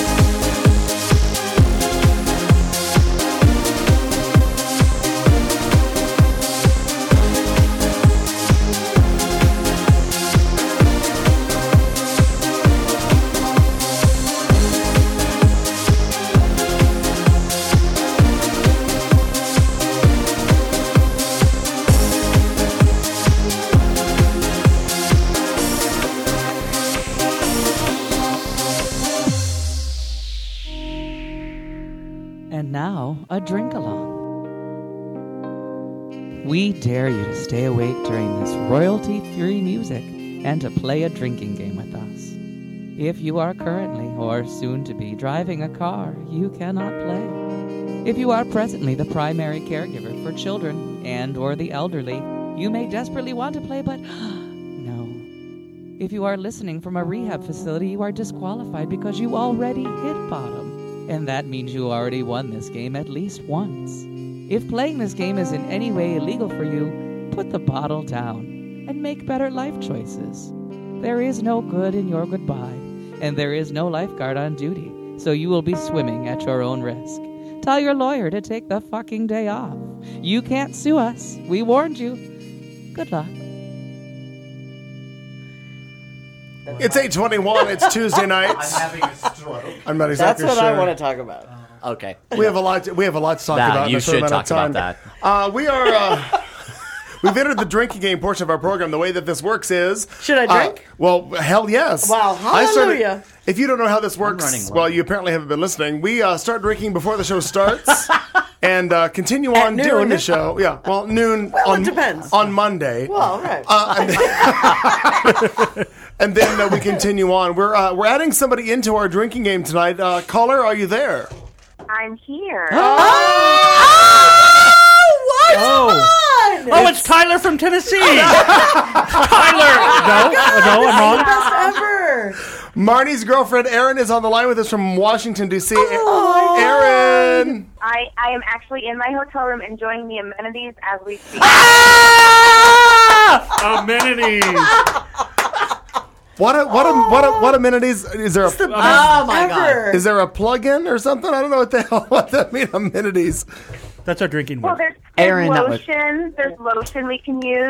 S11: And now, a drink along. We dare you to stay awake during this royalty-free music and to play a drinking game with us. If you are currently or soon to be driving a car, you cannot play. If you are presently the primary caregiver for children and or the elderly, you may desperately want to play, but no. If you are listening from a rehab facility, you are disqualified because you already hit bottom. And that means you already won this game at least once. If playing this game is in any way illegal for you, put the bottle down and make better life choices. There is no good in your goodbye, and there is no lifeguard on duty, so you will be swimming at your own risk. Tell your lawyer to take the fucking day off. You can't sue us. We warned you. Good luck.
S2: It's eight twenty-one. It's Tuesday night.
S5: I'm having a stroke.
S2: I'm not
S3: That's
S2: exactly
S3: what
S2: sure.
S3: I want to talk about.
S5: Okay.
S2: We have a lot. To, we have a lot to talk
S5: That-
S2: about. in
S5: you
S2: a short
S5: should
S2: amount
S5: talk
S2: of
S5: about
S2: time.
S5: that.
S2: Uh, we are. Uh, we've entered the drinking game portion of our program. The way that this works is.
S3: Should I
S2: uh,
S3: drink?
S2: well, hell yes.
S3: Wow,
S2: I started-
S3: hallelujah.
S2: if you don't know how this
S5: running
S2: works,
S5: low.
S2: well, you apparently haven't been listening. We uh, start drinking before the show starts. And uh, continue on
S3: At
S2: during
S3: noon.
S2: the show. Yeah, well, noon
S3: Well,
S2: on,
S3: it depends.
S2: on Monday.
S3: Well, right.
S2: Uh, and then, and then uh, we continue on. We're uh, we're adding somebody into our drinking game tonight. Uh, caller, are you there?
S6: I'm here.
S4: Oh, oh, it's Tyler from Tennessee. Tyler. No, no, I'm wrong.
S3: Best ever.
S2: Marnie's girlfriend Erin is on the line with us from Washington D C.
S3: Oh,
S2: Erin,
S6: I, I am actually in my hotel room enjoying the amenities as we speak.
S4: Amenities.
S2: what a, what a, what a, what amenities is there? A,
S3: The best
S5: Oh, my God.
S3: ever.
S2: is there a plug-in or something? I don't know what the hell what that mean. Amenities.
S4: That's our drinking
S6: Well,
S4: word.
S6: there's, there's
S5: Aaron, that was-
S6: lotion. There's lotion we can use.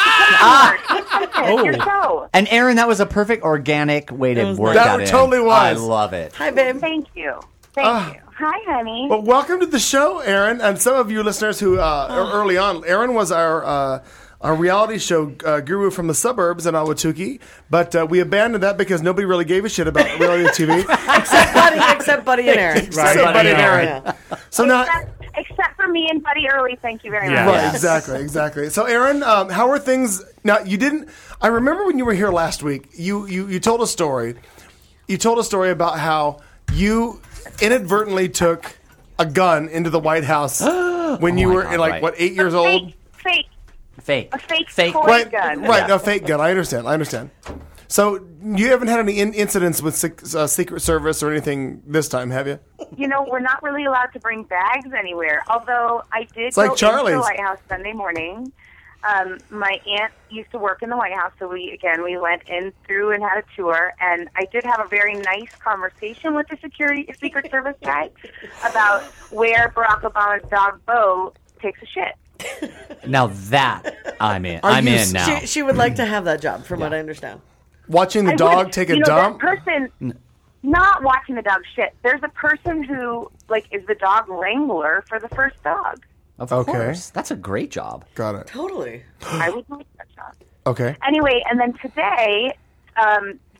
S4: Oh.
S6: Your show.
S5: And Aaron, that was a perfect organic way to
S3: was
S5: work
S2: nice.
S5: that,
S2: That
S5: in.
S2: totally was.
S5: I love it.
S3: Hi, babe.
S6: Thank you. Thank
S2: Ah.
S6: you. Hi, honey.
S2: Well, welcome to the show, Erin, and some of you listeners who uh, are early on. Erin was our uh, our reality show uh, guru from the suburbs in Ahwatukee, but uh, we abandoned that because nobody really gave a shit about reality T V.
S3: Except Buddy, except Buddy and Aaron.
S4: Right,
S2: So, Buddy and Aaron.
S3: Yeah.
S2: So now,
S6: except, except for me and Buddy Early. Thank you very
S4: Yeah.
S6: much.
S2: right,
S5: Yes.
S2: exactly, exactly. So, Erin, um, how are things now? You didn't. I remember when you were here last week. You you you told a story. You told a story about how you inadvertently took a gun into the White House when you
S5: my
S2: were
S5: God,
S2: like
S5: right.
S2: what eight years old.
S6: Fake, fake,
S5: Fake.
S6: a fake,
S5: Fake.
S6: toy
S2: Right,
S6: gun.
S2: right,
S5: Yeah.
S2: a fake gun. I understand. I understand. So you haven't had any in- incidents with sec- uh, Secret Service or anything this time, have you?
S6: You know, we're not really allowed to bring bags anywhere. Although I did
S2: It's
S6: go
S2: like
S6: into
S2: Charlie's.
S6: the White House Sunday morning. Um, my aunt used to work in the White House, so we again we went in through and had a tour. And I did have a very nice conversation with the security Secret Service guy about where Barack Obama's dog Bo takes a shit.
S5: Now that I'm in.
S2: Are
S5: I'm
S2: you-
S5: in now.
S3: She, she would like to have that job, from what I understand.
S2: Watching the
S6: I
S2: dog
S6: would-
S2: take a
S6: you know,
S2: dump?
S6: That person, not watching the dog shit. There's a person who like is the dog wrangler for the first dog.
S5: Of
S2: Okay.
S5: course. That's a great job.
S2: Got it.
S3: Totally.
S6: I would like that job.
S2: Okay.
S6: Anyway, and then today, um,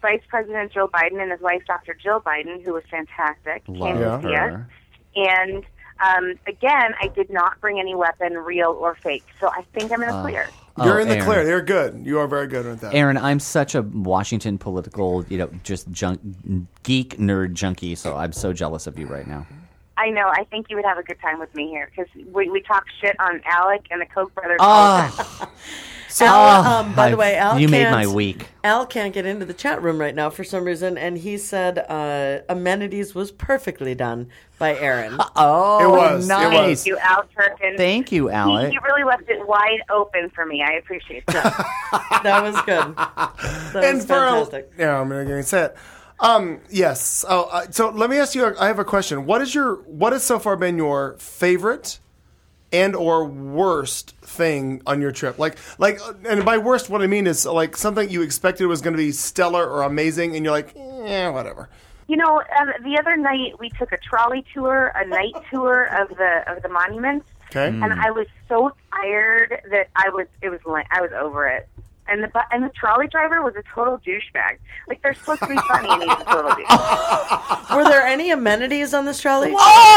S6: Vice President Joe Biden and his wife, Doctor Jill Biden, who was fantastic,
S5: Love
S6: came to see
S5: her.
S6: us. And um, again, I did not bring any weapon, real or fake. So I think I'm in the
S5: Uh,
S6: clear.
S2: You're
S5: Oh,
S2: in the
S5: Aaron.
S2: clear. You're good. You are very good at that.
S5: Aaron, I'm such a Washington political, you know, just junk, geek nerd junkie. So I'm so jealous of you right now.
S6: I know. I think you would have a good time with me here because we, we talk shit on Alec and the Koch brothers all the time.
S5: Oh,
S3: So,
S5: Oh,
S3: um, by the
S5: I've-
S3: way, Al
S5: you made
S3: can't-
S5: my week.
S3: Al can't get into the chat room right now for some reason, and he said uh, amenities was perfectly done by Aaron.
S5: oh,
S2: It was, it
S5: nice.
S2: was.
S6: Thank you, Al Turpin.
S5: Thank you,
S6: He,
S5: Alec.
S6: he really left it wide open for me. I appreciate that.
S3: That was good. That
S2: and
S3: was
S2: for a-
S3: fantastic.
S2: yeah, I'm going to say it. Um, yes. Oh, uh, so let me ask you. I have a question. What is your what has so far been your favorite and or worst thing on your trip? Like, like, and by worst, what I mean is like something you expected was going to be stellar or amazing, and you're like, yeah, whatever.
S6: You know, um, the other night we took a trolley tour, a night tour of the of the monuments,
S2: Okay.
S6: and I was so tired that I was it was la- I was over it. And the bu- and the trolley driver was a total douchebag. Like they're supposed to be funny, and he's a total douchebag.
S3: Were there any amenities on this trolley?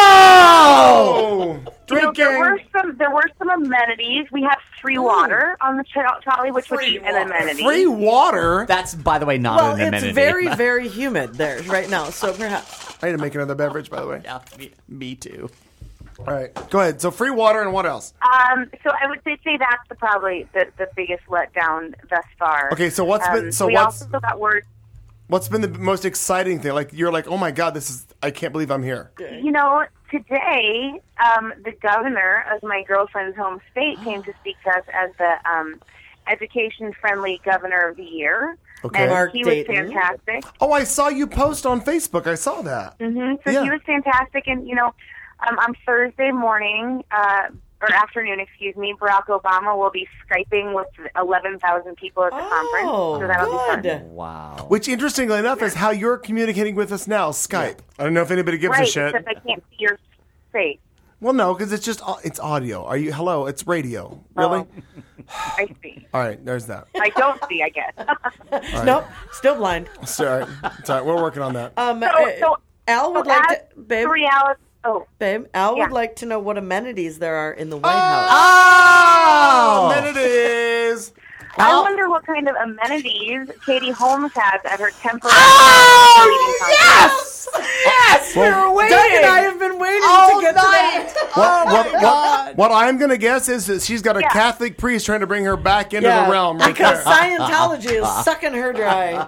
S2: Oh,
S6: You know,
S2: drinking.
S6: there were some there were some amenities. We had free water on the tro- trolley, which would be an amenity.
S2: Free water.
S5: That's, by the way, not
S3: Well,
S5: an
S3: it's
S5: amenity.
S3: very, very humid there right now, so perhaps.
S2: I need to make another beverage, by the way.
S5: Yeah, me, me too.
S2: All right, go ahead. So free water and what else?
S6: Um, so I would say, say that's the, probably the, the biggest letdown thus far.
S2: Okay, so what's been-
S6: Um,
S2: so
S6: we
S2: what's-
S6: also got word.
S2: What's been the most exciting thing? Like you're like, oh my god, this is. I can't believe I'm here.
S6: You know, today um, the governor of my girlfriend's home state came to speak to us as the um, education-friendly governor of the year.
S2: Okay.
S6: And
S3: Mark
S6: he
S3: Dayton.
S6: was fantastic.
S2: Oh, I saw you post on Facebook. I saw that.
S6: hmm So
S2: Yeah.
S6: he was fantastic, and you know, um, on Thursday morning uh, or afternoon, excuse me, Barack Obama will be Skyping with eleven thousand people at the conference.
S3: Oh,
S6: So that'll be
S3: good.
S6: fun.
S5: Wow.
S2: Which, interestingly enough, is how you're communicating with us now, Skype. I don't know if anybody gives
S6: Right,
S2: a shit.
S6: except I can't see your face.
S2: Well, no, because it's just au- it's audio. Are you? Hello, it's radio. Really?
S6: Oh, I see.
S2: All right, there's that.
S6: I don't see, I guess.
S3: Nope, still blind.
S2: Sorry, sorry, we're working on that.
S3: Um,
S6: So-
S3: uh,
S6: so-
S3: Al would
S6: so
S3: like
S6: as
S3: to, babe,
S6: the reality, oh,
S3: babe. Al
S6: Yeah.
S3: would like to know what amenities there are in the White House.
S2: Oh, then it is.
S6: I wonder what kind of amenities Katie Holmes has at her temporary
S3: Oh,
S6: leading conference.
S3: Yes,
S2: Well,
S3: we were waiting. Doug and I have been waiting to get to that.
S2: What, what, what, what I'm going to guess is that she's got a
S6: Yeah.
S2: Catholic priest trying to bring her back into
S3: Yeah,
S2: the realm right
S3: because
S2: there.
S3: Scientology is sucking her dry.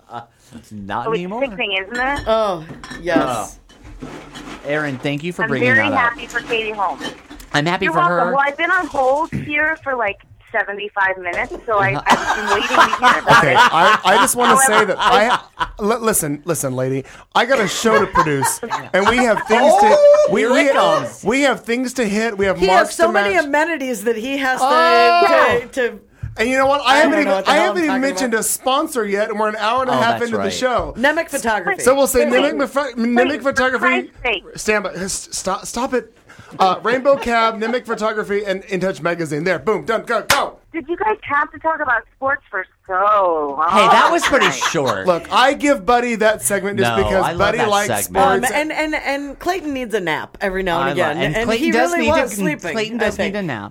S5: Not
S6: Oh, it's
S5: anymore.
S6: sickening, isn't it?
S3: Oh, yes.
S5: Aaron, thank you for
S6: I'm
S5: bringing
S6: very
S5: that up.
S6: happy for Katie Holmes.
S5: I'm happy
S6: You're
S5: for
S6: welcome.
S5: her.
S6: Well, I've been on hold here for like seventy-five minutes, so I, I've been waiting to hear about
S2: Okay,
S6: it.
S2: I, I just want to say
S6: However,
S2: that I li- listen, listen, lady. I got a show to produce, and we have things to we
S5: here
S2: we,
S5: it comes.
S2: we have things to hit. We have
S3: He
S2: marks
S3: has so
S2: to
S3: many
S2: match.
S3: amenities that he has to,
S2: Oh!
S3: to, to
S2: And you know what? I,
S3: I
S2: haven't
S3: don't
S2: even
S3: know what the
S2: I
S3: hell
S2: haven't
S3: I'm
S2: even
S3: talking
S2: mentioned
S3: about.
S2: a sponsor yet, and we're an hour and a
S5: Oh,
S2: half
S5: that's
S2: into the
S5: right.
S2: show.
S3: Nemic photography.
S2: So we'll say
S6: Wait,
S2: Nimic, Mif- Nimic
S6: for
S2: Photography.
S6: Christ's sake.
S2: Stand by. s- Stop, stop it. Uh, Rainbow Cab, Nimic Photography, and In Touch Magazine. There, boom, done, go, go.
S6: Did you guys have to talk about sports for so long?
S5: Hey, that was pretty
S6: tonight?
S5: short.
S2: Look, I give Buddy that segment just
S5: No,
S2: because
S5: I love
S2: Buddy
S5: that
S2: likes
S5: segment.
S2: sports.
S3: Um, and, and, and Clayton needs a nap every now and
S5: I
S3: again.
S5: love- and,
S3: and
S5: Clayton
S3: he
S5: does
S3: really
S5: need
S3: was
S5: to,
S3: sleeping.
S5: Clayton
S3: I
S5: does
S3: think.
S5: need a nap.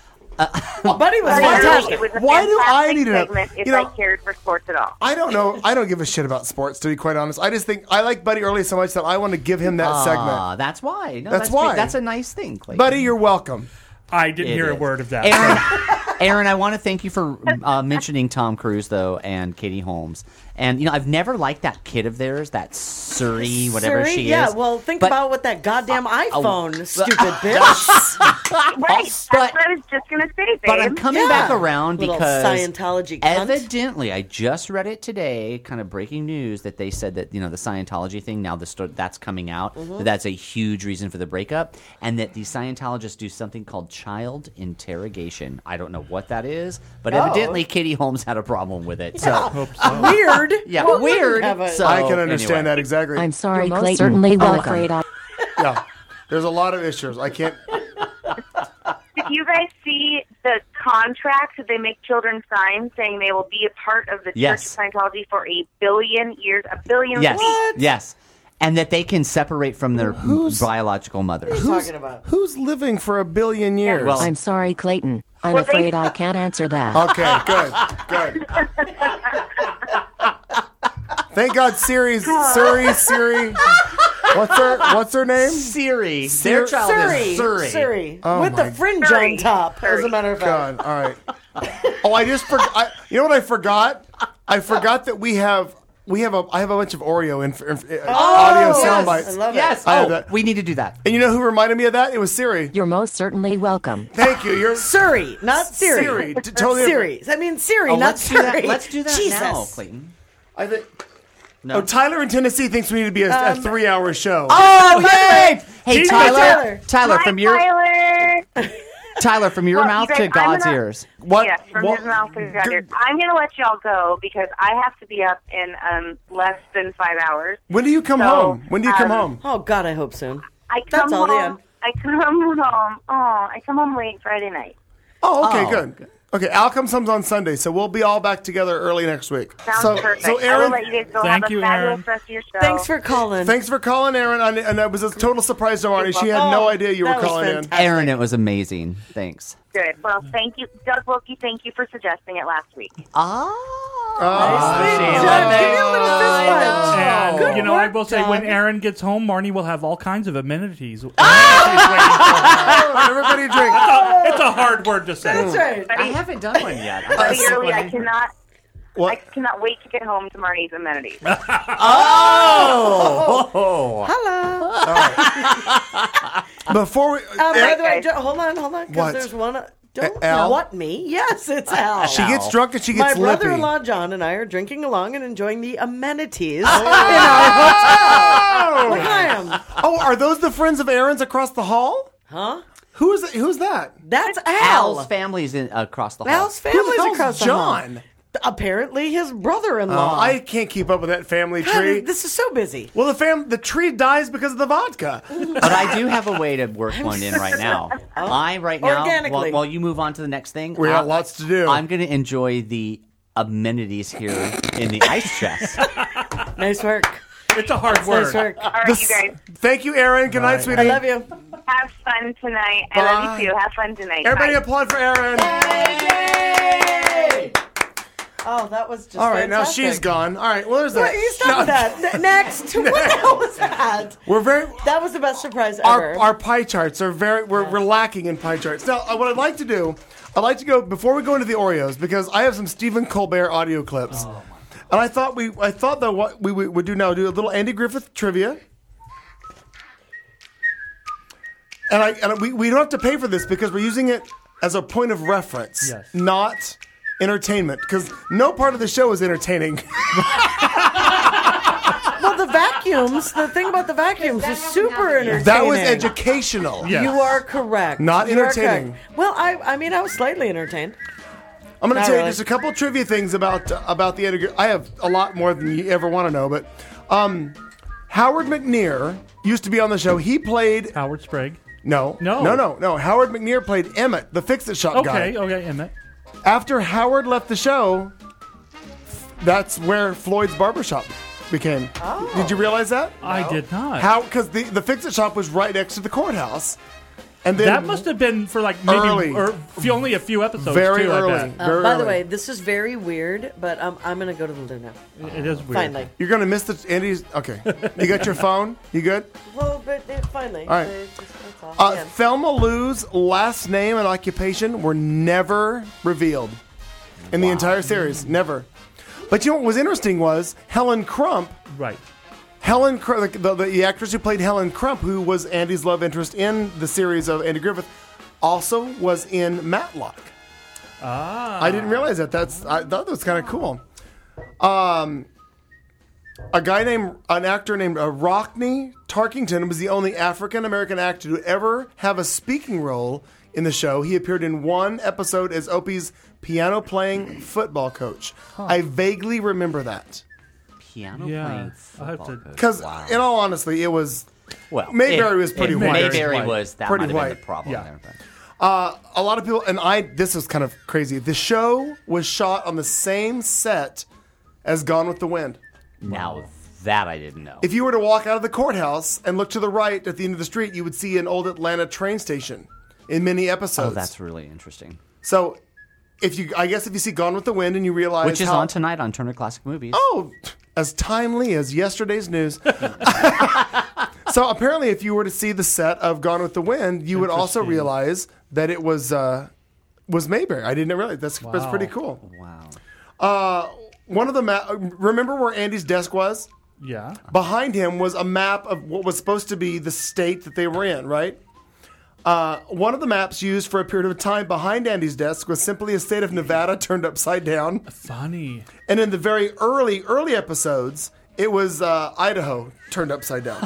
S3: Buddy was
S6: But
S3: fantastic.
S6: It was a
S2: Why do I
S6: fantastic
S2: need to know-
S6: segment if
S2: you know-
S6: I cared for sports at all.
S2: I don't know. I don't give a shit about sports, to be quite honest. I just think I like Buddy Early so much that I want to give him that
S5: Ah,
S2: segment.
S5: that's why. No,
S2: That's
S5: that's
S2: why.
S5: That's a nice thing, Clayton.
S2: Buddy, you're welcome.
S4: I didn't
S5: It
S4: hear a
S5: is.
S4: word of that.
S5: Aaron, Aaron, I want to thank you for uh, mentioning Tom Cruise though and Katie Holmes. And you know, I've never liked that kid of theirs, that Suri, whatever
S3: Siri?
S5: she
S3: yeah,
S5: is.
S3: well, think
S5: But-
S3: about what that goddamn iPhone,
S5: oh.
S3: stupid bitch.
S6: Right, that's
S5: but-
S6: what I was just going to say, babe.
S5: But I'm coming
S3: Yeah.
S5: back around
S3: Little
S5: because
S3: Scientology cunt.
S5: evidently, I just read it today, kind of breaking news that they said that you know the Scientology thing now the sto- that's coming out.
S3: Mm-hmm.
S5: That that's a huge reason for the breakup, and that the Scientologists do something called child interrogation. I don't know what that is, but
S3: Oh.
S5: evidently Katie Holmes had a problem with it. So
S3: Weird.
S5: yeah,
S3: Well,
S5: weird.
S3: have a-
S5: So,
S2: I can understand
S5: anyway.
S2: that exactly.
S12: I'm sorry,
S13: You're most
S12: Clayton.
S13: certainly
S12: I'm
S13: welcome.
S12: afraid I-
S2: Yeah, there's a lot of issues. I can't.
S6: Did you guys see the contract that they make children sign saying they will be a part of the
S5: Yes.
S6: Church of Scientology for a billion years, a billion
S5: Yes.
S6: weeks.
S5: Yes. And that they can separate from their
S2: Who's-
S5: biological mothers.
S3: What are you talking about?
S2: Who's living for a billion years?
S5: Well-
S12: I'm sorry, Clayton. I'm
S6: Well, they-
S12: afraid I can't answer that.
S2: Okay, good, good. Thank God, Siri's Siri, Siri. What's her What's her name?
S5: Siri.
S2: Siri-
S5: Their child is
S3: Suri.
S5: Suri.
S3: Suri.
S2: Oh
S3: With
S2: my
S3: the fringe
S6: Suri.
S3: on top, as a matter of fact.
S2: God, all right. Oh, I just forgot. You know what I forgot? I forgot that we have we have a I have a bunch of Oreo in, in, in audio sound bites.
S3: I love
S5: Yes.
S3: it.
S2: I have
S5: Oh,
S2: that.
S5: we need to do that.
S2: And you know who reminded me of that? It was Siri.
S12: You're most certainly welcome.
S2: Thank you. You're
S3: Suri, not Siri.
S2: Siri, t- totally
S3: Siri. I mean Siri,
S5: Oh,
S3: not
S5: let's do
S3: Siri.
S5: that. Let's do that
S3: Jesus.
S5: now, Clayton.
S2: I think.
S5: No.
S2: Oh, Tyler in Tennessee thinks we need to be a, a three-hour show.
S5: Oh, yay! Hey,
S3: He's
S5: Tyler.
S3: Tyler.
S5: Tyler,
S6: Hi,
S5: from your
S6: Tyler.
S5: Tyler, from your
S6: Well,
S5: mouth
S6: you
S5: to
S6: guys, I'm
S5: God's
S6: gonna-
S5: ears.
S2: What?
S6: Yes, from
S2: what-
S6: his mouth to God's
S2: G-
S6: ears. I'm going to let y'all go because I have to be up in um, less than five hours.
S2: When do you come
S6: So,
S2: home? When do you come
S6: um,
S2: home?
S3: Oh God, I hope soon.
S6: I
S3: That's
S6: come
S3: all,
S6: home.
S3: Dan.
S6: I come home. Oh, I come home late Friday night.
S2: Oh, okay,
S5: Oh,
S2: good. Okay, Al comes home on Sunday, so we'll be all back together early next week.
S6: Sounds
S2: so,
S6: perfect.
S2: so
S6: I will
S2: Aaron,
S6: let you guys go.
S4: Thank
S6: have a
S4: you,
S6: fabulous
S4: Aaron.
S6: rest of your show.
S3: Thanks for calling.
S2: thanks for calling, Aaron. And, and it was a total surprise to Marty. She had no
S3: Oh,
S2: idea you were
S3: that was
S2: calling in.
S3: fantastic.
S5: Aaron, it was amazing. Thanks.
S6: Good. Well, thank you, Doug Wilkie. Thank you for suggesting it last week.
S5: Oh.
S3: Nicely
S5: Sheila,
S3: done.
S5: thank
S3: Give me a little fist
S5: you.
S3: bump.
S4: And,
S3: Good
S4: you know, I
S3: work,
S4: will say, when
S3: Doug.
S4: Aaron gets home, Marnie will have all kinds of amenities.
S2: Oh, everybody drink.
S4: It's a hard word to say.
S3: That's right.
S5: I haven't done one yet.
S6: Buddy, early, I cannot. I
S2: What?
S6: cannot wait to get home to Marnie's amenities.
S5: Oh.
S3: Hello.
S2: Before we,
S3: Um, by
S2: Aaron-
S3: the way, jo- hold on, hold on, because
S2: What?
S3: there's one. Uh, don't
S2: Al?
S3: what me? Yes, it's Al.
S2: she gets drunk and she
S3: My
S2: gets lippy.
S3: brother-in-law John and I are drinking along and enjoying the amenities in our hotel. Look at him.
S2: Oh, are those the friends of Aaron's across the hall?
S3: Huh?
S2: Who is who's that?
S3: That's Al.
S5: Al's family's in, across the hall.
S3: Al's
S2: Who the
S3: family's
S2: hell's
S3: across the
S2: John?
S3: hall. Apparently, his brother-in-law.
S2: Oh, I can't keep up with that family
S3: God,
S2: tree.
S3: this is so busy.
S2: Well, the fam the tree dies because of the vodka.
S5: But I do have a way to work one in right now. I right now,
S3: Organically.
S5: while, while you move on to the next thing,
S2: We got
S5: I-
S2: lots to do.
S5: I'm going to enjoy the amenities here in the ice chest.
S3: Nice work.
S4: It's a hard word.
S3: Nice work.
S6: All right,
S2: This-
S6: you guys.
S2: Thank you, Aaron. Good night, sweetie.
S3: I love you.
S6: Have fun tonight. I
S2: Bye.
S6: love you too. Have fun tonight.
S2: Everybody
S6: Bye.
S2: applaud for Aaron.
S3: Yay! Oh, that was just
S2: All right, now
S3: fantastic.
S2: she's gone. All right, well, there's
S3: What,
S2: that.
S3: you stop with that. N- Next. What the hell was that?
S2: We're very.
S3: That was the best surprise
S2: Our,
S3: ever.
S2: our pie charts are very. We're, we're lacking in pie charts. Now, uh, what I'd like to do, I'd like to go before we go into the Oreos because I have some Stephen Colbert audio clips, and I thought we, I thought that what we would would do now do a little Andy Griffith trivia. And I and we, we don't have to pay for this because we're using it as a point of reference,
S4: Yes.
S2: not entertainment. Because no part of the show is entertaining.
S3: Well, the vacuums, the thing about the vacuums is super entertaining.
S2: That was educational.
S4: Yeah.
S3: You are correct.
S2: Not
S3: You are
S2: entertaining.
S3: correct. Well, I I mean, I was slightly entertained.
S2: I'm going to
S3: Not
S2: tell you
S3: really.
S2: just a couple of trivia things about uh, about the Andy. I have a lot more than you ever want to know, but um, Howard McNear used to be on the show. He played
S4: Howard Sprague.
S2: no,
S4: No.
S2: no, no, no. Howard McNear played Emmett, the Fix-It Shop guy.
S4: Okay, okay, Emmett.
S2: After Howard left the show, that's where Floyd's Barbershop became.
S3: Oh.
S2: Did you realize that?
S4: I did not.
S2: How? Because the the Fix-It Shop was right next to the courthouse, and then
S4: that must have been for like maybe
S2: Early.
S4: or f- only a few episodes.
S2: very
S4: too, I
S2: early.
S4: bet.
S3: Uh,
S2: very
S3: by the
S2: early.
S3: way, this is very weird, but um, I'm going to go to the loo now.
S4: It is weird.
S3: Finally.
S2: You're gonna miss the Andy's. Okay, you got your phone. You good?
S3: Well, but uh, finally.
S2: All right.
S3: Uh, just- that's all.
S2: Uh,
S3: Yeah.
S2: Thelma Lou's last name and occupation were never revealed in the entire series. Never. But you know what was interesting was Helen Crump.
S4: Right.
S2: Helen, Cr- the, the, the actress who played Helen Crump, who was Andy's love interest in the series of Andy Griffith, also was in Matlock.
S4: Ah.
S2: I didn't realize that. That's I thought that was kind of cool. Um, a guy named an actor named uh, Rockney Tarkington was the only African American actor to ever have a speaking role in the show. He appeared in one episode as Opie's piano playing football coach. I vaguely remember that
S5: Piano
S4: Yeah.
S5: playing
S4: I'll have
S5: football
S4: to-
S5: coach.
S2: because,
S5: Wow.
S2: in all honesty, it was
S5: Well,
S2: Mayberry
S5: it-
S2: was pretty
S5: it-
S2: white.
S5: Mayberry
S4: White.
S5: was that
S2: Pretty
S5: might have been
S2: white.
S5: the problem
S4: Yeah.
S5: there. But.
S2: Uh, a lot of people, and I, this is kind of crazy. The show was shot on the same set as Gone with the Wind.
S5: Now that I didn't know.
S2: If you were to walk out of the courthouse and look to the right at the end of the street, you would see an old Atlanta train station in many episodes.
S5: Oh, that's really interesting.
S2: So, if you, I guess if you see Gone with the Wind and you realize
S5: Which is
S2: how,
S5: on tonight on Turner Classic Movies.
S2: Oh, as timely as yesterday's news. So apparently, if you were to see the set of Gone with the Wind, you would also realize that it was uh, was Mayberry. I didn't realize. That's,
S5: Wow.
S2: that's pretty cool.
S5: Wow.
S2: Uh, one of the ma- remember where Andy's desk was?
S4: Yeah.
S2: Behind him was a map of what was supposed to be the state that they were in, right? Uh, one of the maps used for a period of time behind Andy's desk was simply a state of Nevada turned upside down.
S4: Funny.
S2: And in the very early, early episodes, it was uh, Idaho turned upside down.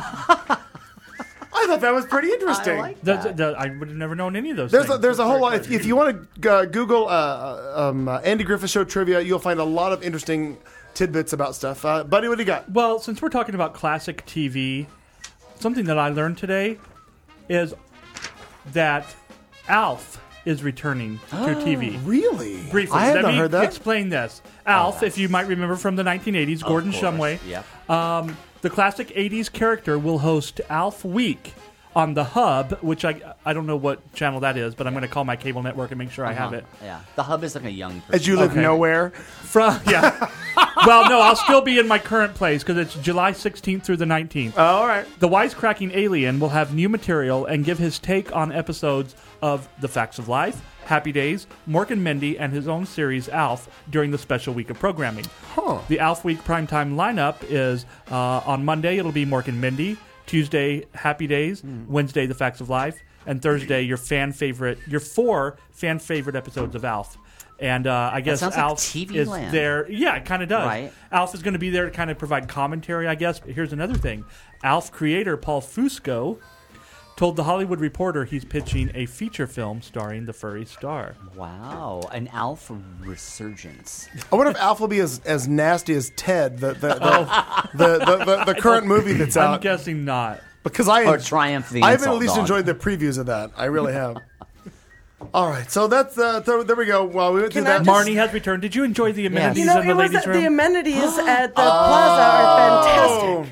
S2: I thought that was pretty interesting.
S5: I like
S4: That's-
S5: that.
S4: that- I would have never known any of those
S2: There's a,
S4: things.
S2: there's a
S4: That's
S2: whole
S4: very
S2: lot. If,
S4: clever.
S2: if you want to uh, Google uh, um, uh, Andy Griffith Show trivia, you'll find a lot of interesting tidbits about stuff. Uh, Buddy, what do you got?
S4: Well, since we're talking about classic T V, something that I learned today is that Alf is returning to T V.
S2: Really?
S4: Briefly,
S2: I have
S4: let
S2: not
S4: me
S2: heard that.
S4: explain this. Alf, if you might remember from the nineteen eighties, Gordon
S5: course,
S4: Shumway.
S5: yep.
S4: Um, the classic eighties character will host Alf Week on the Hub, which I I don't know what channel that is, but I'm going to call my cable network and make sure I have
S5: Uh-huh.
S4: it.
S5: Yeah. The Hub is like a young person.
S2: As you live
S4: Okay.
S2: nowhere.
S4: From yeah. Well, no, I'll still be in my current place because it's July sixteenth through the nineteenth.
S2: Oh, all right.
S4: The wisecracking alien will have new material and give his take on episodes of The Facts of Life, Happy Days, Mork and Mindy, and his own series Alf during the special week of programming.
S2: Huh.
S4: The Alf Week primetime lineup is uh, on Monday it'll be Mork and Mindy, Tuesday Happy Days, Wednesday The Facts of Life, and Thursday your fan favorite, your four fan favorite episodes of Alf. And uh, I guess
S5: sounds like
S4: Alf
S5: T V
S4: is
S5: land.
S4: there. Yeah, it kind of does.
S5: Right.
S4: Alf is going to be there to kind of provide commentary, I guess. But here's another thing. Alf creator Paul Fusco told The Hollywood Reporter he's pitching a feature film starring the furry star.
S5: Wow. An Alf resurgence.
S2: I wonder if Alf will be as, as nasty as Ted, the the the, the, the, the, the current movie that's
S4: I'm
S2: out.
S4: guessing not.
S2: Because I
S5: Or Triumph the
S2: I have at
S5: Insult
S2: least
S5: Dog.
S2: enjoyed the previews of that. I really have. All right, so that's uh, th- there we go. Well, we went through
S3: Can I
S2: that.
S3: just-
S4: Marnie has returned. Did you enjoy the amenities
S3: You know,
S4: in the
S3: it was
S4: ladies'
S3: the,
S4: room?
S3: the amenities at the plaza are fantastic.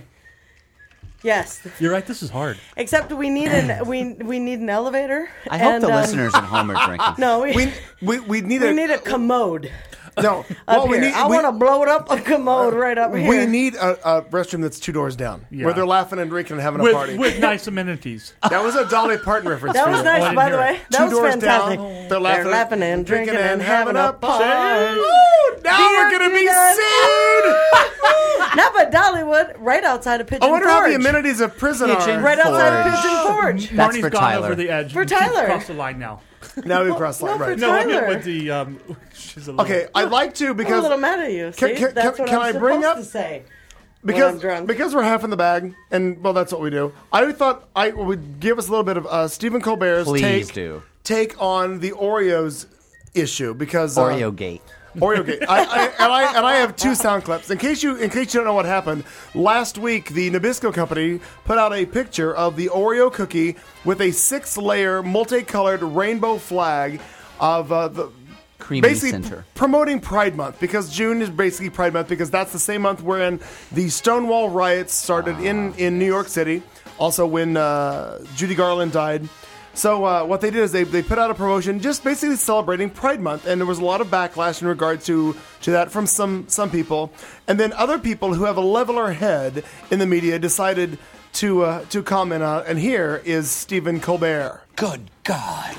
S3: Yes,
S4: You're right. This is hard.
S3: except we need an we we need an elevator.
S5: I hope
S3: and,
S5: the
S3: um,
S5: listeners at home are drinking.
S3: No, we
S2: we we we need
S3: we
S2: a
S3: need a commode
S2: no.
S3: up
S2: Well, we
S3: here.
S2: need
S3: I
S2: we,
S3: want to blow it up a commode right up here.
S2: we need a, a restroom that's two doors down
S4: Yeah.
S2: where they're laughing and drinking and having a
S4: With,
S2: party.
S4: with nice amenities.
S2: That was a Dolly Parton reference.
S3: That
S2: for
S3: was
S2: you.
S3: nice,
S4: I didn't
S3: by the
S4: hear
S3: way.
S4: it.
S3: That
S2: Two
S3: was
S2: doors
S3: fantastic.
S2: down, they're laughing,
S3: and drinking and having a party.
S2: Woo! Now we're gonna be
S3: Beer,
S2: sued.
S3: Not but Dollywood, right outside of Pigeon
S2: I wonder
S3: Forge.
S2: how the amenities of prison
S5: Pigeon
S2: are.
S3: Right outside of
S5: Forge.
S3: Pigeon Forge.
S5: That's
S4: Marnie's
S5: for
S4: gone
S5: Tyler.
S4: over the edge.
S3: For
S4: and she's
S3: Tyler.
S4: crossed the line now.
S2: Now we cross line
S3: no, for
S2: right.
S4: No, I meant
S3: Tyler.
S4: with the um. She's a little,
S2: Okay, I'd like to
S3: I'm a
S2: because
S3: little mad at you.
S2: Can-
S3: See?
S2: can-
S3: That's
S2: can-
S3: what
S2: can
S3: I'm
S2: I bring
S3: supposed
S2: up-
S3: to say.
S2: because
S3: when I'm drunk.
S2: because we're half in the bag, and well, that's what we do. I thought I would give us a little bit of uh, Stephen Colbert's
S5: Please
S2: take
S5: do.
S2: take on the Oreos issue because uh,
S5: Oreo Gate.
S2: Oreo Gate. I, I, and I and I have two sound clips. In case you in case you don't know what happened, last week the Nabisco company put out a picture of the Oreo cookie with a six-layer, multicolored rainbow flag of uh, the
S5: Creamy
S2: basically
S5: center.
S2: promoting Pride Month because June is basically Pride Month because that's the same month wherein the Stonewall riots started in, in New York City. Also, when uh, Judy Garland died. So uh, what they did is they, they put out a promotion just basically celebrating Pride Month, and there was a lot of backlash in regard to, to that from some some people, and then other people who have a leveler head in the media decided to uh, to comment on it. And here is Stephen Colbert.
S13: Good God.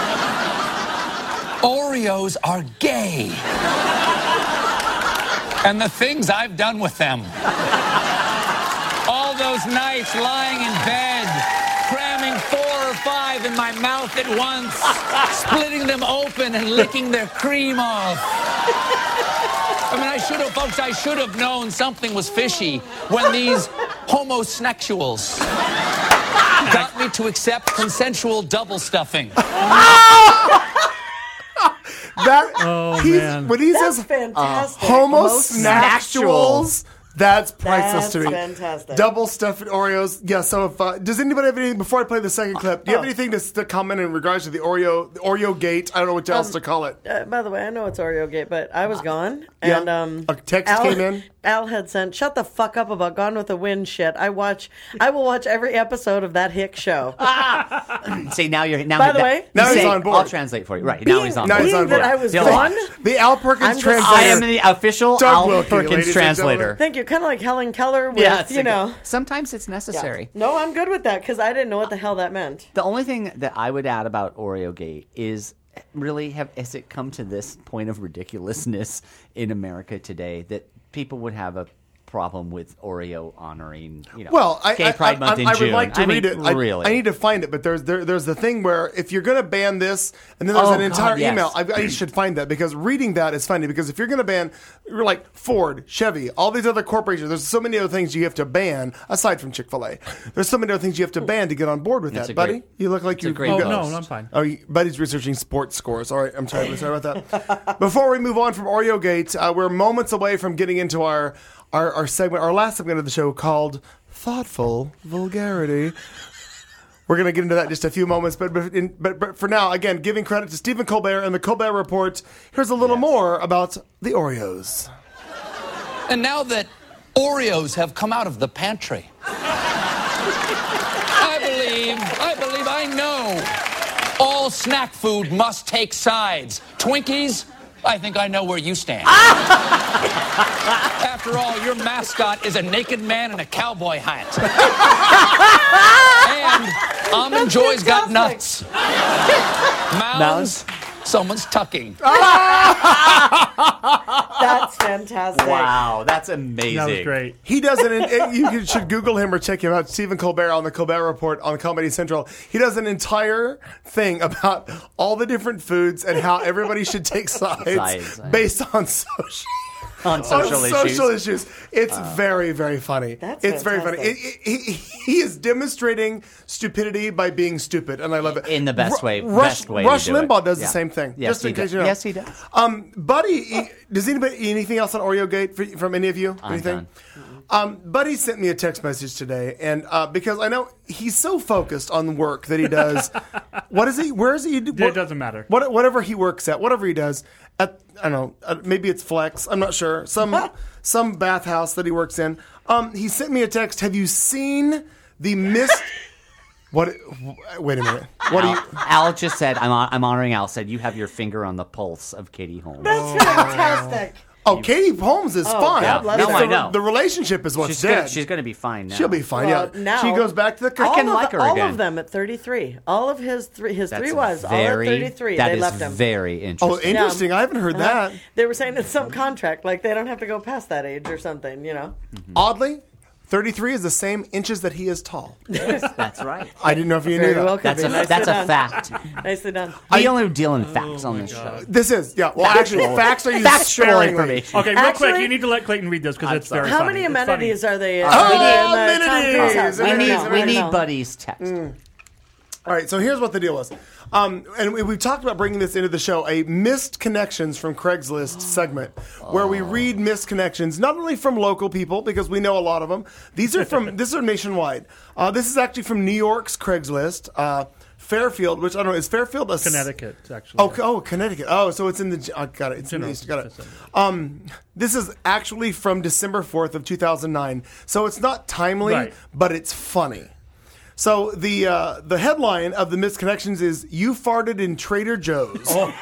S13: Oreos are gay. And the things I've done with them. All those nights lying in bed, cramming four or five in my mouth at once, splitting them open and licking their cream off. I mean, I should have, folks, I should have known something was fishy when these homosexuals got me to accept consensual double stuffing.
S2: That
S4: Oh,
S2: he's-
S4: man.
S2: when he
S3: That's
S2: says
S3: fantastic.
S2: homosexuals, That's priceless
S3: That's
S2: to me.
S3: fantastic.
S2: Double stuffed Oreos. Yeah. So if uh, does anybody have anything before I play the second clip? Do you have
S3: Oh.
S2: anything to, to comment in regards to the Oreo the Oreo gate? I don't know what else
S3: Um,
S2: to call it.
S3: Uh, by the way, I know it's Oreo Gate, but I was gone.
S2: Yeah.
S3: And um,
S2: A text
S3: Al,
S2: came in?
S3: Al had sent, shut the fuck up about Gone with the Wind shit. I watch, I will watch every episode of that hick show.
S5: See, now you're now.
S3: By the
S5: that-
S3: way-
S2: Now
S5: you
S2: he's
S5: say-
S2: on board.
S5: I'll translate for you. Right now he's on
S2: Now
S5: board.
S2: he's on
S3: Being that
S2: board.
S3: I was
S5: The-
S3: gone.
S2: The Al
S3: I'm
S2: Perkins
S3: just-
S2: translator.
S5: I am the official
S2: Doug
S5: Al
S2: Wilkie, ladies
S5: Perkins
S2: and
S5: translator.
S2: gentlemen.
S3: Thank you. Kind of like Helen Keller with,
S5: Yeah, it's
S3: you
S5: a-
S3: know.
S5: Sometimes it's
S3: Yeah.
S5: necessary.
S3: No, I'm good with that because I didn't know what the hell that meant.
S5: The only thing that I would add about Oreo Gate is really have has it come to this point of ridiculousness in America today that people would have a problem with Oreo honoring, you know,
S2: Well, I,
S5: Gay
S2: I,
S5: Pride
S2: I,
S5: Month
S2: I,
S5: in
S2: I
S5: June.
S2: would like to
S5: I mean,
S2: read it. I,
S5: really.
S2: I need to find it, but there's there, there's the thing where if you're going to ban this, and then there's
S5: Oh,
S2: an entire
S5: God, yes.
S2: email. I, I should find that because reading that is funny. Because if you're going to ban, you're like Ford, Chevy, all these other corporations. There's so many other things you have to ban aside from Chick-fil-A. There's so many other things you have to ban to get on board with
S5: That's
S2: that,
S5: a
S2: buddy.
S5: great-
S2: you look like
S5: that's a
S2: you.
S5: great
S2: you
S4: Oh,
S2: got-
S4: no, no, I'm fine.
S2: Oh, you, buddy's researching sports scores. All right, I'm sorry, sorry about that. Before we move on from Oreo Gate, uh, we're moments away from getting into our, our our segment, our last segment of the show called Thoughtful Vulgarity. We're going to get into that in just a few moments, but but, in, but but for now, again, giving credit to Stephen Colbert and the Colbert Report. Here's a little more about the Oreos.
S13: And now that Oreos have come out of the pantry, I believe, I believe I know all snack food must take sides. Twinkies, I think I know where you stand. After all, your mascot is a naked man in a cowboy hat. And Almond Joy's got nuts. Mounds, someone's tucking.
S3: That's fantastic.
S5: Wow, that's amazing.
S4: That was great.
S2: He does an. it- You should Google him or check him out. Stephen Colbert on the Colbert Report on Comedy Central. He does an entire thing about all the different foods and how everybody should take sides,
S5: Sides, right.
S2: based on social.
S5: On social
S2: on
S5: issues.
S2: social issues. It's very, very funny.
S3: That's
S2: it's very funny.
S3: fantastic.
S2: It, it, he, he is demonstrating stupidity by being stupid, and I love it.
S5: In the best way-
S2: Rush,
S5: best way to
S2: Rush
S5: do it.
S2: Limbaugh does
S5: Yeah.
S2: the same thing.
S5: Yes,
S2: just in
S5: he
S2: case
S5: does.
S2: you know.
S5: Yes, he does.
S2: Um, Buddy, he- does anybody anything else on Oreo Gate for, from any of you?
S5: I'm
S2: anything?
S5: done.
S2: Um, Buddy sent me a text message today, and uh, because I know he's so focused on the work that he does. What is he? Where is he? What,
S4: It doesn't matter.
S2: What, whatever he works at, whatever he does, at I don't know. Uh, maybe it's Flex. I'm not sure. Some some bathhouse that he works in. Um, he sent me a text. Have you seen the mist? What? Wait a minute. What
S5: Al,
S2: are you?
S5: Al just said, I'm, hon- I'm honoring Al, said, you have your finger on the pulse of Katie Holmes.
S3: That's fantastic.
S2: Oh, Katie Holmes is
S3: Oh,
S2: fine.
S3: God bless
S2: It's
S5: her.
S2: the,
S5: I know.
S2: the relationship is what's
S5: She's
S2: dead.
S5: gonna, she's gonna be fine now.
S2: She'll be fine.
S3: Well,
S2: yeah.
S3: now
S2: she goes back to the.
S3: all
S5: can
S3: of,
S5: like her
S3: all
S5: again.
S3: of them at thirty-three. All of his three, his
S5: That's
S3: three wives,
S5: very,
S3: all at thirty-three.
S5: That
S3: they
S5: is
S3: left him.
S5: very interesting.
S2: Oh, interesting. I haven't heard
S3: Uh-huh.
S2: that.
S3: They were saying it's some contract, like they don't have to go past that age or something. You know.
S2: Oddly, thirty-three is the same inches that he is tall.
S5: That's right.
S2: I didn't know if you
S3: Very
S2: knew that.
S3: well could
S5: That's
S3: be.
S5: a,
S3: Nicely
S5: that's a
S3: done.
S5: fact.
S3: Nicely done.
S5: We only deal in facts on this show.
S2: This is yeah. Well, actually, facts are used
S5: Factual
S2: sparingly.
S5: information.
S4: Okay, real quick,
S3: Actually-
S4: you need to let Clayton read this because it's very
S3: How
S4: funny.
S3: many
S4: It's
S3: amenities
S4: funny.
S3: are they?
S2: Oh,
S3: are they in the Tom
S2: amenities,
S3: Cruise house?
S5: We
S3: I don't
S5: need,
S3: know.
S5: we
S3: I don't
S5: need
S3: know.
S5: Buddy's text.
S2: All right, so here's what the deal is. Um, and we, we've talked about bringing this into the show, a missed connections from Craigslist segment, where we read missed connections, not only from local people, because we know a lot of them. These are from, this are nationwide. Uh, this is actually from New York's Craigslist. Uh, Fairfield, which I don't know, is Fairfield a s-
S4: Connecticut, actually.
S2: Oh, oh, Connecticut. Oh, so it's in the. Oh, got it. It's in the
S4: General
S2: east. Got it.
S4: vicinity.
S2: Um, this is actually from December fourth of two thousand nine. So it's not timely,
S4: Right.
S2: but it's funny. So the uh, the headline of the misconnections is "You farted in Trader Joe's."
S4: Oh.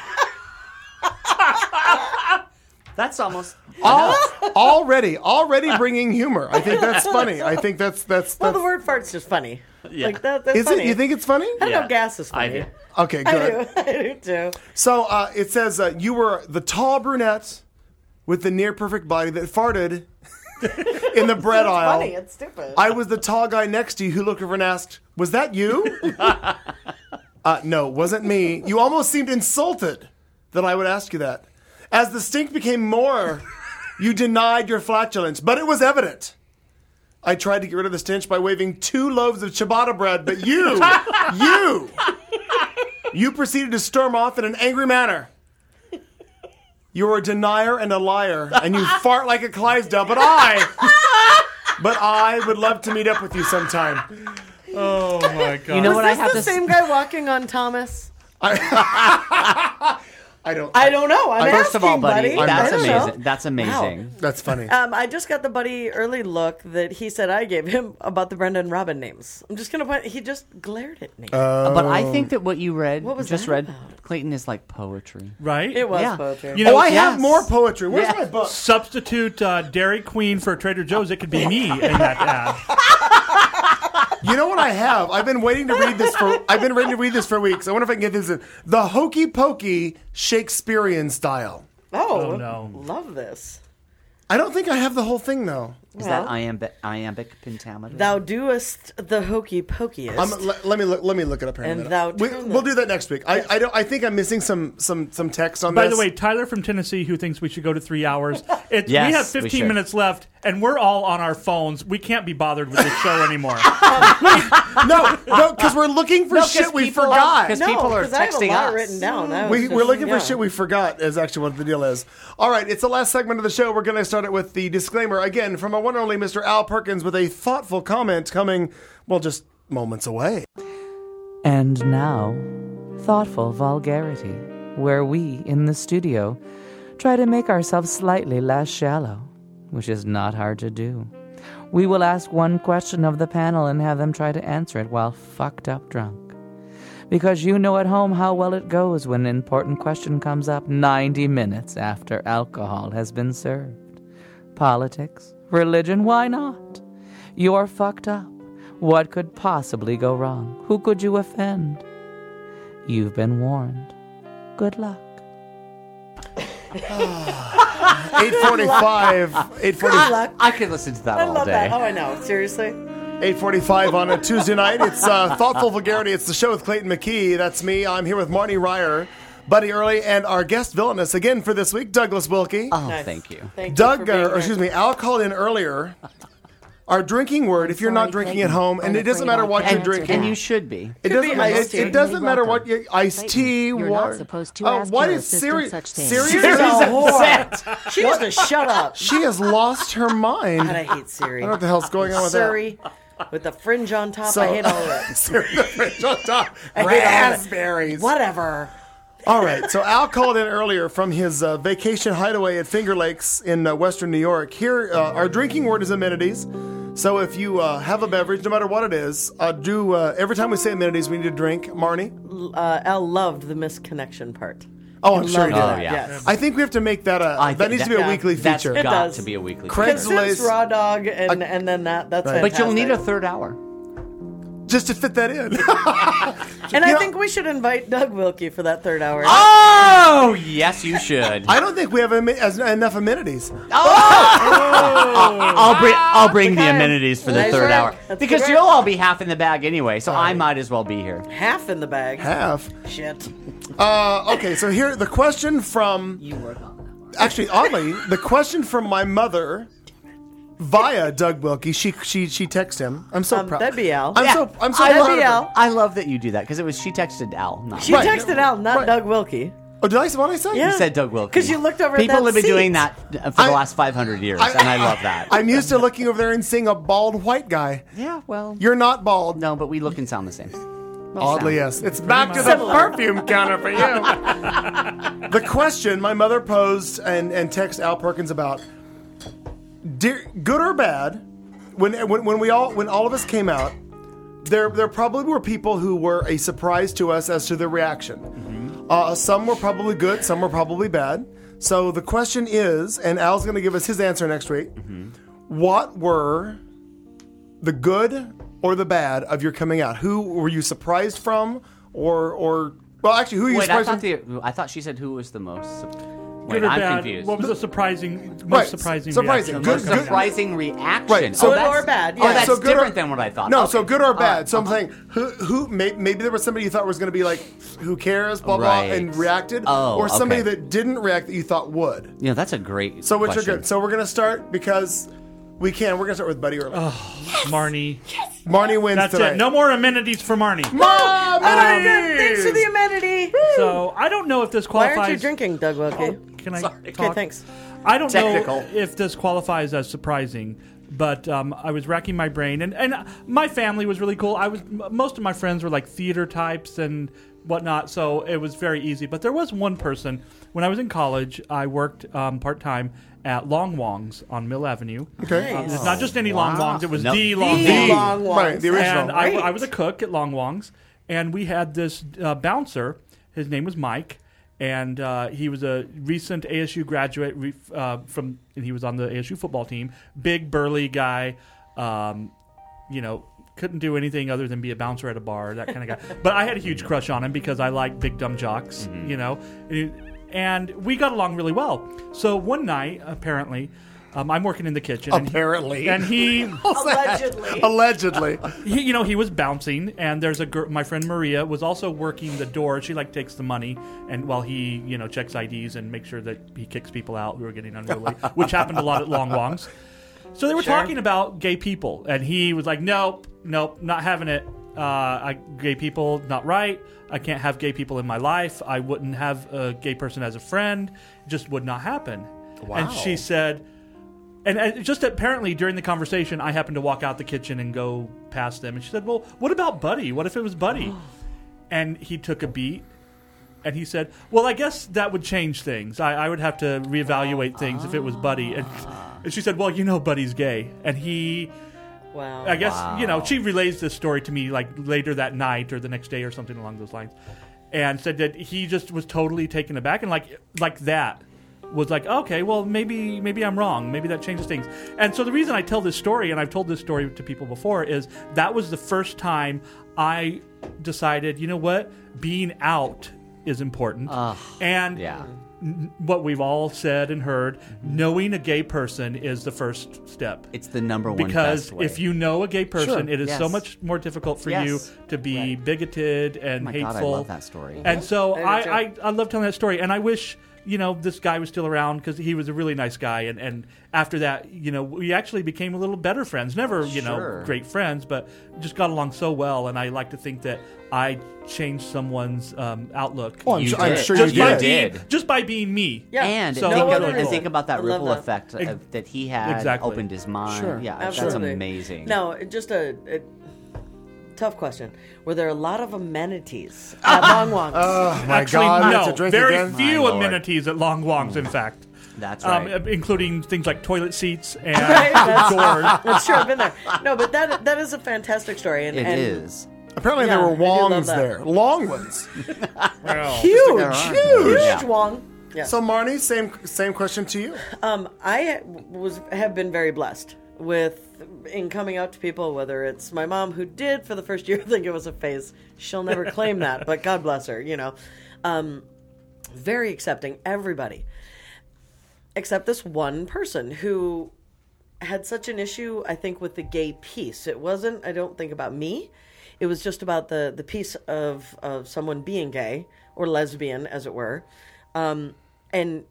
S5: That's almost.
S2: Al- already, already bringing humor. I think that's funny. I think that's that's.
S3: Well,
S2: that's
S3: the word fart's just funny.
S5: Yeah.
S3: Like that, that's
S2: is
S3: funny.
S2: it? You think it's funny?
S3: I don't
S5: Yeah.
S3: know. Gas is
S5: I
S3: funny.
S5: do.
S2: Okay,
S3: I
S2: good.
S3: do. I do too.
S2: So uh, it says uh, you were the tall brunette with the near perfect body that farted in the bread
S3: It's
S2: aisle.
S3: funny. It's stupid.
S2: I was the tall guy next to you who looked over and asked, "Was that you?" uh, no, wasn't me. You almost seemed insulted that I would ask you that. As the stink became more, you denied your flatulence, but it was evident. I tried to get rid of the stench by waving two loaves of ciabatta bread, but you, you, you proceeded to storm off in an angry manner. You're a denier and a liar, and you fart like a Clydesdale. But I, but I would love to meet up with you sometime.
S4: Oh my God!
S5: You know
S3: Was
S5: what
S3: this
S5: I have
S3: the
S5: to
S3: same guy walking on Thomas?
S2: I don't.
S3: I don't know. I'm
S5: First of all,
S3: asking,
S5: buddy,
S3: buddy.
S5: that's
S3: I don't know.
S5: amazing. That's amazing.
S3: Wow.
S2: That's funny.
S3: Um, I just got the buddy early look that he said I gave him about the Brenda and Robin names. I'm just gonna point. He just glared at me.
S2: Uh,
S5: But I think that what you read,
S3: What was
S5: just
S3: that
S5: read,
S3: about?
S5: Clayton, is like poetry.
S4: Right?
S3: It was
S5: Yeah.
S3: poetry.
S4: You know,
S2: oh, I
S5: yes.
S2: have more poetry. Where's
S5: Yeah.
S2: my book?
S4: substitute uh, Dairy Queen for Trader Joe's. It could be me in that ad.
S2: You know what I have? I've been waiting to read this for. I've been ready to read this for weeks. I wonder if I can get this in the hokey pokey Shakespearean style.
S3: Oh,
S4: Oh, no.
S3: love this.
S2: I don't think I have the whole thing though.
S5: Is
S3: Well.
S5: that iambic, iambic pentameter?
S3: Thou doest the hokey pokiest.
S2: Um, let, let me look. Let me look it up here. in a
S3: And
S2: minute.
S3: thou
S2: we,
S3: turn
S2: we'll
S3: the-
S2: do that next week. I I, don't, I think I'm missing some some some text on
S4: By
S2: this.
S4: the way, Tyler from Tennessee, who thinks we should go to three hours, it,
S5: Yes,
S4: we have
S5: we
S4: fifteen
S5: should.
S4: minutes left, and we're all on our phones. We can't be bothered with this show anymore.
S2: no, no, because we're looking for
S5: No, 'cause
S2: shit we
S5: people-
S2: forgot.
S5: 'cause
S3: no,
S5: people are
S3: 'cause I have a
S5: texting
S3: lot
S5: us.
S3: written down. I was
S2: We,
S3: just-
S2: we're looking
S3: yeah.
S2: for shit we forgot is actually what the deal is. All right, it's the last segment of the show. We're going to start it with the disclaimer, again, from our one and only Mister Al Perkins with a thoughtful comment coming, well, just moments away.
S11: And now, thoughtful vulgarity, where we, in the studio, try to make ourselves slightly less shallow, which is not hard to do. We will ask one question of the panel and have them try to answer it while fucked up drunk. Because you know at home how well it goes when an important question comes up ninety minutes after alcohol has been served. Politics, religion, why not? You're fucked up. What could possibly go wrong? Who could you offend? You've been warned. Good luck.
S2: eight forty-five. eight forty-five.
S5: I could listen to that
S3: I
S5: all
S3: love
S5: day.
S3: that. Oh, I know. Seriously.
S2: eight forty-five on a Tuesday night. It's uh, Thoughtful Vulgarity. It's the show with Clayton McKee. That's me. I'm here with Marnie Ryer, Buddy Early, and our guest villainous again for this week, Douglas Wilkie.
S5: Oh,
S3: Nice.
S5: thank you.
S3: Thank you
S2: Doug,
S3: for being
S2: uh, or
S3: here.
S2: excuse me, Al called in earlier. Our drinking word, if you're not
S12: sorry,
S2: drinking at
S12: Clayton.
S2: home, and
S12: I'm
S2: it doesn't
S12: afraid
S2: matter
S12: I
S2: what
S12: can't
S2: you're
S12: answer
S2: drinking.
S5: And you should be.
S2: It
S3: Could
S2: doesn't
S3: be
S2: matter.
S3: iced
S2: It, it
S3: tea.
S2: doesn't matter
S12: Welcome.
S2: what you iced
S12: Clayton,
S2: tea.
S12: you're
S2: water.
S12: not supposed to
S2: Uh,
S12: ask
S2: what
S12: your
S2: is
S12: assistant
S2: Siri?
S12: such things.
S2: Siri
S3: She's
S2: is
S3: a
S2: a
S3: whore. She needs to shut up.
S2: She has lost her mind.
S3: God, I
S2: I
S3: hate Siri.
S2: don't know what the hell's going on with
S3: Surrey, with the fringe on top.
S2: So-
S3: I hate all of it.
S2: that. Siri, the fridge on top.
S3: I hate all of it.
S2: Raspberries.
S3: Whatever.
S2: All right, so Al called in earlier from his uh, vacation hideaway at Finger Lakes in uh, western New York. Here, uh, our drinking word is amenities. So if you uh, have a beverage, no matter what it is, uh, do uh, every time we say amenities, we need to drink. Marnie?
S3: Uh, Al loved the misconnection part.
S2: Oh, I'm sure he did.
S5: Oh,
S3: that,
S5: yeah.
S3: Yes.
S2: I think we have to make that a,
S5: I
S2: that
S5: think
S2: needs to
S5: that-
S2: be a
S3: yeah.
S2: weekly
S5: That's
S2: feature.
S3: It
S5: got
S3: does.
S5: to be a weekly.
S2: Craig's-
S5: feature.
S3: Since raw dog and, and then that. That's
S2: Right.
S5: But you'll need a
S3: fantastic.
S5: third hour.
S2: Just to fit that in.
S3: And I
S2: You know-
S3: think we should invite Doug Wilkie for that third hour.
S5: Oh, yes, you should.
S2: I don't think we have ame- as, enough amenities.
S5: I'll bring I'll bring the
S3: Okay.
S5: amenities for the
S3: Nice
S5: third
S3: work.
S5: hour
S3: That's
S5: because
S3: good
S5: you'll
S3: work.
S5: all be half in the bag anyway, so I might as well be here.
S3: Half in the bag.
S2: Half.
S3: Shit.
S2: Uh, okay, so here, the question from...
S5: You work on that.
S2: Actually, oddly, the question from my mother via Doug Wilkie, she she she texted him. I'm so
S3: Um,
S2: proud.
S3: that'd be Al.
S2: I'm
S5: Yeah.
S2: so I'm so
S5: I
S2: proud
S3: That'd
S2: of
S3: be
S2: her.
S3: Al.
S5: I love that you do that because it was she texted Al. Not
S3: She
S2: Right.
S3: texted Al, not
S2: Right.
S3: Doug Wilkie.
S2: Oh, did I say what I said?
S3: Yeah.
S5: You said Doug Wilkie.
S3: 'Cause you looked over at
S5: People
S3: that
S5: have been
S3: seat.
S5: doing that uh, for the
S2: I-
S5: last five hundred years, and I love that.
S2: I'm used to looking over there and seeing a bald white guy.
S5: yeah, well,
S2: You're not bald.
S5: no, but we look and sound the same. Well,
S2: Oddly,
S5: sound.
S2: yes. It's back to the
S3: Similar.
S2: perfume counter for you. The question my mother posed and, and texted Al Perkins about, dear, good or bad, when, when when we all when all of us came out, there there probably were people who were a surprise to us as to the reaction. Uh, some were probably good, some were probably bad. So the question is, and Al's going to give us his answer next week. What were the good or the bad of your coming out? Who were you surprised from, or or well, actually, who are you
S5: Wait, I
S2: surprised
S5: thought,
S2: from?
S5: the, I thought she said who was the most. Su-
S4: Good
S5: Wait,
S4: or
S5: I'm
S4: bad?
S5: confused.
S4: What was the surprising, most
S2: Right,
S4: surprising,
S2: surprising.
S4: reaction?
S2: Good-
S5: most
S2: good-
S5: surprising reaction.
S2: Right, so-
S5: oh,
S3: Good
S5: that's,
S3: or bad,
S5: Oh,
S3: yeah.
S5: that's
S2: So good
S5: different
S2: or-
S5: than what I thought.
S2: No,
S5: Okay.
S2: so good or bad.
S5: Uh,
S2: so I'm
S5: uh-huh.
S2: saying, who, who may, maybe there was somebody you thought was going to be like, who cares, blah, blah,
S5: Right.
S2: and reacted.
S5: Oh,
S2: or somebody
S5: okay.
S2: that didn't react that you thought would.
S5: Yeah, that's a great
S2: So which
S5: question.
S2: are good. So we're going to start because We can. We're going to start with Buddy early.
S4: Oh, yes. Marnie.
S3: Yes.
S2: Marnie wins
S4: That's
S2: tonight.
S4: it. No more amenities for Marnie.
S3: No! Oh, good. Thanks for the amenity.
S4: So I don't know if this qualifies.
S3: Why aren't you drinking, Doug Wilkie?
S4: Oh, can I
S3: Sorry.
S4: talk?
S3: Okay, thanks.
S4: I don't
S2: Technical.
S4: know if this qualifies as surprising, but um, I was racking my brain, and, and my family was really cool. I was most of my friends were like theater types and whatnot, so it was very easy. But there was one person when I was in college. I worked um, part time at Long Wong's on Mill Avenue.
S2: Okay,
S4: um, it's not just any
S5: Wow.
S4: Long Wong's; it was
S5: No.
S4: the Long
S3: The
S4: Wong's.
S3: Long Wong's.
S2: Right, the original.
S4: And I,
S3: Great.
S4: I was a cook at Long Wong's, and we had this uh, bouncer. His name was Mike, and uh, he was a recent A S U graduate re- uh, from, and he was on the A S U football team. Big, burly guy, um, you know, couldn't do anything other than be a bouncer at a bar, that kind of guy. But I had a huge crush on him because I like big, dumb jocks,
S5: Mm-hmm.
S4: you know. And we got along really well. So one night, apparently, um, I'm working in the kitchen. and he-
S2: Apparently.
S4: And he...
S3: Allegedly.
S2: Allegedly.
S4: He, you know, he was bouncing, and there's a girl, my friend Maria was also working the door. She like takes the money, and while he, you know, checks I Ds and makes sure that he kicks people out who are getting unruly, which happened a lot at Long Wong's. So they were
S3: Sure.
S4: talking about gay people, and he was like, "Nope, nope, not having it. Uh, I, gay people, not right. I can't have gay people in my life. I wouldn't have a gay person as a friend. It just would not happen."
S2: Wow.
S4: And she said. And uh, just apparently during the conversation, I happened to walk out the kitchen and go past them. And she said, "Well, what about Buddy? What if it was Buddy?" And he took a beat, and he said, "Well, I guess that would change things. I, I would have to reevaluate things if it was Buddy." And, and she said, "Well, you know Buddy's gay." And he,
S3: Wow.
S4: I guess,
S5: Wow.
S4: you know, she relays this story to me like later that night or the next day or something along those lines. And said that he just was totally taken aback and like like that. Was like, okay, well, maybe maybe I'm wrong. Maybe that changes things. And so the reason I tell this story, and I've told this story to people before, is that was the first time I decided, you know what, being out is important.
S5: Ugh,
S4: and
S5: yeah.
S4: n- what we've all said and heard, knowing a gay person is the first step.
S5: It's the number one
S4: Because
S5: best way.
S4: if you know a gay person,
S2: Sure.
S4: it is
S5: Yes.
S4: so much more difficult for
S5: Yes.
S4: you to be
S5: Right.
S4: bigoted and
S5: Oh my
S4: hateful.
S5: God, I love that story.
S4: And so
S3: I do
S4: I,
S3: too.
S4: I, I love telling that story, and I wish you know this guy was still around because he was a really nice guy. And, and after that, you know, we actually became a little better friends. Never, you know,
S5: Sure.
S4: great friends, but just got along so well. And I like to think that I changed someone's um, outlook.
S2: Oh, I'm,
S5: You
S2: su- I'm
S5: did.
S2: sure
S4: just
S2: you
S4: by
S2: did.
S4: being
S5: did.
S4: just by being me.
S3: Yeah.
S5: And
S4: So-
S5: think,
S4: No
S5: of,
S4: other
S5: and
S4: rule.
S5: think about that
S3: I love
S5: ripple
S3: that.
S5: effect
S4: Ex-
S5: of, that he had
S4: Exactly.
S5: opened his mind.
S2: Sure.
S5: Yeah,
S3: Absolutely.
S5: that's amazing.
S3: Now, just a, a tough question. Were there a lot of amenities at Long Wong's?
S2: Oh, my
S4: Actually,
S2: God.
S4: no.
S2: It's a drink
S4: Very
S2: again?
S4: few
S5: My Lord.
S4: amenities at Long Wong's, in fact.
S5: That's
S4: Um,
S5: right.
S4: including things like toilet seats and
S3: Right, that's-
S4: doors.
S3: That's true. I've been there. No, but that that is a fantastic story. And,
S5: It
S3: and
S5: is.
S2: Apparently
S3: Yeah,
S2: there were
S3: I do love
S2: Wongs
S3: that.
S2: there. Long ones.
S3: Huge,
S5: There are.
S3: huge
S5: Yeah.
S3: Wong. Yeah.
S2: So, Marnie, same same question to you.
S3: Um, I was have been very blessed with in coming out to people, whether it's my mom who did for the first year think it was a phase. She'll never claim that, but God bless her, you know. Um, very accepting, everybody. Except this one person who had such an issue, I think, with the gay piece. It wasn't, I don't think, about me. It was just about the, the piece of, of someone being gay, or lesbian, as it were. Um, and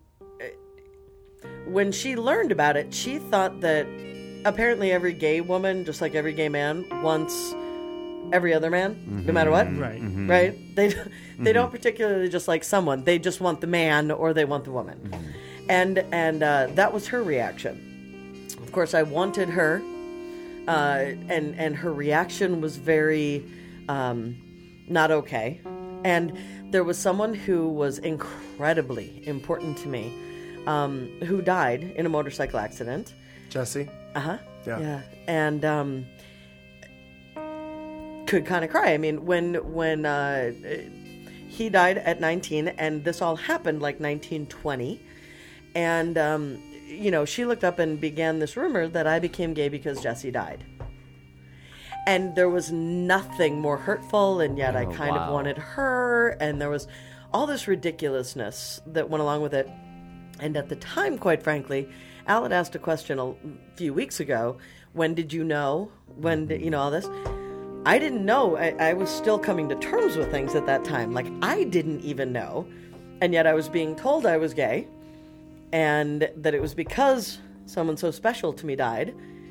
S3: when she learned about it, she thought that apparently every gay woman, just like every gay man, wants every other man, no matter what.
S4: Right.
S5: Mm-hmm.
S3: Right? They they don't particularly just like someone. They just want the man or they want the woman.
S5: Mm-hmm.
S3: And and uh, that was her reaction. Of course, I wanted her, uh, and and her reaction was very um, not okay. And there was someone who was incredibly important to me, um, who died in a motorcycle accident.
S2: Jesse?
S3: Uh huh.
S2: Yeah.
S3: Yeah. And um, could kind of cry. I mean, when when uh, he died at nineteen, and this all happened like nineteen twenty, and um, you know, she looked up and began this rumor that I became gay because Jesse died. And there was nothing more hurtful, and yet I
S5: Oh,
S3: kind of
S5: wow.
S3: wanted her, and there was all this ridiculousness that went along with it. And at the time, quite frankly, Al had asked a question a few weeks ago. When did you know? When did, you know, all this? I didn't know. I, I was still coming to terms with things at that time. Like, I didn't even know. And yet I was being told I was gay, and that it was because someone so special to me died.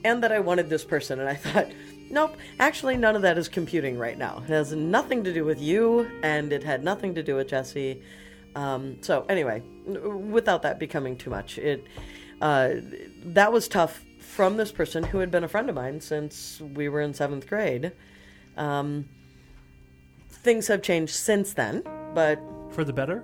S3: and that I wanted this person. And I thought, nope, actually none of that is computing right now. It has nothing to do with you, and it had nothing to do with Jesse. Um, so anyway, without that becoming too much, it uh, that was tough from this person who had been a friend of mine since we were in seventh grade. Um, things have changed since then, but...
S4: For the better?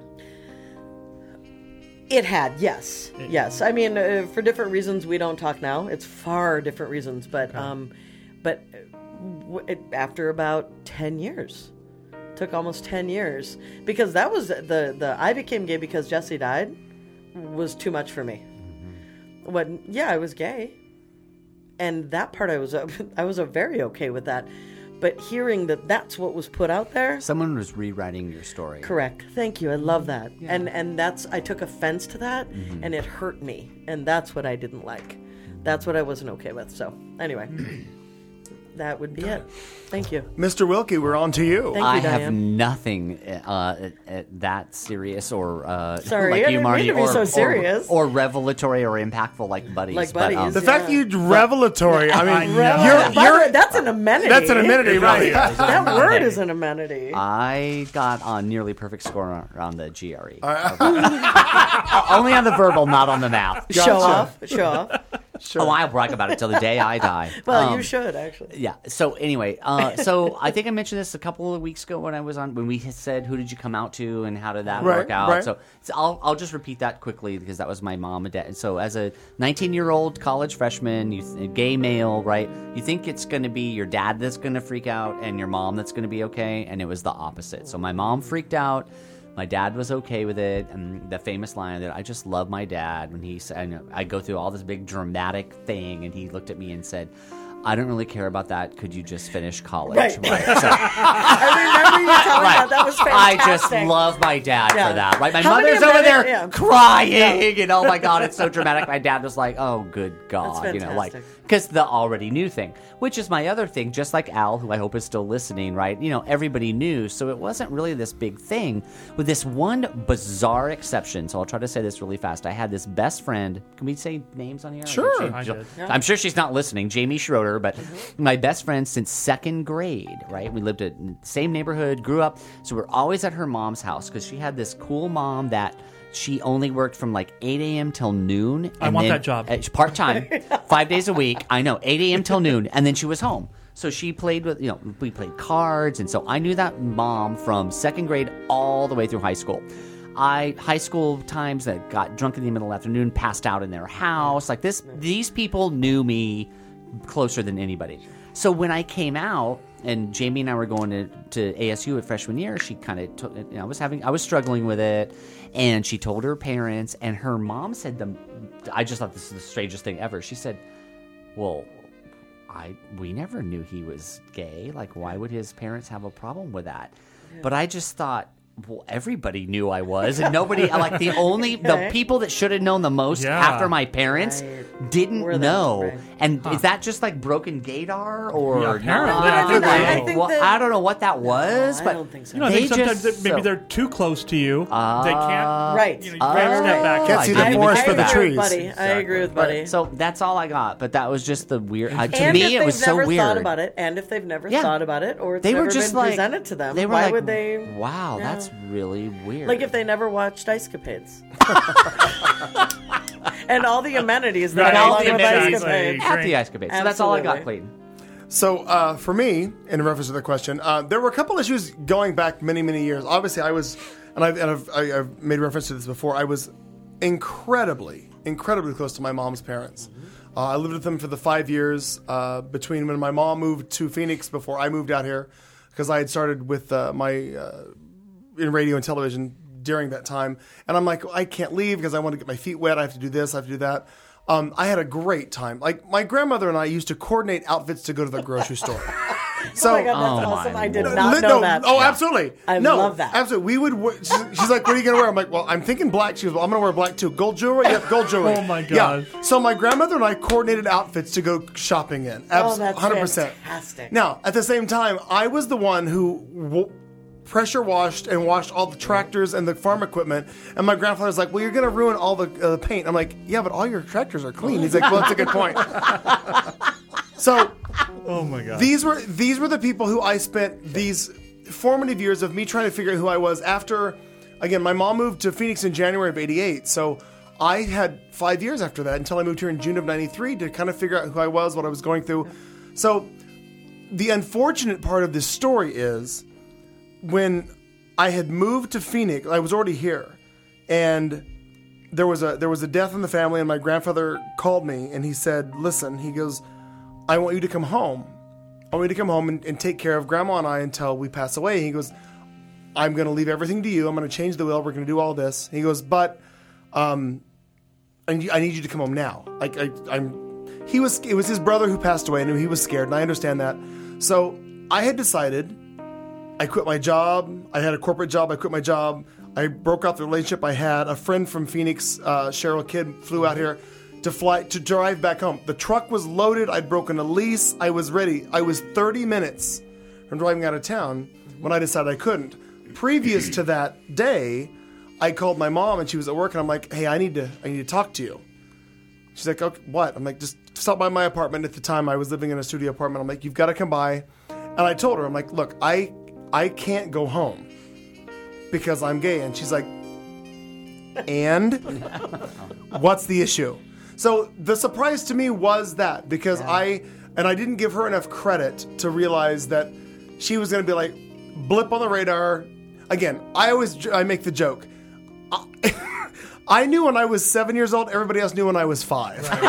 S3: It had, yes.
S4: It,
S3: yes. I mean, uh, for different reasons, we don't talk now. It's far different reasons, but
S4: okay.
S3: um, but w- it, after about ten years, took almost ten years, because that was the, the I became gay because Jesse died was too much for me. Mm-hmm. When, yeah, I was gay, and that part I was, uh, I was uh, very okay with that. But hearing that that's what was put out there...
S5: Someone was rewriting your story.
S3: Correct. Thank you. I love that. Yeah. And and that's... I took offense to that, mm-hmm. and it hurt me. And that's what I didn't like. That's what I wasn't okay with. So, anyway. That would be Got it. it. Thank you.
S2: Mister Wilkie, we're on to you.
S3: Thank you,
S5: I
S3: Diane.
S5: have nothing uh, that serious or uh,
S3: Sorry,
S5: like
S3: I
S5: you,
S3: didn't
S5: Marty,
S3: mean to be
S5: or,
S3: so serious.
S5: Or, or revelatory or impactful like buddies.
S3: Like
S5: but,
S3: buddies.
S5: um,
S2: The
S3: yeah.
S2: fact you revelatory, I mean,
S3: Revel-
S2: you're, you're,
S3: that's an amenity.
S2: That's an amenity, right?
S3: That word is an amenity.
S5: I got a nearly perfect score on, on the G R E. Only on the verbal, not on the math.
S3: Gotcha. Show off. Show off.
S2: Sure.
S5: Oh, I'll brag about it till the day I die.
S3: Well,
S5: um,
S3: you should, actually.
S5: Yeah. So anyway, uh, so I think I mentioned this a couple of weeks ago when I was on, when we had said, who did you come out to and how did that
S2: right,
S5: work out?
S2: Right.
S5: So, so I'll, I'll just repeat that quickly because that was my mom and dad. So as a nineteen-year-old college freshman, you th- gay male, right? You think it's going to be your dad that's going to freak out and your mom that's going to be okay, and it was the opposite. So my mom freaked out. My dad was okay with it, and the famous line that I just love my dad when he said, I go through all this big dramatic thing, and he looked at me and said, I don't really care about that. Could you just finish college?
S3: Right.
S5: right. So,
S3: I remember you telling
S5: right.
S3: that. That was
S5: I
S3: fantastic.
S5: just love my dad
S3: Yeah.
S5: for that. Right? My
S3: How many
S5: mother's over
S3: ameni-
S5: there
S3: yeah.
S5: crying,
S3: Yeah.
S5: and oh my god, it's so dramatic. My dad was like, oh good god,
S3: That's
S5: you know, like
S3: fantastic.
S5: because the already knew thing, which is my other thing. Just like Al, who I hope is still listening, right? You know, everybody knew, so it wasn't really this big thing. With this one bizarre exception, so I'll try to say this really fast. I had this best friend. Can we say names on here?
S2: Sure.
S5: She,
S4: I did.
S3: Yeah.
S5: I'm sure she's not listening. Jamie Schroeder, but
S3: Mm-hmm.
S5: my best friend since second grade, right? We lived in the same neighborhood, grew up, so we're always at her mom's house because she had this cool mom that she only worked from like eight a.m. till noon.
S4: I want that job.
S5: Part time, five days a week. I know, eight a.m. till noon, and then she was home. So she played with, you know, we played cards, and so I knew that mom from second grade all the way through high school. I high school times that got drunk in the middle of the afternoon, passed out in their house. Like this, these people knew me closer than anybody. So when I came out, and Jamie and I were going to, to A S U at freshman year, she kind of took. You know, I was having, I was struggling with it, and she told her parents, and her mom said the, I just thought this is the strangest thing ever. She said, "Well, I we never knew he was gay. Like, why would his parents have a problem with that?" Yeah. But I just thought, well, everybody knew I was, and nobody, like the only, the people that should have known the most
S4: Yeah.
S5: after my parents
S3: Right.
S5: didn't
S3: Were they?
S5: know.
S3: Right.
S5: And
S4: Huh.
S5: is that just like broken gaydar or
S4: Yeah, apparently.
S5: not?
S4: I think
S5: Like,
S4: so.
S3: I think
S5: well,
S3: that-
S5: I don't know what that was,
S3: I
S5: but
S3: don't think so.
S4: You know, I
S5: they
S4: think sometimes
S5: just
S4: that maybe
S5: so-
S4: they're too close to you.
S5: Uh,
S4: they can't.
S3: Right.
S4: You know, you can't step back.
S2: Can't see the
S5: I didn't
S2: forest
S3: I
S2: for the
S3: agree
S2: trees.
S3: with Buddy. I agree with Buddy.
S5: But, so that's all I got. But that was just the weird. Uh, to
S3: and
S5: me,
S3: if
S5: it was
S3: they've
S5: so
S3: never
S5: weird.
S3: thought about it, and if they've never
S5: Yeah.
S3: thought about it, or it's
S5: They
S3: never
S5: were just
S3: been
S5: like
S3: presented to them,
S5: They were
S3: why
S5: like,
S3: would they?
S5: Wow,
S3: Yeah.
S5: that's really weird.
S3: Like if they never watched Ice Capades. And all the amenities that
S4: Right,
S3: go
S4: all
S3: along
S4: the
S3: with
S4: amenities,
S3: Ice
S4: like-
S3: Capades.
S5: at the ice capade. So that's all I got,
S3: Absolutely.
S5: Clayton.
S2: So uh, for me, in reference to the question, uh, there were a couple issues going back many, many years. Obviously, I was, and I've, and I've, I- I've made reference to this before, I was incredibly, incredibly close to my mom's parents. Uh, I lived with them for the five years uh, between when my mom moved to Phoenix before I moved out here, because I had started with uh, my uh, in radio and television during that time. And I'm like, I can't leave because I want to get my feet wet. I have to do this. I have to do that. Um, I had a great time. Like my grandmother and I used to coordinate outfits to go to the grocery store. So,
S3: Oh my God, that's
S5: Oh,
S3: awesome!
S5: my
S3: I did
S5: Lord.
S3: not
S2: Li-
S3: know
S2: no,
S3: that.
S2: Oh, absolutely.
S3: I
S2: no,
S3: love that.
S2: Absolutely. We would. wear- She's, she's like, "What are you gonna wear?" I'm like, "Well, I'm thinking black." She goes, "Well, I'm gonna wear black too." Gold jewelry. Yep, gold jewelry.
S4: Oh, my
S2: Yeah.
S4: gosh.
S2: So my grandmother and I coordinated outfits to go shopping in.
S3: Oh, that's
S2: one hundred percent.
S3: fantastic.
S2: Now, at the same time, I was the one who w- pressure washed and washed all the tractors and the farm equipment. And my grandfather's like, "Well, you're gonna ruin all the uh, paint." I'm like, "Yeah, but all your tractors are clean." He's like, "Well, that's a good point." So,
S4: oh my god,
S2: these were these were the people who I spent these formative years of me trying to figure out who I was. After, again, my mom moved to Phoenix in January of eighty-eight, so I had five years after that until I moved here in June of ninety-three to kind of figure out who I was, what I was going through. So, the unfortunate part of this story is when I had moved to Phoenix, I was already here, and there was a there was a death in the family, and my grandfather called me, and he said, listen, he goes, I want you to come home. I want you to come home and, and take care of Grandma and I until we pass away. He goes, I'm going to leave everything to you. I'm going to change the will. We're going to do all this. He goes, but um, I need, I need you to come home now. I, I, I'm. He was. It was his brother who passed away, and he was scared, and I understand that. So I had decided, I quit my job. I had a corporate job. I quit my job. I broke off the relationship I had. A friend from Phoenix, uh, Cheryl Kidd, flew out here to fly to drive back home. The truck was loaded. I'd broken a lease. I was ready. I was thirty minutes from driving out of town when I decided I couldn't. Previous to that day, I called my mom and she was at work, and I'm like, "Hey, I need to, I need to talk to you." She's like, "Okay, what?" I'm like, "Just stop by my apartment." At the time, I was living in a studio apartment. I'm like, "You've got to come by." And I told her, I'm like, "Look, I, I can't go home because I'm gay." And she's like, "And what's the issue?" So the surprise to me was that because yeah. I, and I didn't give her enough credit to realize that she was going to be like, blip on the radar. Again, I always, I make the joke. I, I knew when I was seven years old, everybody else knew when I was five. Right.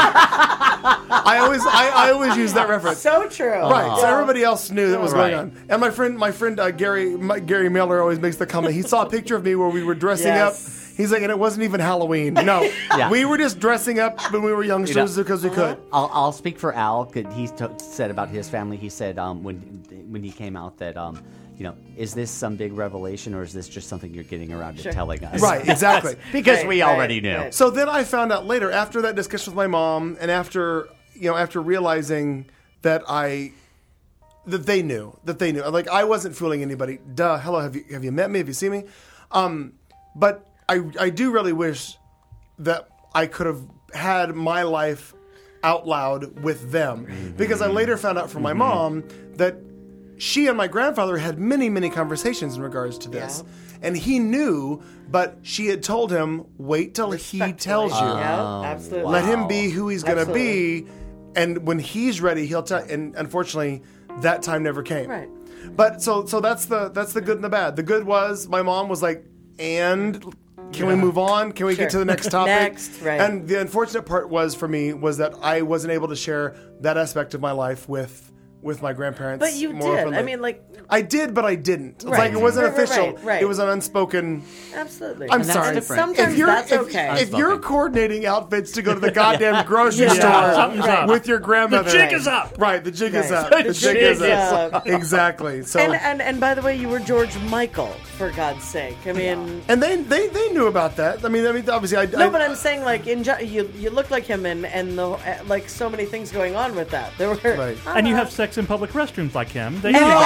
S2: I always, I, I always use that reference.
S3: So true.
S2: Right.
S3: Aww.
S2: So everybody else knew that was
S5: right.
S2: going on. And my friend, my friend, uh, Gary, my, Gary Miller always makes the comment. He saw a picture of me where we were dressing yes. up. He's like, and it wasn't even Halloween. No,
S5: yeah.
S2: we were just dressing up when we were youngsters
S5: you know,
S2: because we could.
S5: I'll, I'll speak for Al. He t- said about his family. He said um, when when he came out that um, you know, is this some big revelation or is this just something you're getting around
S3: sure.
S5: to telling us?
S2: Right, exactly.
S5: because
S3: right,
S5: we
S3: right,
S5: already knew.
S3: Right.
S2: So then I found out later, after that discussion with my mom, and after you know, after realizing that I. That they knew, that they knew. Like, I wasn't fooling anybody. Duh, hello, have you have you met me? Have you seen me? Um, but I I do really wish that I could have had my life out loud with them. Mm-hmm. Because I later found out from my mm-hmm. mom that she and my grandfather had many, many conversations in regards to this. Yeah. And he knew, but she had told him, wait till he tells you.
S3: Oh, yeah, absolutely.
S2: Let him be who he's going to be. And when he's ready, he'll tell. And unfortunately, that time never came.
S3: Right.
S2: But so so that's the that's the good and the bad. The good was my mom was like, and can yeah. we move on? Can we
S3: sure.
S2: get to the next topic?
S3: Next, right.
S2: And the unfortunate part was for me was that I wasn't able to share that aspect of my life with with my grandparents.
S3: But you
S2: more
S3: did.
S2: openly.
S3: I mean, like
S2: I did, but I didn't. It's
S3: right.
S2: like it wasn't
S3: right, right,
S2: official.
S3: Right, right.
S2: It was an unspoken.
S3: Absolutely.
S2: I'm
S3: and
S2: sorry.
S3: Sometimes
S2: if you're,
S3: that's
S2: if,
S3: okay.
S2: If you're coordinating outfits to go to the goddamn grocery
S3: yeah.
S2: store
S3: right.
S2: with your grandmother,
S4: the jig is up.
S2: Right, the jig
S3: right.
S2: is up.
S3: The,
S2: the
S3: jig,
S2: jig is up.
S3: up.
S2: Exactly. So
S3: and, and and by the way, you were George Michael, for God's sake. I mean,
S2: and they they, they knew about that. I mean, I mean, obviously, I
S3: no,
S2: I,
S3: but I'm saying like in you you look like him, and and the like so many things going on with that. There were
S2: right.
S3: uh,
S4: and you have sex in public restrooms like him. They
S3: no,
S4: no,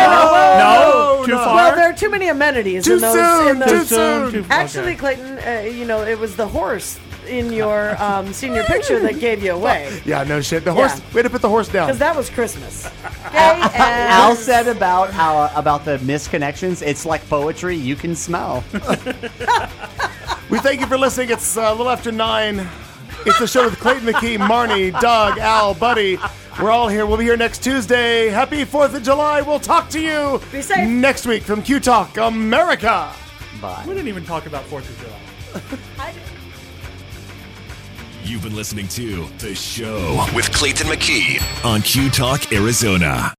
S3: no,
S4: no, too
S2: no.
S4: far.
S3: Well, there are too many amenities
S2: Too
S3: in those.
S2: soon.
S3: in those
S2: Too soon.
S4: Too,
S3: Actually,
S4: okay.
S3: Clayton, uh, you know, it was the horse in your um, senior picture that gave you away.
S2: Yeah, no shit. The horse.
S3: Yeah.
S2: We had to put the horse down.
S3: Because that was Christmas. Gay
S5: Al
S3: as-
S5: said about how about the misconnections. It's like poetry you can smell.
S2: We thank you for listening. It's uh, a little after nine. It's the show with Clayton McKee, Marnie, Doug, Al, Buddy. We're all here. We'll be here next Tuesday. Happy fourth of July. We'll talk to you
S3: Be safe.
S2: next week from Q Talk America.
S5: Bye.
S4: We didn't even talk about fourth of July.
S1: You've been listening to The Show with Clayton McKee on Q Talk Arizona.